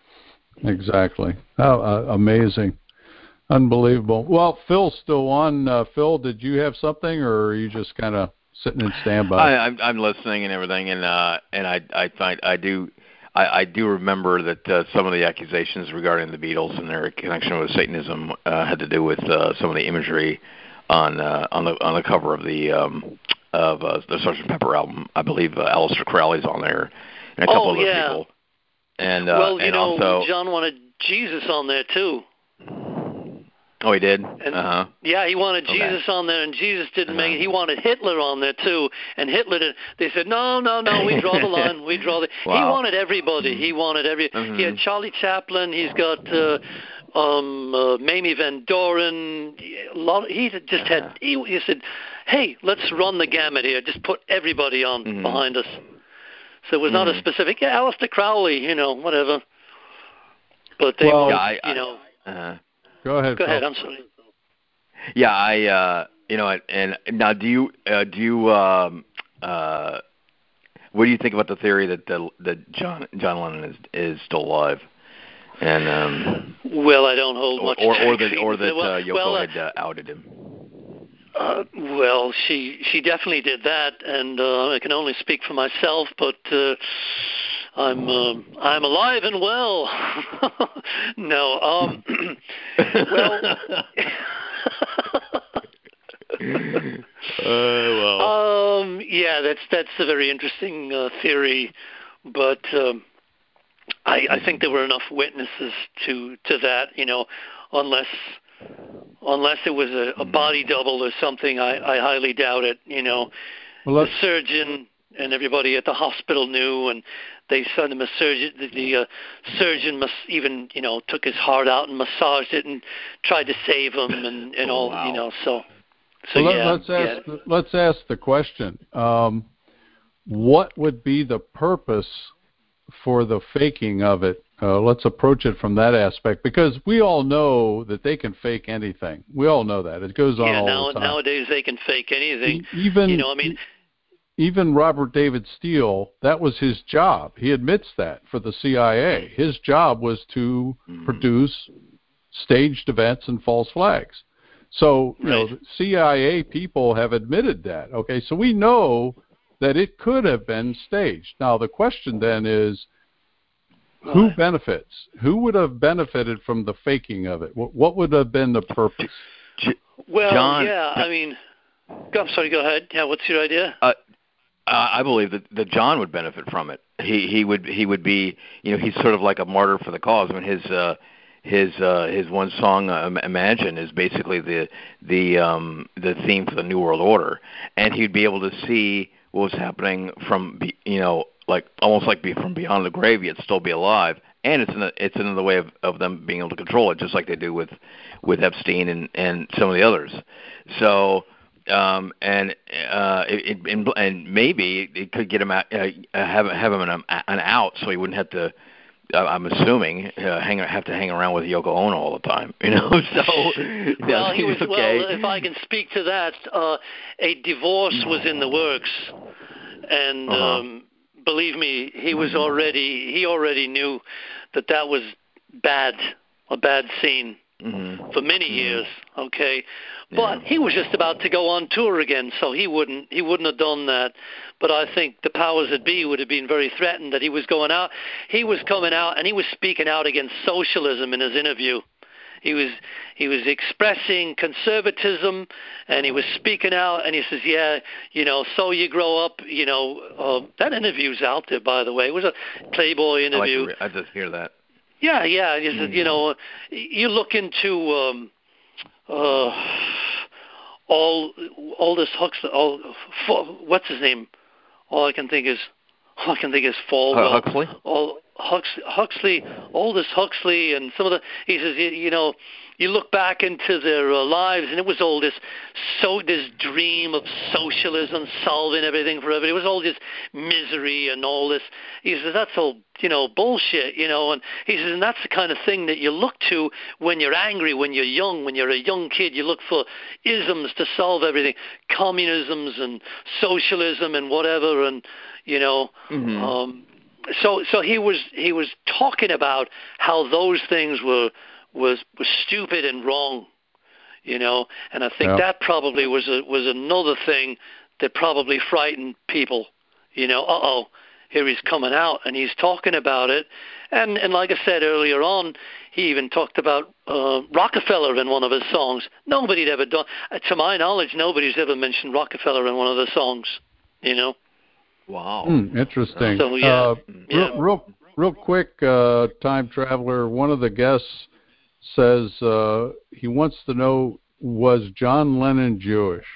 Oh, amazing. Unbelievable. Well, Phil's still on. Phil, did you have something, or are you just kind of sitting in standby? I'm listening and everything, and I do remember that some of the accusations regarding the Beatles and their connection with Satanism had to do with some of the imagery on the cover of the Sgt. Pepper album. I believe Aleister Crowley's on there, and a couple other people. And also John wanted Jesus on there too. Oh, he did? Yeah, he wanted Jesus on there, and Jesus didn't make it. He wanted Hitler on there, too, and Hitler did. They said, no, we draw the line. Wow. He wanted everybody. He wanted He had Charlie Chaplin. He's got Mamie Van Doren. He just had... He said, hey, let's run the gamut here. Just put everybody on behind us. So it was not a specific... Yeah, Aleister Crowley, whatever. But they Go ahead. Go ahead. I'm sorry. Yeah, and now do you what do you think about the theory that John Lennon is still alive? And well, I don't hold much. Or that Yoko had outed him. Well, she definitely did that, and I can only speak for myself, but I'm alive and well. No, well. Yeah, that's a very interesting theory, but I think there were enough witnesses to that, unless it was a body double or something. I highly doubt it. The surgeon and everybody at the hospital knew, and they sent him a surgeon. The surgeon must even took his heart out and massaged it and tried to save him and all. Wow. Let's ask the question. What would be the purpose for the faking of it? Let's approach it from that aspect, because we all know that they can fake anything. We all know that. It goes on all the time. Nowadays they can fake anything. Even Robert David Steele, that was his job. He admits that for the CIA. His job was to produce staged events and false flags. So, CIA people have admitted that. Okay, so we know that it could have been staged. Now, the question then is, who benefits? Who would have benefited from the faking of it? What would have been the purpose? Well, John, I'm sorry, go ahead. Yeah, what's your idea? I believe that John would benefit from it. He would be, he's sort of like a martyr for the cause. I mean, his one song, Imagine, is basically the theme for the New World Order, and he'd be able to see what was happening from, almost like from beyond the grave, yet still be alive. And it's another way of them being able to control it, just like they do with Epstein and some of the others. So and maybe it could get him out, have him an out, so he wouldn't have to. I'm assuming have to hang around with Yoko Ono all the time, So well, he was. okay. Well, if I can speak to that, a divorce was in the works, and believe me, he already knew that was a bad scene. For many years, okay, but he was just about to go on tour again, so he wouldn't have done that. But I think the powers that be would have been very threatened that he was going out. He was coming out and he was speaking out against socialism in his interview. He was expressing conservatism, and he was speaking out, and he says, so you grow up, that interview's out there, by the way. It was a Playboy interview. I just hear that. Yeah. You look into Aldous Huxley. What's his name? All I can think is Falwell. Huxley. Huxley, Aldous Huxley, and some of the. He says, you look back into their lives, and it was all this dream of socialism, solving everything for everybody. It was all this misery and all this. He says that's all bullshit, And he says, and that's the kind of thing that you look to when you're angry, when you're young, when you're a young kid. You look for isms to solve everything, communisms and socialism and whatever, and So he was talking about how those things were stupid and wrong, and I think that probably was another thing that probably frightened people. Here he's coming out and he's talking about it, and like I said earlier on, he even talked about Rockefeller in one of his songs. Nobody'd ever done, to my knowledge, nobody's ever mentioned Rockefeller in one of the songs. Wow. Interesting. So real quick, time traveler. One of the guests says he wants to know, was John Lennon Jewish?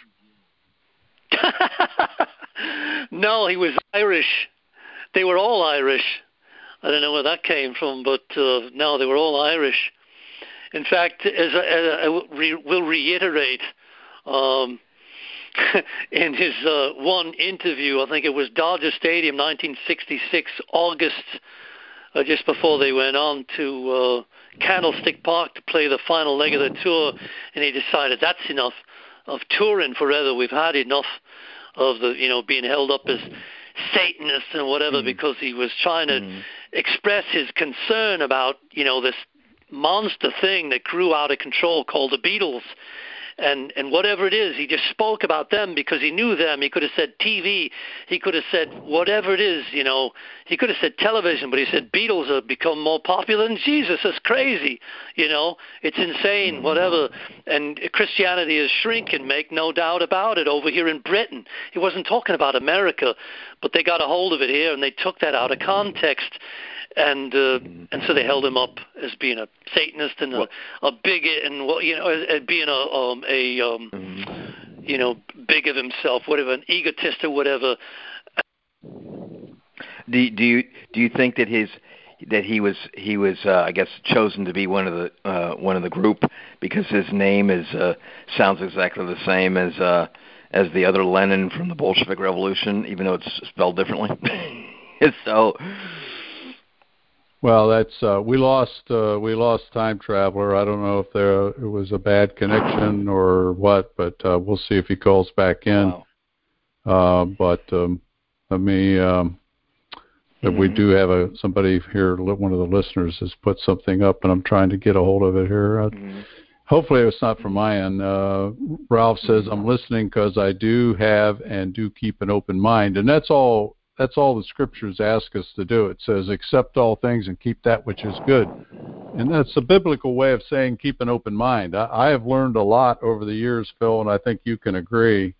No, he was Irish. They were all Irish. I don't know where that came from, but no, they were all Irish. In fact, as I will reiterate, in his one interview, I think it was Dodger Stadium, 1966, August, just before they went on to Candlestick Park to play the final leg of the tour, and he decided that's enough of touring forever. We've had enough of the being held up as Satanists and whatever, because he was trying to express his concern about this monster thing that grew out of control called the Beatles. And whatever it is, he just spoke about them because he knew them. He could have said TV. He could have said whatever it is, He could have said television, but he said Beatles have become more popular than Jesus. That's crazy, It's insane, whatever. And Christianity is shrinking, make no doubt about it, over here in Britain. He wasn't talking about America, but they got a hold of it here, and they took that out of context. And so they held him up as being a Satanist and a bigot, and as being big of himself, whatever, an egotist or whatever. Do you think that he was I guess chosen to be one of the group because his name sounds exactly the same as the other Lenin from the Bolshevik Revolution, even though it's spelled differently? So. Well, that's we lost Time Traveler. I don't know if it was a bad connection or what, but we'll see if he calls back in. Wow. But let me. We do have somebody here. One of the listeners has put something up, and I'm trying to get a hold of it here. Hopefully, it's not from my end. Ralph says, "I'm listening because I do have and do keep an open mind," and that's all. That's all the scriptures ask us to do. It says, accept all things and keep that which is good. And that's a biblical way of saying keep an open mind. I have learned a lot over the years, Phil, and I think you can agree,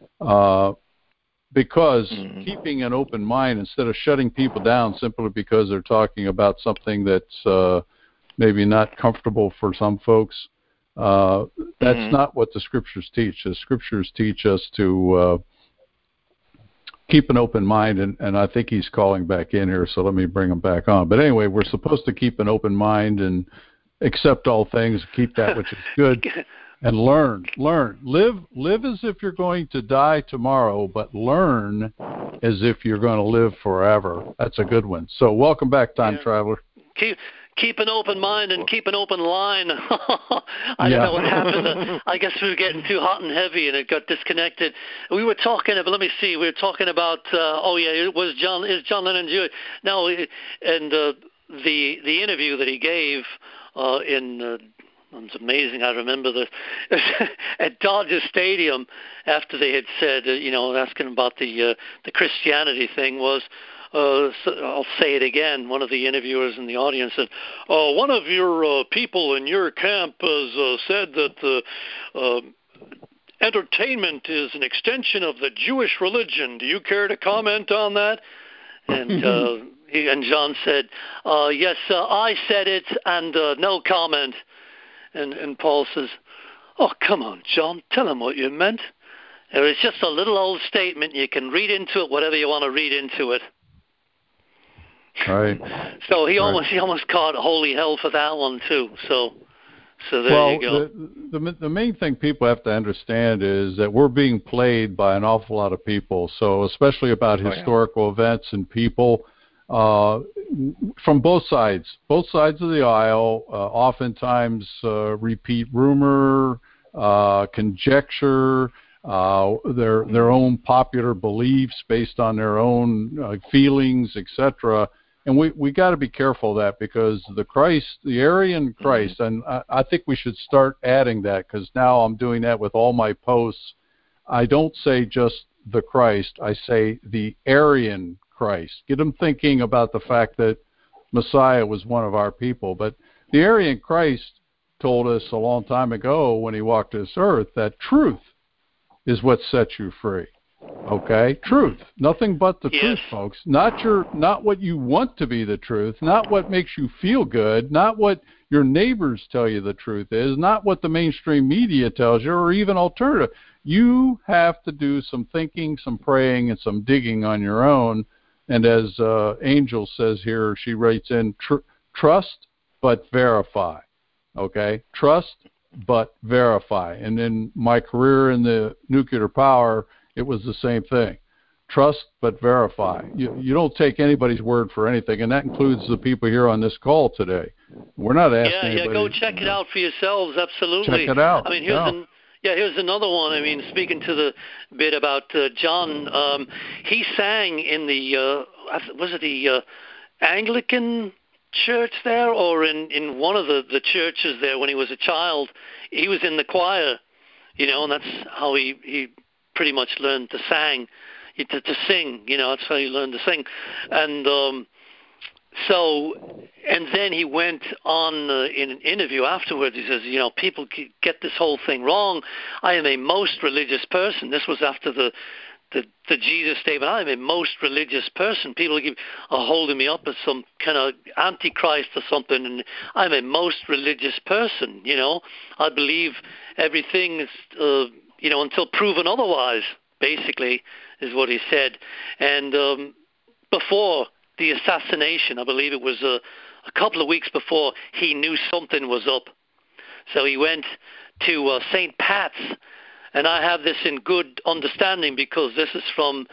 because keeping an open mind instead of shutting people down simply because they're talking about something that's maybe not comfortable for some folks, that's not what the scriptures teach. The scriptures teach us to keep an open mind, and I think he's calling back in here, so let me bring him back on. But anyway, we're supposed to keep an open mind and accept all things, keep that which is good. And learn, live as if you're going to die tomorrow, but learn as if you're going to live forever. That's a good one. So welcome back, Time Traveler. Keep an open mind and keep an open line. I don't know what happened. I guess we were getting too hot and heavy, and it got disconnected. We were talking about. Let me see. We were talking about. It was John. Is John Lennon Jewish? No, and the interview that he gave in. It's amazing. I remember at Dodger Stadium after they had said, asking about the Christianity thing was. So I'll say it again. One of the interviewers in the audience said, one of your people in your camp has said that entertainment is an extension of the Jewish religion. Do you care to comment on that? And and John said, yes, I said it, and no comment. And Paul says, oh, come on, John, tell him what you meant. It was just a little old statement. You can read into it whatever you want to read into it. Right. So he almost caught holy hell for that one too. So there you go. The main thing people have to understand is that we're being played by an awful lot of people. So especially about historical events and people from both sides of the aisle. Oftentimes repeat rumor, conjecture. Their own popular beliefs based on their own feelings, etc. And we got to be careful of that, because the Aryan Christ, and I think we should start adding that, because now I'm doing that with all my posts. I don't say just the Christ, I say the Aryan Christ. Get them thinking about the fact that Messiah was one of our people. But the Aryan Christ told us a long time ago when he walked this earth that truth is what sets you free. Okay? Truth. Nothing but the truth, folks. Not what you want to be the truth, not what makes you feel good, not what your neighbors tell you the truth is, not what the mainstream media tells you, or even alternative. You have to do some thinking, some praying, and some digging on your own. And as Angel says here, she writes in, trust but verify. Okay? Trust but verify. And in my career in the nuclear power, it was the same thing. Trust but verify. You don't take anybody's word for anything, and that includes the people here on this call today. We're not asking anybody. Go check it out for yourselves. Absolutely. Check it out. I mean, here's another one. I mean, speaking to the bit about John, he sang in the was it the Anglican church there, or in one of the churches there when he was a child. He was in the choir, and that's how he pretty much learned to sing. That's how he learned to sing. And and then he went on in an interview afterwards. He says, people get this whole thing wrong. I am a most religious person. This was after the Jesus statement. I am a most religious person. People are holding me up as some kind of antichrist or something, and I'm a most religious person. I believe everything is, until proven otherwise, basically, is what he said. And before the assassination, I believe it was a couple of weeks before, he knew something was up. So he went to St. Pat's. And I have this in good understanding because this is from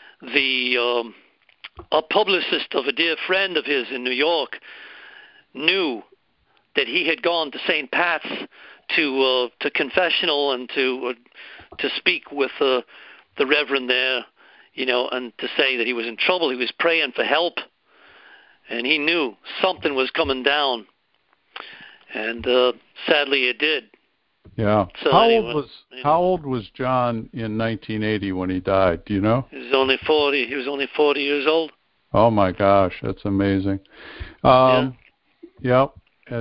a publicist of a dear friend of his in New York, knew that he had gone to St. Pat's to confessional and to speak with the Reverend there, and to say that he was in trouble. He was praying for help, and he knew something was coming down. And sadly, it did. Yeah. So how old was John in 1980 when he died? Do you know? He was only 40. He was only 40 years old. Oh my gosh, that's amazing. Yep.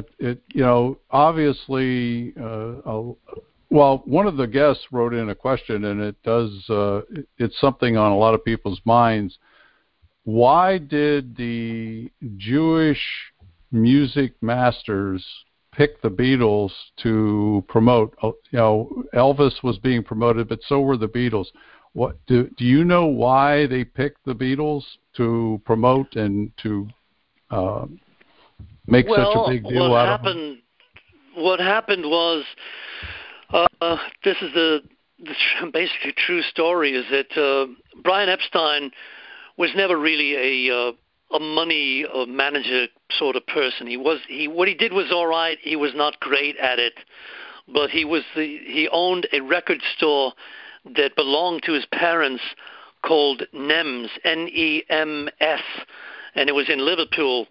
Obviously, one of the guests wrote in a question, and it's something on a lot of people's minds. Why did the Jewish music masters pick the Beatles to promote? Elvis was being promoted, but so were the Beatles. What do you know why they picked the Beatles to promote and to make such a big deal out of them? What happened was This is the basically true story. Is that Brian Epstein was never really a money manager sort of person. What he did was all right. He was not great at it, but he owned a record store that belonged to his parents called NEMS, N-E-M-S, and it was in Liverpool.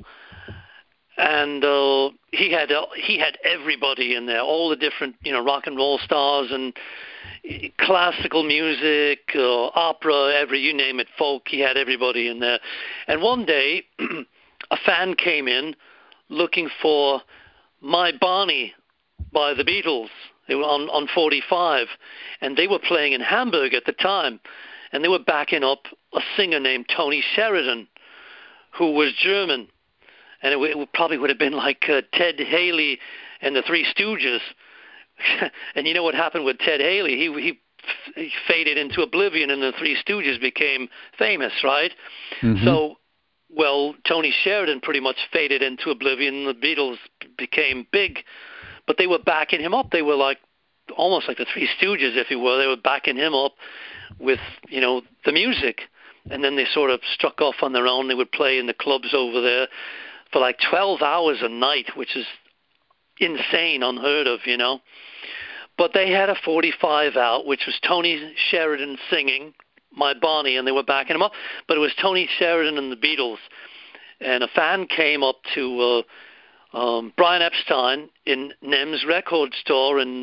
And he had everybody in there, all the different rock and roll stars and classical music, opera, you name it, folk. He had everybody in there. And one day, a fan came in looking for My Barney by the Beatles. They were on 45, and they were playing in Hamburg at the time, and they were backing up a singer named Tony Sheridan, who was German. And it probably would have been like Ted Haley and the Three Stooges. And you know what happened with Ted Haley? He faded into oblivion, and the Three Stooges became famous, right? Mm-hmm. So, well, Tony Sheridan pretty much faded into oblivion. The Beatles became big, but they were backing him up. They were like almost like the Three Stooges, if you will. They were backing him up with the music, and then they sort of struck off on their own. They would play in the clubs over there for like 12 hours a night, which is insane, unheard of, But they had a 45 out, which was Tony Sheridan singing My Barney, and they were backing him up. But it was Tony Sheridan and the Beatles. And a fan came up to Brian Epstein in NEMS record store in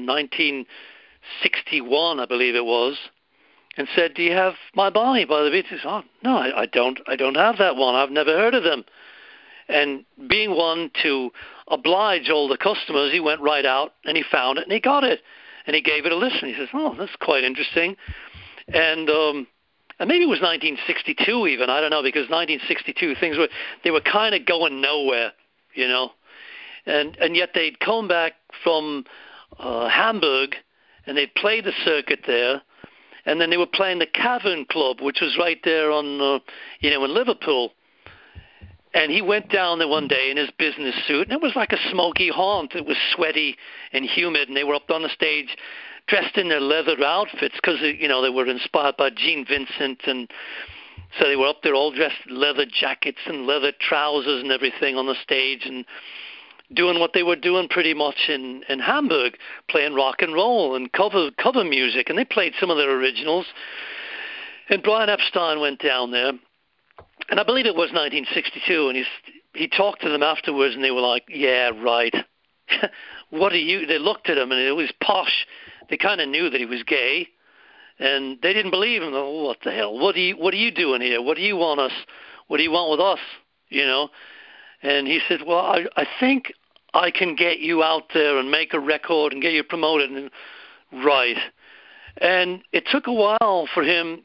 1961, I believe it was, and said, "Do you have My Barney by the Beatles?" He said, "Oh, no, I don't have that one. I've never heard of them." And being one to oblige all the customers, he went right out and he found it and he got it. And he gave it a listen. He says, "Oh, that's quite interesting." And maybe it was 1962 even. I don't know, because 1962 they were kind of going nowhere, And yet they'd come back from Hamburg and they'd play the circuit there. And then they were playing the Cavern Club, which was right there on, in Liverpool. And he went down there one day in his business suit, and it was like a smoky haunt. It was sweaty and humid, and they were up on the stage dressed in their leather outfits because, they were inspired by Gene Vincent. And so they were up there all dressed in leather jackets and leather trousers and everything on the stage and doing what they were doing pretty much in Hamburg, playing rock and roll and cover music. And they played some of their originals. And Brian Epstein went down there. And I believe it was 1962, and he talked to them afterwards, and they were like, "Yeah, right. What are you?" They looked at him, and it was posh. They kind of knew that he was gay, and they didn't believe him. Oh, what the hell? What are you doing here? What do you want us? What do you want with us? And he said, "Well, I think I can get you out there and make a record and get you promoted." And right. And it took a while for him,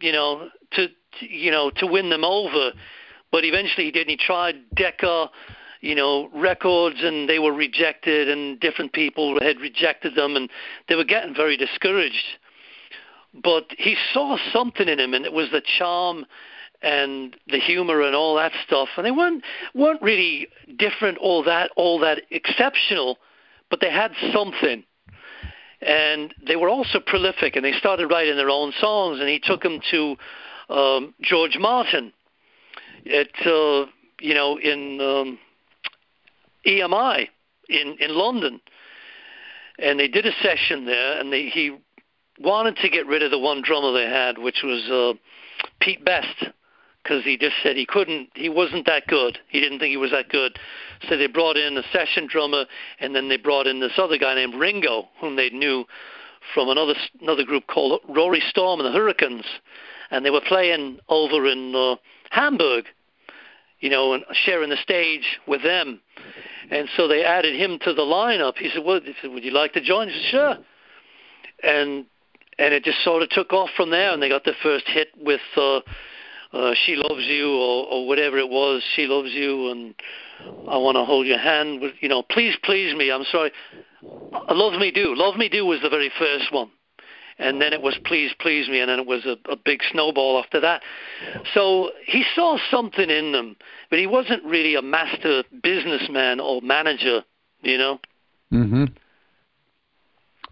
to win them over, but eventually he did. He tried Decca, records, and they were rejected, and different people had rejected them, and they were getting very discouraged. But he saw something in him, and it was the charm and the humor and all that stuff. And they weren't really different, all that exceptional, but they had something. And they were also prolific, and they started writing their own songs, and he took them to George Martin at in EMI in London, and they did a session there, and he wanted to get rid of the one drummer they had, which was Pete Best, because he just said he wasn't that good. He didn't think he was that good. So they brought in a session drummer, and then they brought in this other guy named Ringo, whom they knew from another group called Rory Storm and the Hurricanes. And they were playing over in Hamburg, and sharing the stage with them. And so they added him to the lineup. He said, "Would you like to join?" He said, "Sure." And it just sort of took off from there, and they got their first hit with She Loves You, or whatever it was, She Loves You, and I Want to Hold Your Hand, with, Please Please Me. I'm sorry. Love Me Do. Love Me Do was the very first one. And then it was Please Please Me, and then it was a big snowball after that. So he saw something in them, but he wasn't really a master businessman or manager, Mm-hmm.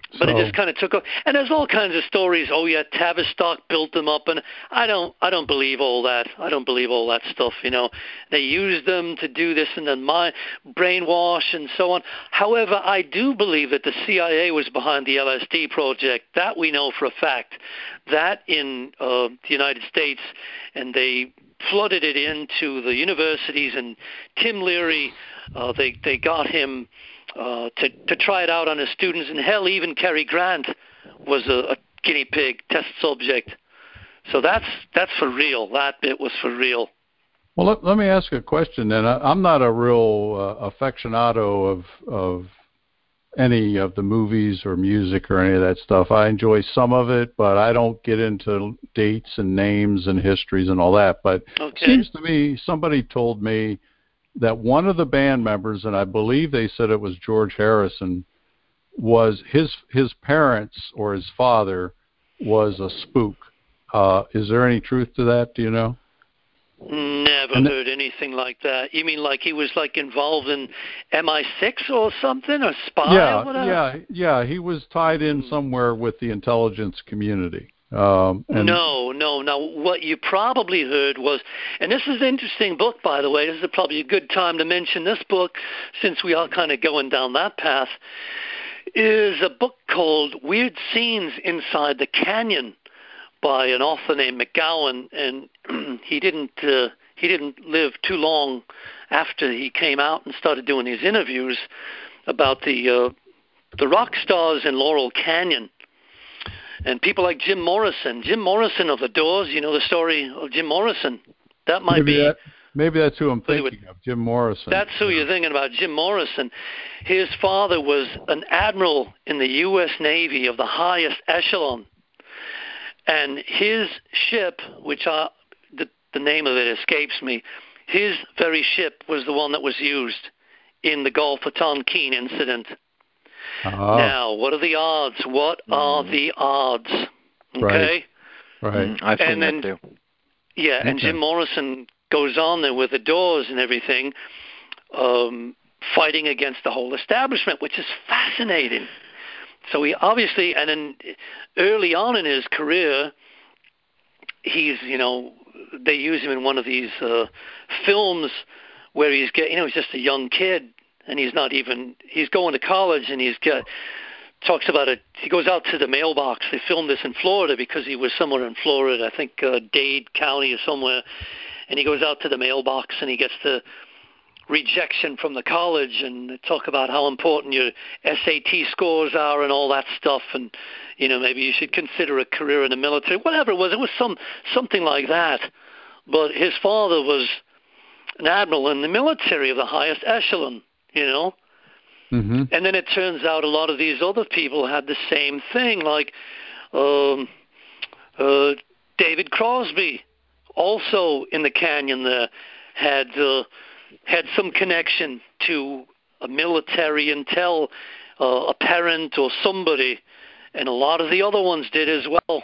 But it just kind of took off. And there's all kinds of stories. Oh yeah, Tavistock built them up, and I don't believe all that. I don't believe all that stuff. They used them to do this and then brainwash and so on. However, I do believe that the CIA was behind the LSD project. That we know for a fact. That in the United States, and they flooded it into the universities. And Tim Leary, they got him to try it out on his students, and hell, even Cary Grant was a guinea pig test subject. So that's for real. That bit was for real. Well, let me ask a question then. I'm not a real aficionado of any of the movies or music or any of that stuff. I enjoy some of it, but I don't get into dates and names and histories and all that. But It seems to me, somebody told me that one of the band members, and I believe they said it was George Harrison, was his parents or his father was a spook. Is there any truth to that? Do you know? Never heard anything like that. You mean like he was like involved in MI6 or something, or spy or whatever? Yeah. He was tied in somewhere with the intelligence community. No. Now, what you probably heard was, and this is an interesting book, by the way. This is probably a good time to mention this book, since we are kind of going down that path. Is a book called Weird Scenes Inside the Canyon by an author named McGowan, and he didn't live too long after he came out and started doing these interviews about the rock stars in Laurel Canyon. And people like Jim Morrison of the Doors, you know the story of Jim Morrison. That might be... Maybe that's who I'm thinking of, Jim Morrison. That's who you're thinking about, Jim Morrison. His father was an admiral in the U.S. Navy of the highest echelon. And his ship, which the name of it escapes me, his very ship was the one that was used in the Gulf of Tonkin incident. Oh. Now, what are the odds? What are the odds? Okay? Right. I've seen that too. Yeah, and Jim Morrison goes on there with the Doors and everything, fighting against the whole establishment, which is fascinating. So he obviously, and then early on in his career, he's, they use him in one of these films where he's just a young kid, and he's going to college, and talks about it. He goes out to the mailbox. They filmed this in Florida because he was somewhere in Florida, I think Dade County or somewhere, and he goes out to the mailbox and he gets the rejection from the college, and they talk about how important your SAT scores are and all that stuff, and maybe you should consider a career in the military, whatever it was something like that. But his father was an admiral in the military of the highest echelon, Mm-hmm. And then it turns out a lot of these other people had the same thing, like David Crosby, also in the canyon there, had some connection to a military intel, a parent or somebody, and a lot of the other ones did as well.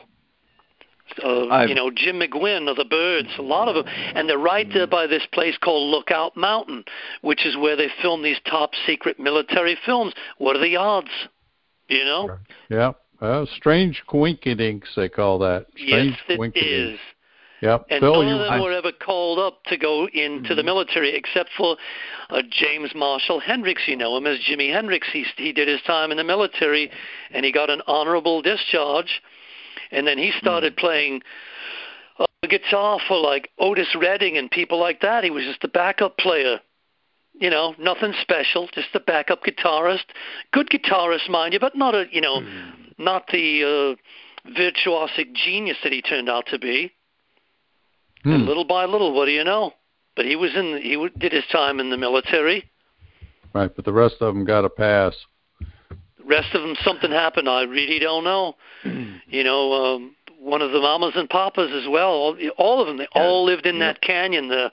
Jim McGuinn of the Byrds, a lot of them. And they're right there by this place called Lookout Mountain, which is where they film these top-secret military films. What are the odds? Yeah. Strange coinkydinks, they call that. Strange yes, it is. Yep. And Phil, none of them were ever called up to go into the military, except for James Marshall Hendricks. You know him as Jimi Hendrix. He did his time in the military, and he got an honorable discharge. And then he started playing guitar for like Otis Redding and people like that. He was just a backup player. Nothing special, just a backup guitarist. Good guitarist, mind you, but not not the virtuosic genius that he turned out to be. And little by little, what do you know? But he did his time in the military. Right, but the rest of them got a pass. The rest of them, something happened. I really don't know. One of the mamas and papas as well. All of them, they all lived in that canyon there.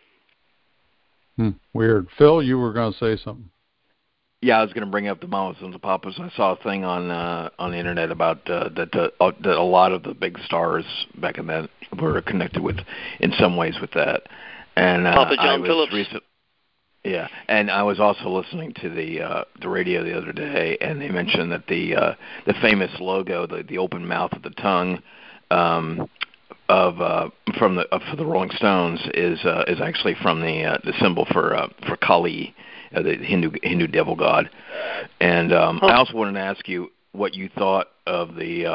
Weird. Phil, you were going to say something. Yeah, I was going to bring up the mamas and the papas. I saw a thing on the internet about that a lot of the big stars back in that were connected with, in some ways, with that. And Papa John Phillips. Yeah, and I was also listening to the radio the other day, and they mentioned that the famous logo, the open mouth of the tongue, for the Rolling Stones is actually from the symbol for Kali, the Hindu devil god. And I also wanted to ask you what you thought of the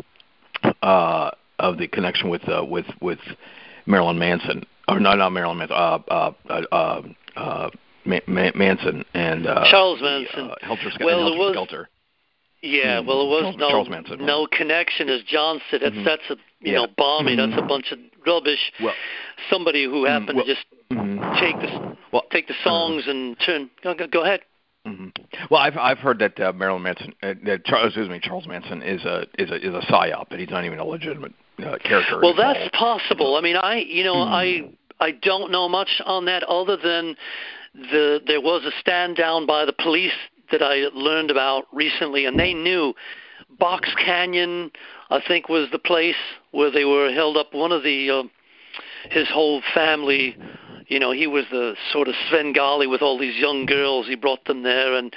connection with Marilyn Manson, or not Marilyn Manson, Manson and Charles Manson. Helter Skelter. Yeah, well, it was no connection, as John said. That's a balmy. That's a bunch of rubbish. Well, somebody who happened to just take the songs and turn. Go ahead. Mm-hmm. Well, I've heard that Marilyn Manson, Charles Manson is a psyop, and he's not even a legitimate character. Well, that's possible. I mean, I don't know much on that other than there was a stand down by the police that I learned about recently, and they knew Box Canyon, I think, was the place where they were held up. One of his whole family, he was the sort of Svengali with all these young girls. He brought them there and,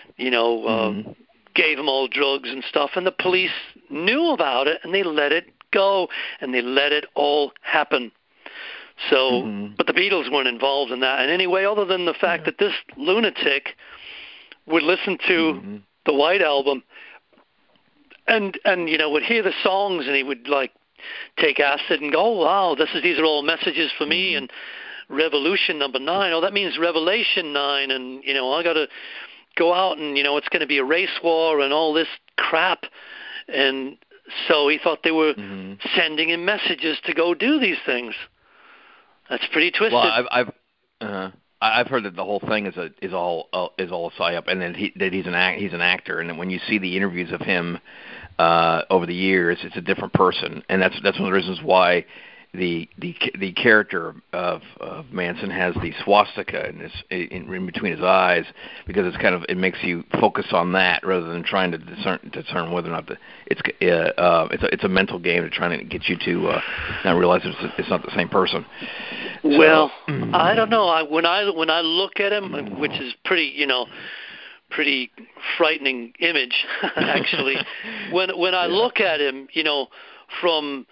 gave them all drugs and stuff, and the police knew about it, and they let it go, and they let it all happen. So, but the Beatles weren't involved in that in any way other than the fact that this lunatic would listen to the White Album and would hear the songs, and he would take acid and go, oh, wow, these are all messages for me, and Revolution number 9, oh, that means Revelation 9, and I got to go out and it's going to be a race war and all this crap. And so he thought they were sending him messages to go do these things. That's pretty twisted. Well, I've heard that the whole thing is all a psyop, and that he's an actor, and that when you see the interviews of him over the years, it's a different person, and that's one of the reasons why the character of Manson has the swastika in between his eyes, because it makes you focus on that rather than trying to discern whether or not it's a mental game to try to get you to not realize it's not the same person. Well, I don't know. When I look at him, which is pretty frightening image, actually. when I look at him, from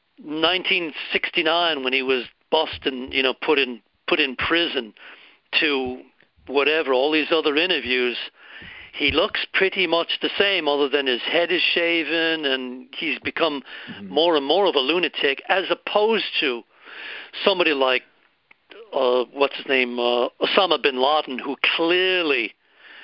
1969 when he was busted and put in prison to whatever, all these other interviews, he looks pretty much the same, other than his head is shaven and he's become more and more of a lunatic, as opposed to somebody like what's his name, Osama bin Laden, who clearly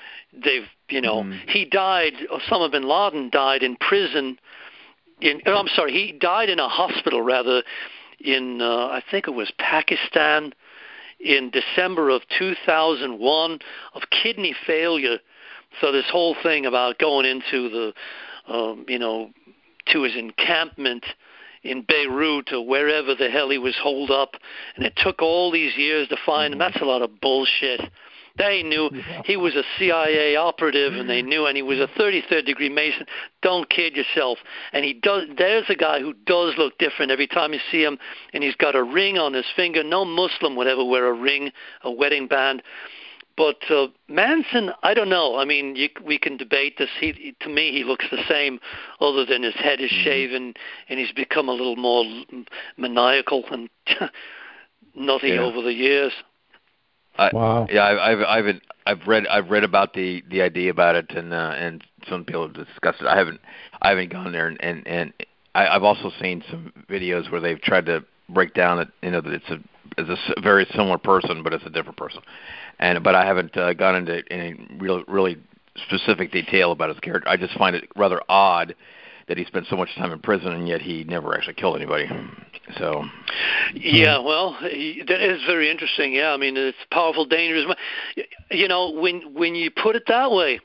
he died. Osama bin Laden died in prison. He died in a hospital, rather, in I think it was Pakistan, in December of 2001 of kidney failure. So this whole thing about going into the, to his encampment in Beirut or wherever the hell he was holed up, and it took all these years to find him. That's a lot of bullshit. They knew he was a CIA operative, and they knew, and he was a 33rd degree Mason. Don't kid yourself. And there's a guy who does look different every time you see him, and he's got a ring on his finger. No Muslim would ever wear a ring, a wedding band. But Manson, I don't know. I mean, we can debate this. To me, he looks the same, other than his head is shaven, and he's become a little more maniacal and nutty over the years. Wow. Yeah, I've read about the idea about it, and some people have discussed it. I haven't gone there, and I've also seen some videos where they've tried to break down that that it's a very similar person, but it's a different person. But I haven't gone into any really specific detail about his character. I just find it rather odd that he spent so much time in prison and yet he never actually killed anybody. So. Yeah, well, that is very interesting. Yeah, I mean, it's powerful, dangerous. When you put it that way,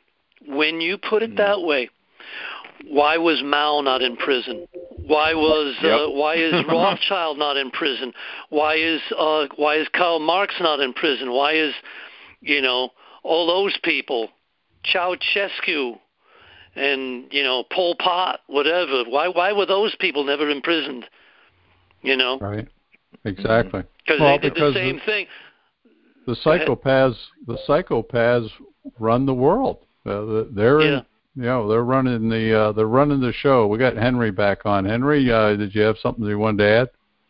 why was Mao not in prison? Why is Rothschild not in prison? Why is Karl Marx not in prison? Why is all those people, Ceausescu and Pol Pot, whatever? Why were those people never imprisoned? Right. Exactly. Because they did the same thing. the psychopaths run the world. They're in, they're running the show. We got Henry back on. Henry, did you have something you wanted to add?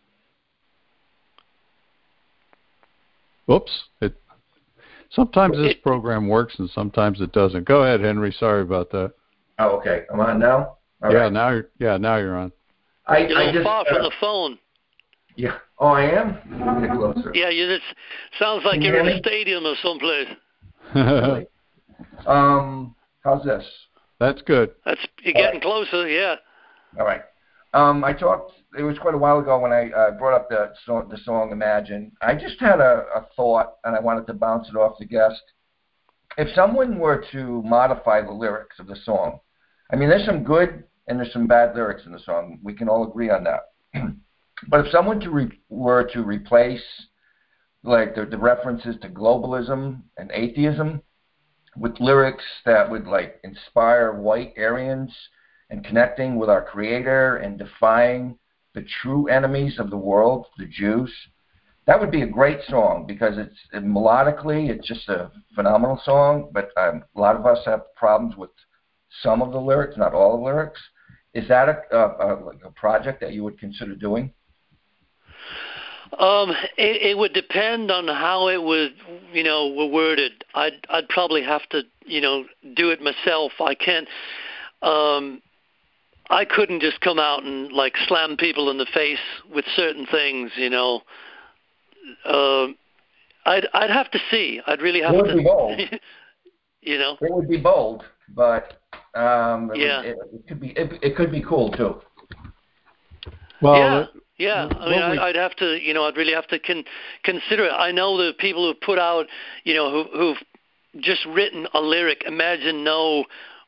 Whoops! Sometimes this program works and sometimes it doesn't. Go ahead, Henry. Sorry about that. Oh, okay. I'm on now. All right. Now you're on. You're just far from the phone. Yeah. Oh, I am. Get closer. Yeah, it sounds like you're in a stadium or someplace. Really? How's this? That's good. You're getting closer. Yeah. All right. I talked. It was quite a while ago when I brought up the song Imagine. I just had a thought, and I wanted to bounce it off the guest. If someone were to modify the lyrics of the song, I mean, there's some good and there's some bad lyrics in the song. We can all agree on that. But if someone were to replace, like, the references to globalism and atheism with lyrics that would, like, inspire white Aryans and connecting with our Creator and defying the true enemies of the world, the Jews, that would be a great song because melodically, it's just a phenomenal song, but a lot of us have problems with some of the lyrics, not all the lyrics. Is that a project that you would consider doing? It would depend on how it was, were worded. I'd probably have to, do it myself. I can't. I couldn't just come out and like slam people in the face with certain things, I'd have to see. I'd really have to. It would be bold. It would be bold, but it could be cool too. Well, yeah. I mean, I'd have to, I'd really have to consider it. I know the people who put out, who've just written a lyric. Imagine no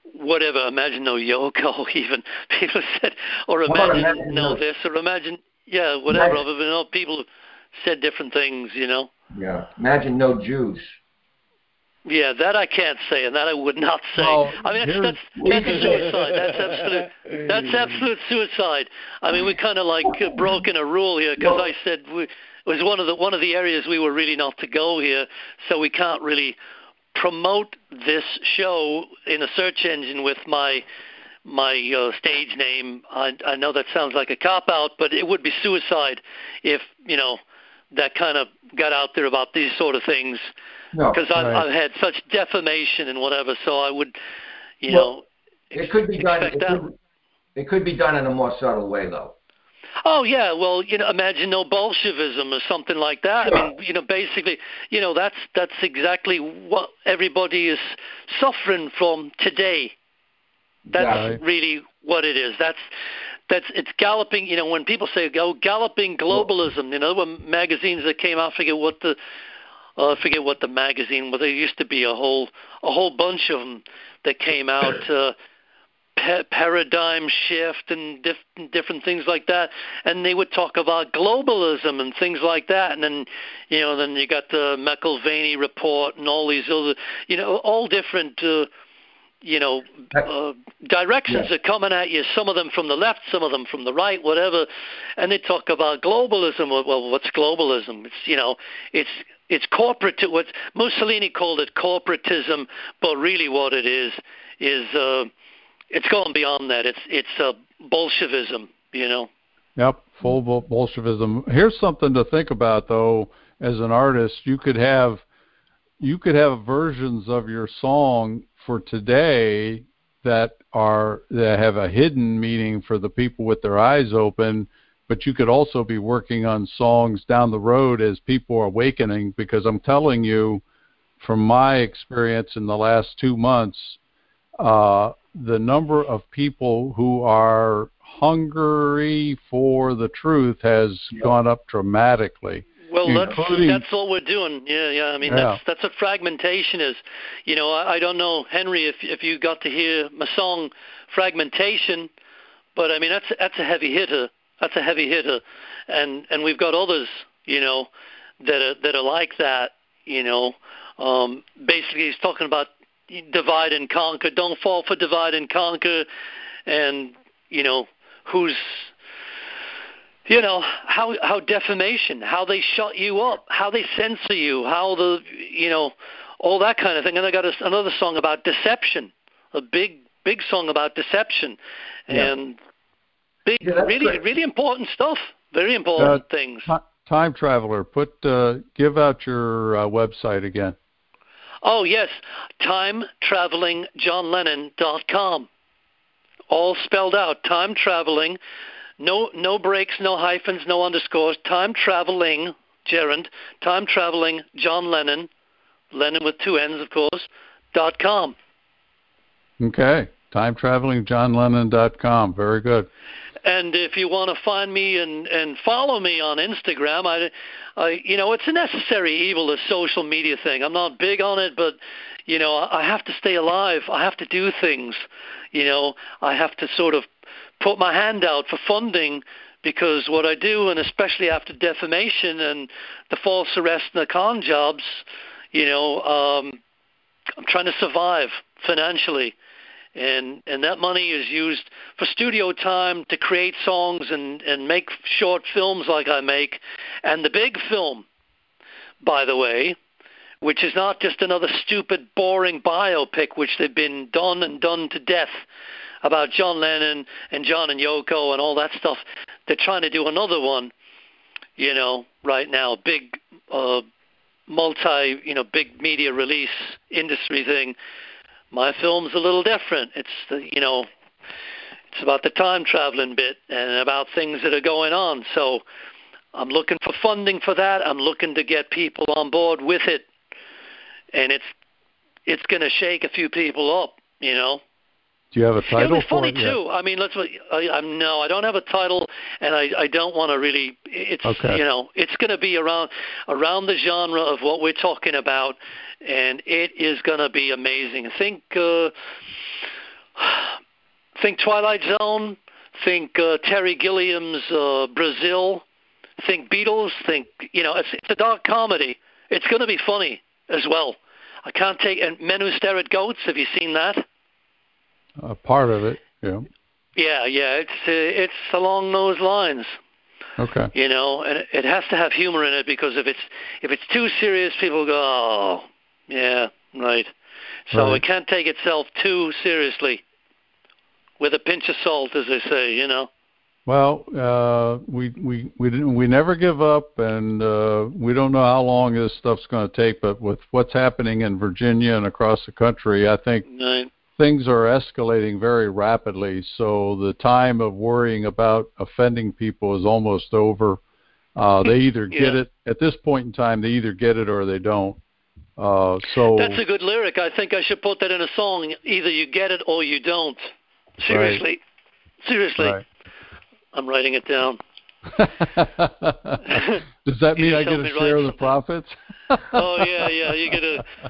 Yoko, even people said, or imagine no this, or imagine whatever. People have said different things, Yeah, imagine no Jews. Yeah, that I can't say, and that I would not say. Well, I mean, that's suicide. That's absolute suicide. I mean, we kind of like broken a rule here because I said it was one of the areas we were really not to go here, so we can't really promote this show in a search engine with my stage name. I know that sounds like a cop-out, but it would be suicide if, that kind of got out there about these sort of things. Because I've had such defamation and whatever, so I would, it could be done. It could be done in a more subtle way, though. Oh yeah, well, imagine no Bolshevism or something like that. Sure. I mean, basically, that's exactly what everybody is suffering from today. That's really what it is. It's galloping. When people say, galloping globalism. When magazines that came out, I forget what the magazine was. There used to be a whole bunch of them that came out. Paradigm shift and different things like that, and they would talk about globalism and things like that, and then then you got the McIlvaney report and all these other all different directions are coming at you. Some of them from the left, some of them from the right, whatever, and they talk about globalism. Well, what's globalism? It's corporate. What Mussolini called it corporatism, but really what it is it's going beyond that. It's Bolshevism, Yep, full Bolshevism. Here's something to think about, though. As an artist, you could have versions of your song for today that have a hidden meaning for the people with their eyes open, but you could also be working on songs down the road as people are awakening. Because I'm telling you, from my experience in the last 2 months, the number of people who are hungry for the truth has gone up dramatically. Well, that's what we're doing. Yeah. I mean, that's what fragmentation is. I don't know, Henry, if you got to hear my song Fragmentation, but I mean that's a heavy hitter. That's a heavy hitter, and we've got others, that are like that. Basically, he's talking about divide and conquer. Don't fall for divide and conquer, and who's how defamation, how they shut you up, how they censor you, how all that kind of thing. And I got another song about deception, a big song about deception, and really important stuff, very important things. Time Traveler, give out your website again. Oh yes, timetravelingjohnlennon.com, all spelled out. Time traveling. No breaks, no hyphens, no underscores. Time traveling, Gerund. Time traveling, John Lennon. Lennon with 2 N's, of course. .com. Okay. TimeTravelingJohnLennon.com. Very good. And if you want to find me and follow me on Instagram, I it's a necessary evil, the social media thing. I'm not big on it, but I have to stay alive. I have to do things. I have to sort of put my hand out for funding, because what I do, and especially after defamation and the false arrest and the con jobs, I'm trying to survive financially. And that money is used for studio time to create songs and make short films like I make. And the big film, by the way, which is not just another stupid, boring biopic, which they've been done to death, about John Lennon and John and Yoko and all that stuff. They're trying to do another one, right now, big big media release industry thing. My film's a little different. It's it's about the time traveling bit and about things that are going on. So I'm looking for funding for that. I'm looking to get people on board with it, and it's going to shake a few people up, Do you have a title for it? It'll be funny too. I mean, no, I don't have a title, and I don't want to really. It's okay. It's going to be around the genre of what we're talking about, and it is going to be amazing. Think Twilight Zone. Think Terry Gilliam's Brazil. Think Beatles. Think it's a dark comedy. It's going to be funny as well. I can't take. And Men Who Stare at Goats. Have you seen that? Part of it, yeah. Yeah. It's along those lines. Okay. And it has to have humor in it, because if it's too serious, people go, oh, yeah, right. So it can't take itself too seriously. With a pinch of salt, as they say, Well, we never give up, and we don't know how long this stuff's going to take. But with what's happening in Virginia and across the country, I think. Right. Things are escalating very rapidly, so the time of worrying about offending people is almost over. They either get it, at this point in time, they either get it or they don't. So that's a good lyric. I think I should put that in a song. Either you get it or you don't. Seriously. Right. Seriously. Right. I'm writing it down. Does that mean I get a share of the profits? Oh yeah, you get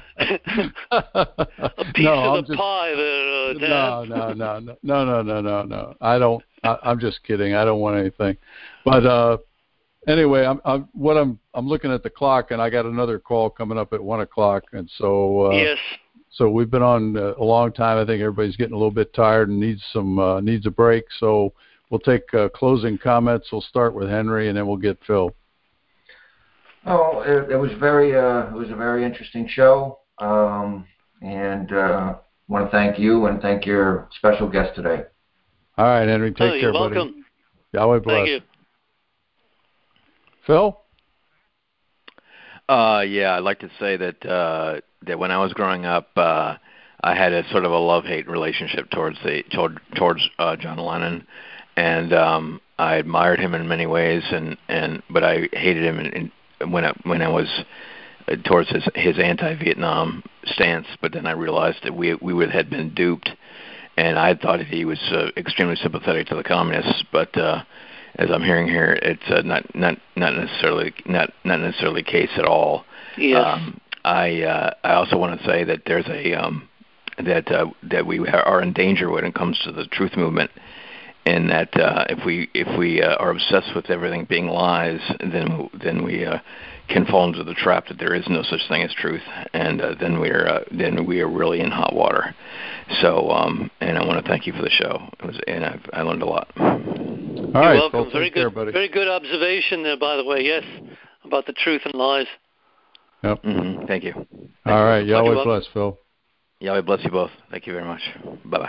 a piece of the pie there, Dan. No. I don't. I'm just kidding. I don't want anything. But anyway, I'm looking at the clock, and I got another call coming up at 1:00, and so yes. So we've been on a long time. I think everybody's getting a little bit tired and needs a break. So we'll take closing comments. We'll start with Henry, and then we'll get Phil. Oh, it was a very interesting show, and want to thank you and thank your special guest today. All right, Henry, take care, you're buddy. Welcome. Yahweh bless. Thank you. Phil? Yeah, I'd like to say that when I was growing up, I had a sort of a love-hate relationship towards John Lennon, and I admired him in many ways, but I hated him when I was towards his anti-Vietnam stance. But then I realized that we had been duped, and I thought that he was extremely sympathetic to the communists. But as I'm hearing here, it's not necessarily the case at all. Yes. I also want to say that there's that we are in danger when it comes to the truth movement, and that if we are obsessed with everything being lies, then we can fall into the trap that there is no such thing as truth, and then we are really in hot water. So and I want to thank you for the show. I learned a lot. All You're right, welcome. Phil, Very take care, good. buddy. Very good observation there, by the way. Yes, about the truth and lies. Yep. Mm-hmm. Thank you. All right. Yahweh bless, Phil. Yahweh bless you both. Thank you very much. Bye-bye.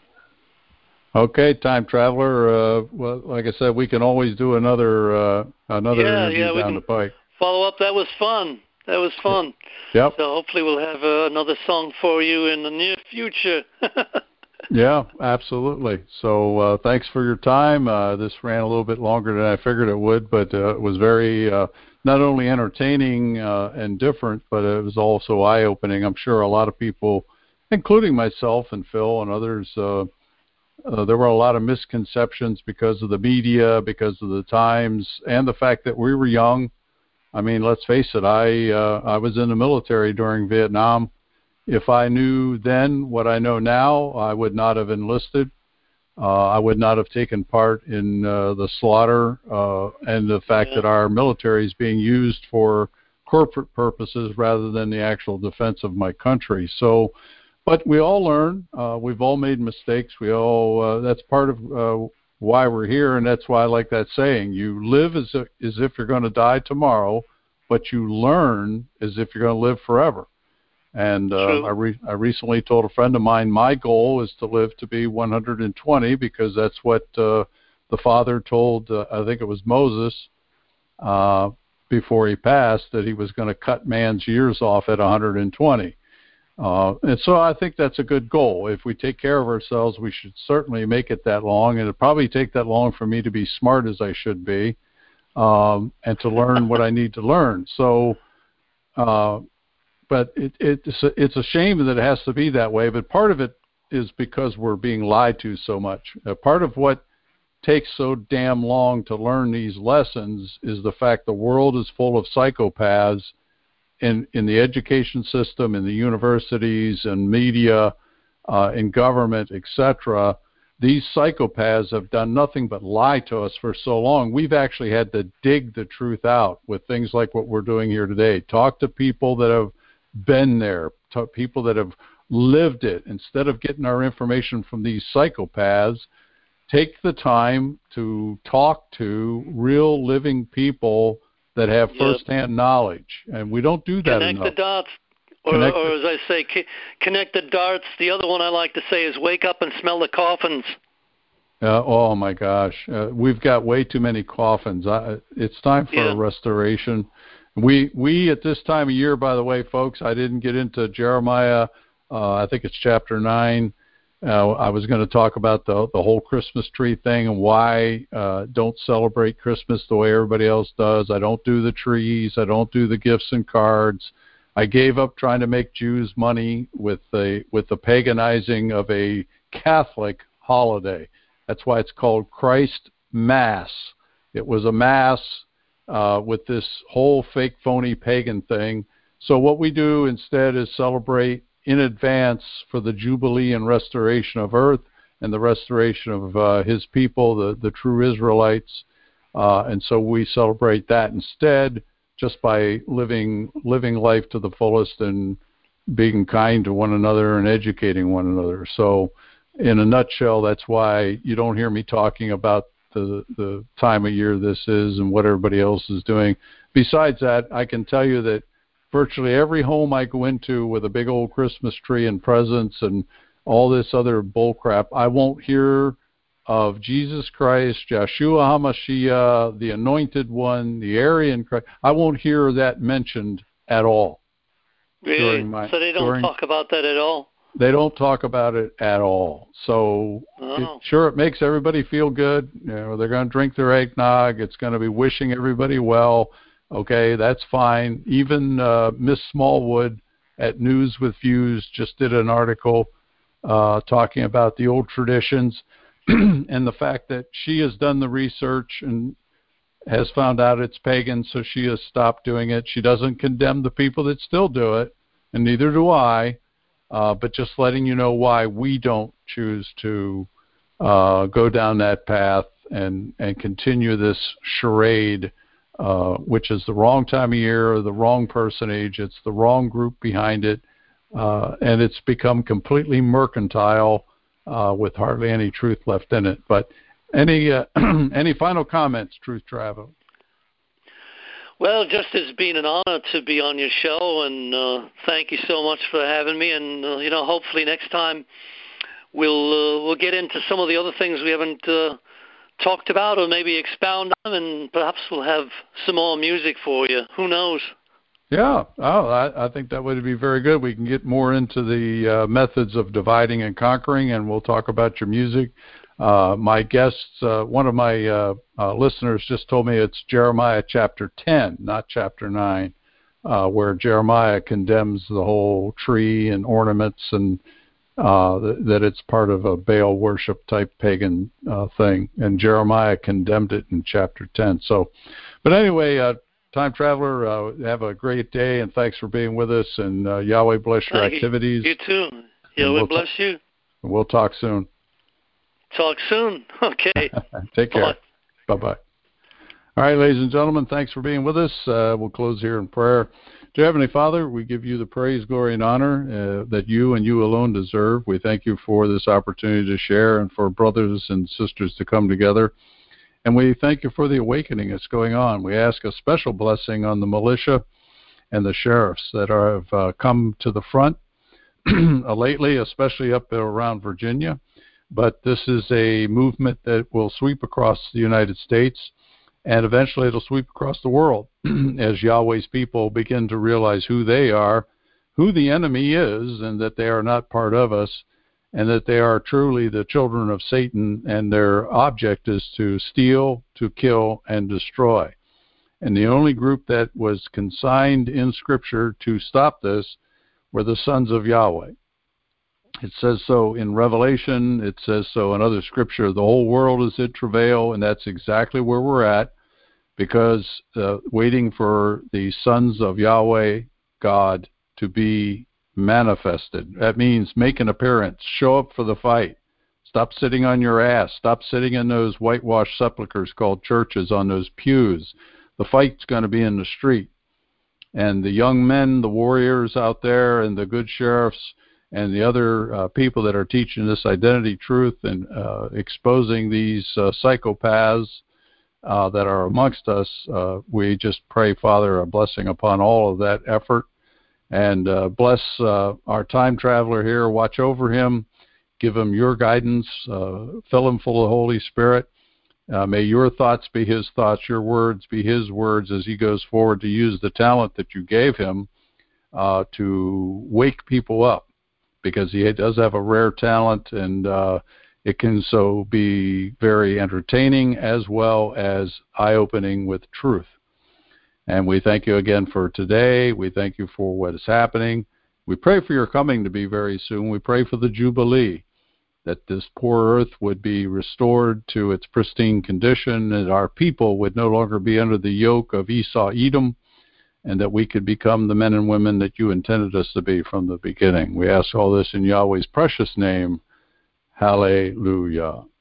Okay, time traveler. Well, like I said, we can always do another interview down the pike. Follow up. That was fun. Yep. So hopefully we'll have another song for you in the near future. Yeah, absolutely. So thanks for your time. This ran a little bit longer than I figured it would, but it was very not only entertaining and different, but it was also eye-opening. I'm sure a lot of people, including myself and Phil and others, there were a lot of misconceptions because of the media, because of the times, and the fact that we were young. I mean, let's face it, I was in the military during Vietnam. If I knew then what I know now, I would not have enlisted. I would not have taken part in the slaughter and the fact that our military is being used for corporate purposes rather than the actual defense of my country. So, but we all learn. We've all made mistakes. We all that's part of why we're here, and that's why I like that saying. You live as if you're going to die tomorrow, but you learn as if you're going to live forever. And I recently told a friend of mine my goal is to live to be 120 because that's what the Father told, I think it was Moses, before he passed, that he was going to cut man's years off at 120. And so I think that's a good goal. If we take care of ourselves, we should certainly make it that long. And it'll probably take that long for me to be smart as I should be and to learn what I need to learn. So but it's a shame that it has to be that way. But part of it is because we're being lied to so much. Part of what takes so damn long to learn these lessons is the fact the world is full of psychopaths in the education system, in the universities, and media, in government, etc. These psychopaths have done nothing but lie to us for so long. We've actually had to dig the truth out with things like what we're doing here today. Talk to people that have been there, people that have lived it. Instead of getting our information from these psychopaths, take the time to talk to real living people that have firsthand knowledge. And we don't do that enough. Connect the dots. Or as I say, connect the darts. The other one I like to say is wake up and smell the coffins. Oh, my gosh. We've got way too many coffins. It's time for a restoration. We at this time of year, by the way, folks, I didn't get into Jeremiah. I think it's chapter 9. I was going to talk about the whole Christmas tree thing and why don't celebrate Christmas the way everybody else does. I don't do the trees. I don't do the gifts and cards. I gave up trying to make Jews money with the paganizing of a Catholic holiday. That's why it's called Christ Mass. It was a mass with this whole fake, phony pagan thing. So what we do instead is celebrate in advance for the Jubilee and restoration of earth and the restoration of his people, the true Israelites. And so we celebrate that instead just by living life to the fullest and being kind to one another and educating one another. So in a nutshell, that's why you don't hear me talking about the time of year this is and what everybody else is doing. Besides that, I can tell you that virtually every home I go into with a big old Christmas tree and presents and all this other bull crap, I won't hear of Jesus Christ, Yeshua HaMashiach, the Anointed One, the Aryan Christ. I won't hear that mentioned at all. Really? So they don't talk about that at all? They don't talk about it at all. So it makes everybody feel good. You know, they're going to drink their eggnog. It's going to be wishing everybody well. Okay, that's fine. Even Miss Smallwood at News with Views just did an article talking about the old traditions and the fact that she has done the research and has found out it's pagan, so she has stopped doing it. She doesn't condemn the people that still do it, and neither do I. But just letting you know why we don't choose to go down that path and continue this charade, which is the wrong time of year, the wrong personage, it's the wrong group behind it, and it's become completely mercantile with hardly any truth left in it. But Any final comments, Truth Traveler? Well, just it's been an honor to be on your show, and thank you so much for having me. And hopefully next time we'll get into some of the other things we haven't talked about, or maybe expound on, and perhaps we'll have some more music for you. Who knows? Yeah, I think that would be very good. We can get more into the methods of dividing and conquering, and we'll talk about your music. My guests, one of my listeners just told me it's Jeremiah chapter 10, not chapter 9, where Jeremiah condemns the whole tree and ornaments, and that it's part of a Baal worship type pagan thing. And Jeremiah condemned it in chapter 10. So, but anyway, Time Traveler, have a great day, and thanks for being with us, and Yahweh bless your activities. You too. Yahweh bless you. We'll talk soon. Talk soon. Okay. Take care. Bye-bye. All right, ladies and gentlemen, thanks for being with us. We'll close here in prayer. Dear Heavenly Father, we give you the praise, glory, and honor that you and you alone deserve. We thank you for this opportunity to share and for brothers and sisters to come together. And we thank you for the awakening that's going on. We ask a special blessing on the militia and the sheriffs that have come to the front lately, especially up around Virginia. But this is a movement that will sweep across the United States, and eventually it'll sweep across the world as Yahweh's people begin to realize who they are, who the enemy is, and that they are not part of us, and that they are truly the children of Satan, and their object is to steal, to kill, and destroy. And the only group that was consigned in Scripture to stop this were the sons of Yahweh. It says so in Revelation. It says so in other Scripture. The whole world is in travail, and that's exactly where we're at, because waiting for the sons of Yahweh, God, to be manifested. That means make an appearance. Show up for the fight. Stop sitting on your ass. Stop sitting in those whitewashed sepulchers called churches on those pews. The fight's going to be in the street. And the young men, the warriors out there, and the good sheriffs, and the other people that are teaching this identity truth and exposing these psychopaths that are amongst us, we just pray, Father, a blessing upon all of that effort. And bless our time traveler here. Watch over him. Give him your guidance. Fill him full of the Holy Spirit. May your thoughts be his thoughts, your words be his words as he goes forward to use the talent that you gave him to wake people up, because he does have a rare talent, and it can so be very entertaining as well as eye-opening with truth. And we thank you again for today. We thank you for what is happening. We pray for your coming to be very soon. We pray for the Jubilee, that this poor earth would be restored to its pristine condition, and our people would no longer be under the yoke of Esau, Edom, and that we could become the men and women that you intended us to be from the beginning. We ask all this in Yahweh's precious name. Hallelujah.